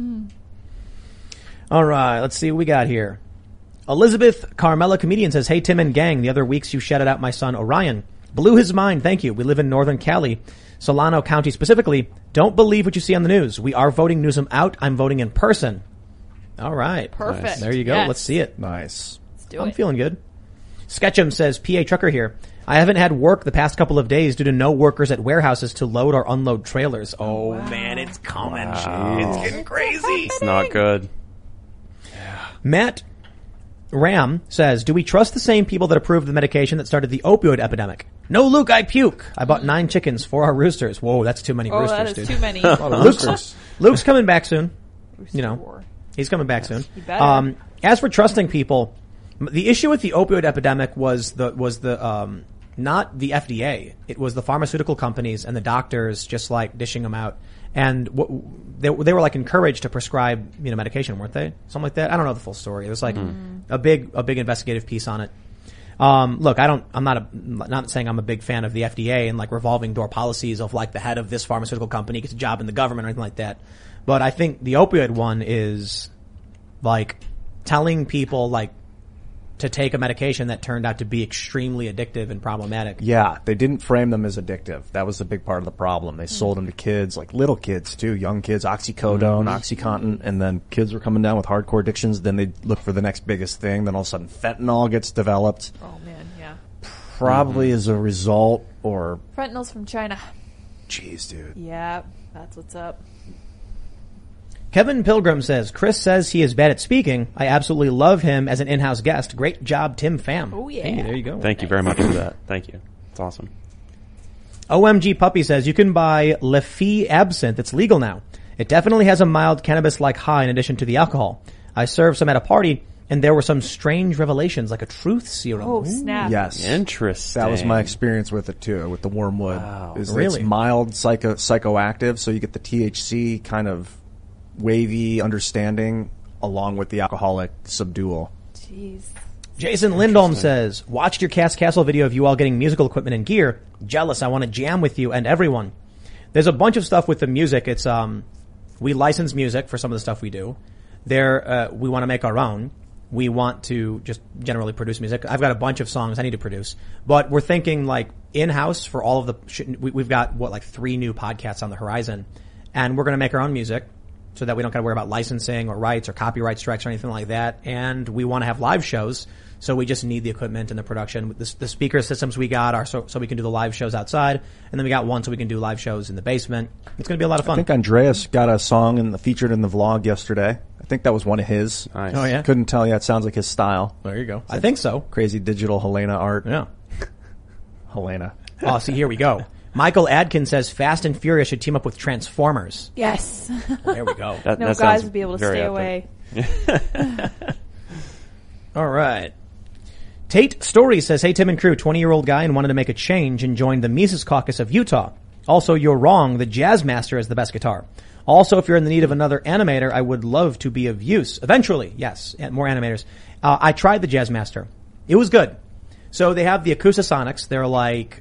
All right, let's see what we got here. Elizabeth Carmela Comedian says, hey Tim and gang, the other weeks you shouted out my son Orion. Blew his mind, thank you. We live in Northern Cali, Solano County specifically. Don't believe what you see on the news. We are voting Newsom out. I'm voting in person. All right. Perfect. Nice. There you go. Yes. Let's see it. Nice. Let's do I'm it. feeling good. Sketchum says, PA Trucker here. I haven't had work the past couple of days due to no workers at warehouses to load or unload trailers. Oh man, it's coming. It's getting crazy. It's not good. Matt Ram says, do we trust the same people that approved the medication that started the opioid epidemic? No, Luke, I puke. I bought 9 chickens for our roosters. Whoa, that's too many roosters, that is dude. too many. Luke's coming back soon. Rooster You know, war. he's coming back soon. You better. As for trusting people, the issue with the opioid epidemic was the not the FDA. It was the pharmaceutical companies and the doctors just like dishing them out. And they were like encouraged to prescribe, you know, medication, weren't they? Something like that. I don't know the full story. It was like a big investigative piece on it. Look, I'm not saying I'm a big fan of the FDA and like revolving door policies of like the head of this pharmaceutical company gets a job in the government or anything like that. But I think the opioid one is like telling people like to take a medication that turned out to be extremely addictive and problematic. Yeah, they didn't frame them as addictive. That was a big part of the problem. They sold them to kids, like little kids too, young kids, oxycodone, OxyContin, and then kids were coming down with hardcore addictions. Then they look for the next biggest thing. Then all of a sudden fentanyl gets developed. Oh man, yeah. Probably as a result, or... Fentanyl's from China. Jeez, dude. Yeah, that's what's up. Kevin Pilgrim says, Chris says he is bad at speaking. I absolutely love him as an in-house guest. Great job, Tim Pham. Oh, yeah. Hey, there you go. Thank you very much for that. Thank you. It's awesome. OMG Puppy says, you can buy Leffe Absinthe. It's legal now. It definitely has a mild cannabis-like high in addition to the alcohol. I served some at a party, and there were some strange revelations, like a truth serum. Oh, snap. Yes. Interesting. That was my experience with it too, with the wormwood. Wow. Really? It's mild psychoactive, so you get the THC kind of wavy understanding along with the alcoholic subdual. Jeez. Jason Lindholm says, watched your Cast Castle video of you all getting musical equipment and gear. Jealous. I want to jam with you and everyone. There's a bunch of stuff with the music. It's, we license music for some of the stuff we do. We want to make our own. We want to just generally produce music. I've got a bunch of songs I need to produce, but we're thinking like in-house for all of the, we've got like 3 new podcasts on the horizon, and we're going to make our own music so that we don't got to worry about licensing or rights or copyright strikes or anything like that. And we want to have live shows, so we just need the equipment and the production. The speaker systems we got are so we can do the live shows outside, and then we got one so we can do live shows in the basement. It's going to be a lot of fun. I think Andreas got a song featured in the vlog yesterday. I think that was one of his. Nice. Oh yeah, Couldn't tell you. It sounds like his style. there you go. I think so. Crazy digital Helena art. Yeah. Helena. Oh, see, here we go. Michael Adkin says Fast and Furious should team up with Transformers. Yes. There we go. That No sounds guys would be able to very stay epic. away. All right. Tate Story says, hey, Tim and crew, 20-year-old guy and wanted to make a change and joined the Mises Caucus of Utah. Also, you're wrong. The Jazzmaster is the best guitar. Also, if you're in the need of another animator, I would love to be of use. Eventually, yes, more animators. I tried the Jazzmaster. It was good. So they have the Acoustasonics. They're like,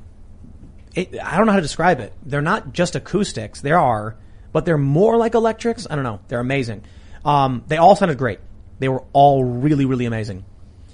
I don't know how to describe it. They're not just acoustics. But they're more like electrics. I don't know. They're amazing. They all sounded great. They were all really, really amazing.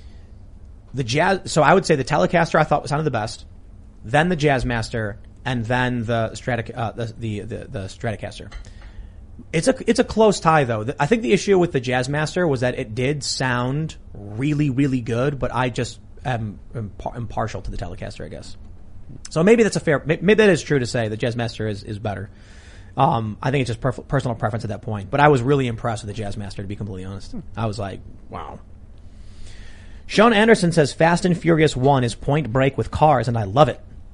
So I would say the Telecaster I thought sounded the best, then the Jazzmaster, and then the Stratocaster. It's a close tie though. I think the issue with the Jazzmaster was that it did sound really, really good, but I just am partial to the Telecaster, I guess. So maybe maybe that is true to say the Jazzmaster is better. I think it's just personal preference at that point, but I was really impressed with the Jazzmaster, to be completely honest. I was like, wow. Sean Anderson says Fast and Furious 1 is Point Break with cars, and I love it.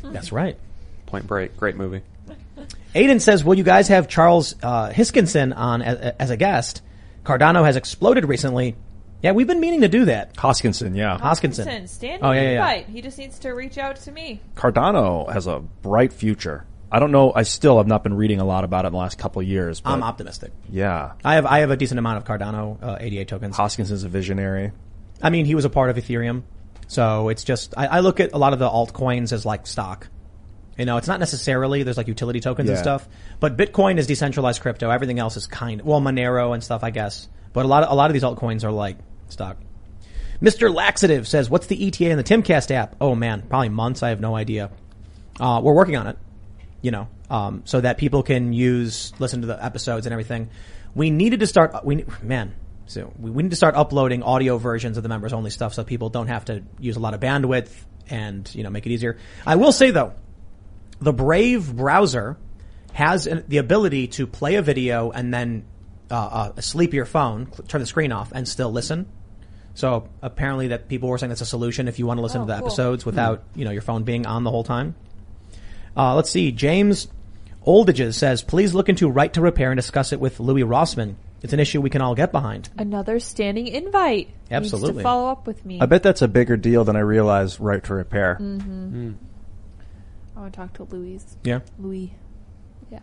That's right. Point Break, great movie. Aiden says, will you guys have Charles Hiskinson on as a guest? Cardano has exploded recently. Yeah, we've been meaning to do that. Hoskinson, yeah. Hoskinson. Standing invite. He just needs to reach out to me. Cardano has a bright future. I don't know. I still have not been reading a lot about it in the last couple of years. But I'm optimistic. Yeah. I have a decent amount of Cardano 88 tokens. Hoskinson's a visionary. I mean, he was a part of Ethereum. So it's just, I look at a lot of the altcoins as like stock. You know, it's not necessarily, there's like utility tokens and stuff. But Bitcoin is decentralized crypto. Everything else is Monero and stuff, I guess. But a lot of these altcoins are like stock. Mr. Laxative says, what's the ETA in the Timcast app? Oh man, probably months. I have no idea. We're working on it. You know, so that people can listen to the episodes and everything. We needed to start, we need to start uploading audio versions of the members only stuff so people don't have to use a lot of bandwidth and, make it easier. I will say though, the Brave browser has the ability to play a video and then, sleep your phone, turn the screen off and still listen. So apparently that people were saying that's a solution if you want to listen to the episodes without, your phone being on the whole time. Let's see. James Oldages says, please look into Right to Repair and discuss it with Louis Rossman. It's an issue we can all get behind. Another standing invite. Absolutely. Needs to follow up with me. I bet that's a bigger deal than I realize. Right to Repair. Mm-hmm. I want to talk to Louis. Yeah. Louis. Yeah.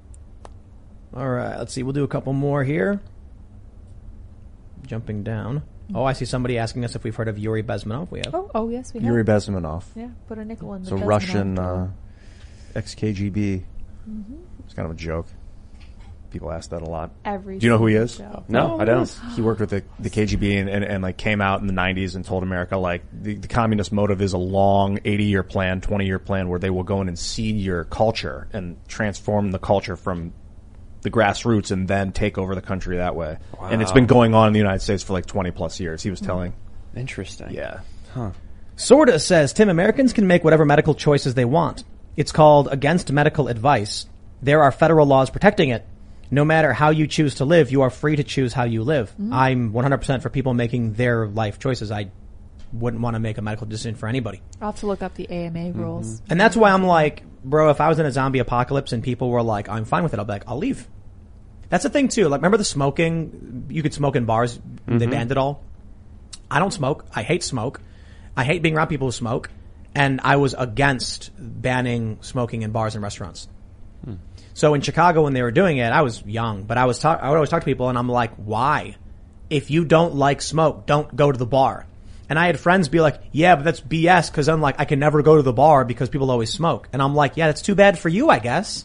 All right. Let's see. We'll do a couple more here. Jumping down. Oh, I see somebody asking us if we've heard of Yuri Bezmenov. We have. Oh yes, we have. Yuri Bezmenov. Yeah, put a nickel in the It's a Russian ex-KGB. Mm-hmm. It's kind of a joke. People ask that a lot. Do you know who he is? No, I don't. He worked with the KGB and like came out in the 90s and told America like the communist motive is a long 80-year plan, 20-year plan where they will go in and seed your culture and transform the culture from the grassroots and then take over the country that way. Wow. And it's been going on in the United States for like 20 plus years. He was telling. Interesting. Yeah. Huh. Sorta says, Tim, Americans can make whatever medical choices they want. It's called against medical advice. There are federal laws protecting it. No matter how you choose to live, you are free to choose how you live. Mm-hmm. I'm 100% for people making their life choices. I wouldn't want to make a medical decision for anybody. I'll have to look up the AMA rules. And that's why I'm like, bro, if I was in a zombie apocalypse and people were like, I'm fine with it, I'll be like, I'll leave. That's the thing too. Like, remember the smoking? You could smoke in bars. Mm-hmm. They banned it all. I don't smoke. I hate smoke. I hate being around people who smoke. And I was against banning smoking in bars and restaurants. So in Chicago when they were doing it, I was young, but I would always talk to people and I'm like, why? If you don't like smoke, don't go to the bar. And I had friends be like, yeah, but that's BS because I'm like, I can never go to the bar because people always smoke. And I'm like, yeah, that's too bad for you, I guess.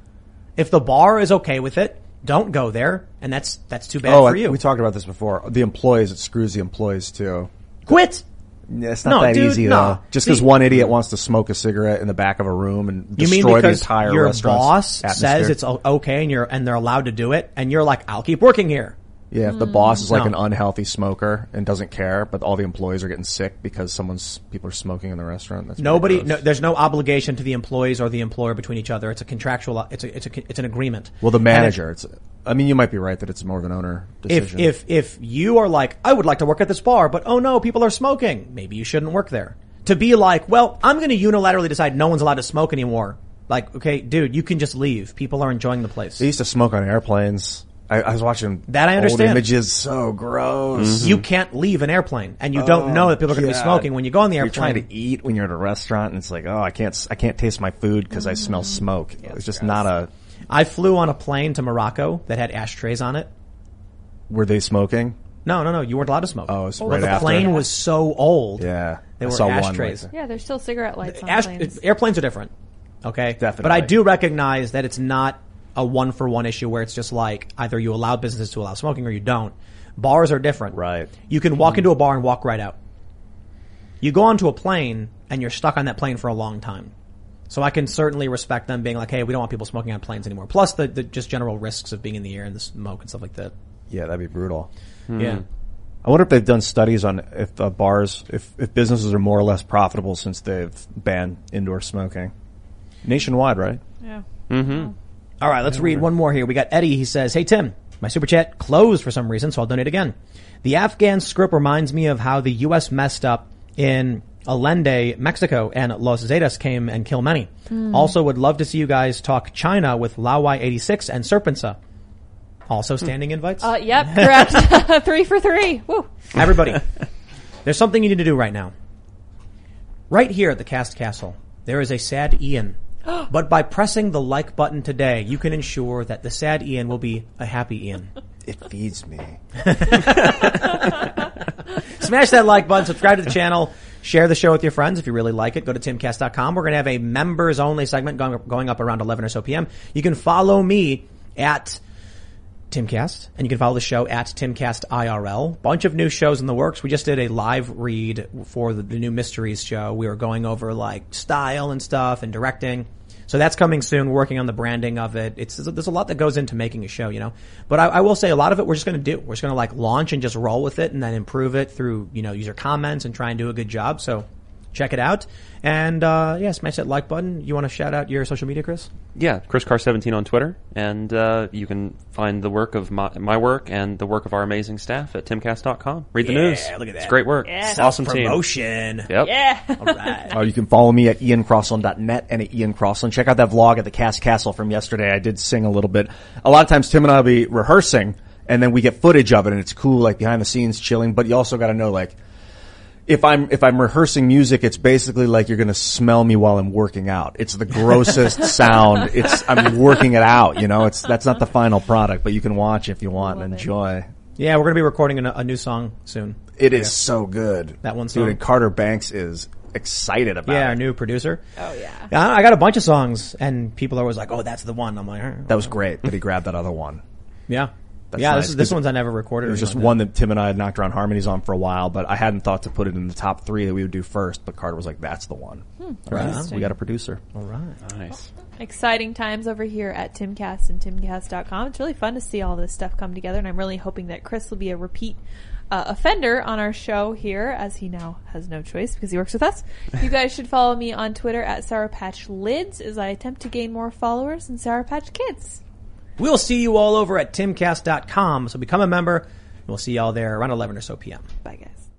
If the bar is okay with it, don't go there. And that's too bad for you. We talked about this before. The employees, it screws the employees too. Quit! Yeah, it's not that easy though. Just because one idiot wants to smoke a cigarette in the back of a room and destroy the entire restaurant's boss atmosphere. says it's okay and they're allowed to do it and you're like, I'll keep working here. Yeah, if the boss is like an unhealthy smoker and doesn't care, but all the employees are getting sick because people are smoking in the restaurant. That's there's no obligation to the employees or the employer between each other. It's a contractual. It's an agreement. Well, the manager. You might be right that it's more of an owner decision. If you are like, I would like to work at this bar, but oh no, people are smoking. Maybe you shouldn't work there. To be like, well, I'm going to unilaterally decide no one's allowed to smoke anymore. Like, okay, dude, you can just leave. People are enjoying the place. They used to smoke on airplanes. I was watching that. I understand. Old images, so gross. Mm-hmm. You can't leave an airplane, and you don't know that people are going to be smoking when you go on the airplane. You're trying to eat when you're at a restaurant, and it's like, oh, I can't taste my food because I smell smoke. Yeah, it's just gross. Not a. I flew on a plane to Morocco that had ashtrays on it. Were they smoking? No. You weren't allowed to smoke. Oh, right the plane was so old. Yeah, they were ashtrays. Yeah, there's still cigarette lights on planes. Airplanes are different. Okay, definitely. But I do recognize that it's not a one-for-one issue where it's just like either you allow businesses to allow smoking or you don't. Bars are different. Right. You can walk into a bar and walk right out. You go onto a plane and you're stuck on that plane for a long time. So I can certainly respect them being like, hey, we don't want people smoking on planes anymore. Plus the just general risks of being in the air and the smoke and stuff like that. Yeah, that'd be brutal. Yeah. I wonder if they've done studies on if bars, if businesses are more or less profitable since they've banned indoor smoking. Nationwide, right? Yeah. Mm-hmm. All right, let's read one more here. We got Eddie. He says, hey, Tim, my super chat closed for some reason, so I'll donate again. The Afghan script reminds me of how the U.S. messed up in Allende, Mexico, and Los Zetas came and kill many. Also would love to see you guys talk China with Lawai86 and Serpensa. Also standing invites? Yep, correct. 3 for 3. Woo. Everybody, there's something you need to do right now. Right here at the Cast Castle, there is a sad Ian. But by pressing the like button today, you can ensure that the sad Ian will be a happy Ian. It feeds me. Smash that like button, subscribe to the channel, share the show with your friends if you really like it. Go to timcast.com. We're going to have a members only segment going up around 11 or so p.m. You can follow me at Timcast, and you can follow the show at Timcast IRL. Bunch of new shows in the works. We just did a live read for the new Mysteries show. We were going over like style and stuff and directing. So that's coming soon. We're working on the branding of it. There's a lot that goes into making a show, you know. But I will say a lot of it we're just going to do. We're just going to like launch and just roll with it and then improve it through, you know, user comments and try and do a good job. So check it out. And, smash that like button. You want to shout out your social media, Chris? Yeah, ChrisCar17 on Twitter. And you can find the work of my work and the work of our amazing staff at timcast.com. Read the news. Look at that. It's great work. Yeah. Awesome team. Promotion. Yep. Yeah. All right. You can follow me at IanCrossland.net and at Ian Crossland. Check out that vlog at the Cast Castle from yesterday. I did sing a little bit. A lot of times Tim and I will be rehearsing and then we get footage of it and it's cool, like behind the scenes chilling, but you also got to know, like, if I'm rehearsing music, it's basically like you're going to smell me while I'm working out. It's the grossest sound. I'm working it out, you know. That's not the final product, but you can watch if you want and enjoy. Yeah, we're going to be recording a new song soon. It is so good. That one song. Dude, and Carter Banks is excited about it. Yeah, our new producer. Oh, yeah. I got a bunch of songs, and people are always like, oh, that's the one. I'm like, all right. That was great that he grabbed that other one. Yeah. That's yeah, nice, this one's I never recorded. It was just one that Tim and I had knocked around harmonies on for a while, but I hadn't thought to put it in the top 3 that we would do first, but Carter was like, that's the one. Right. We got a producer. All right. Nice. Exciting times over here at Timcast and timcast.com. It's really fun to see all this stuff come together, and I'm really hoping that Chris will be a repeat offender on our show here, as he now has no choice because he works with us. You guys should follow me on Twitter at Sour Patch Lids as I attempt to gain more followers than Sour Patch Kids. We'll see you all over at timcast.com. So become a member. We'll see you all there around 11 or so p.m. Bye, guys.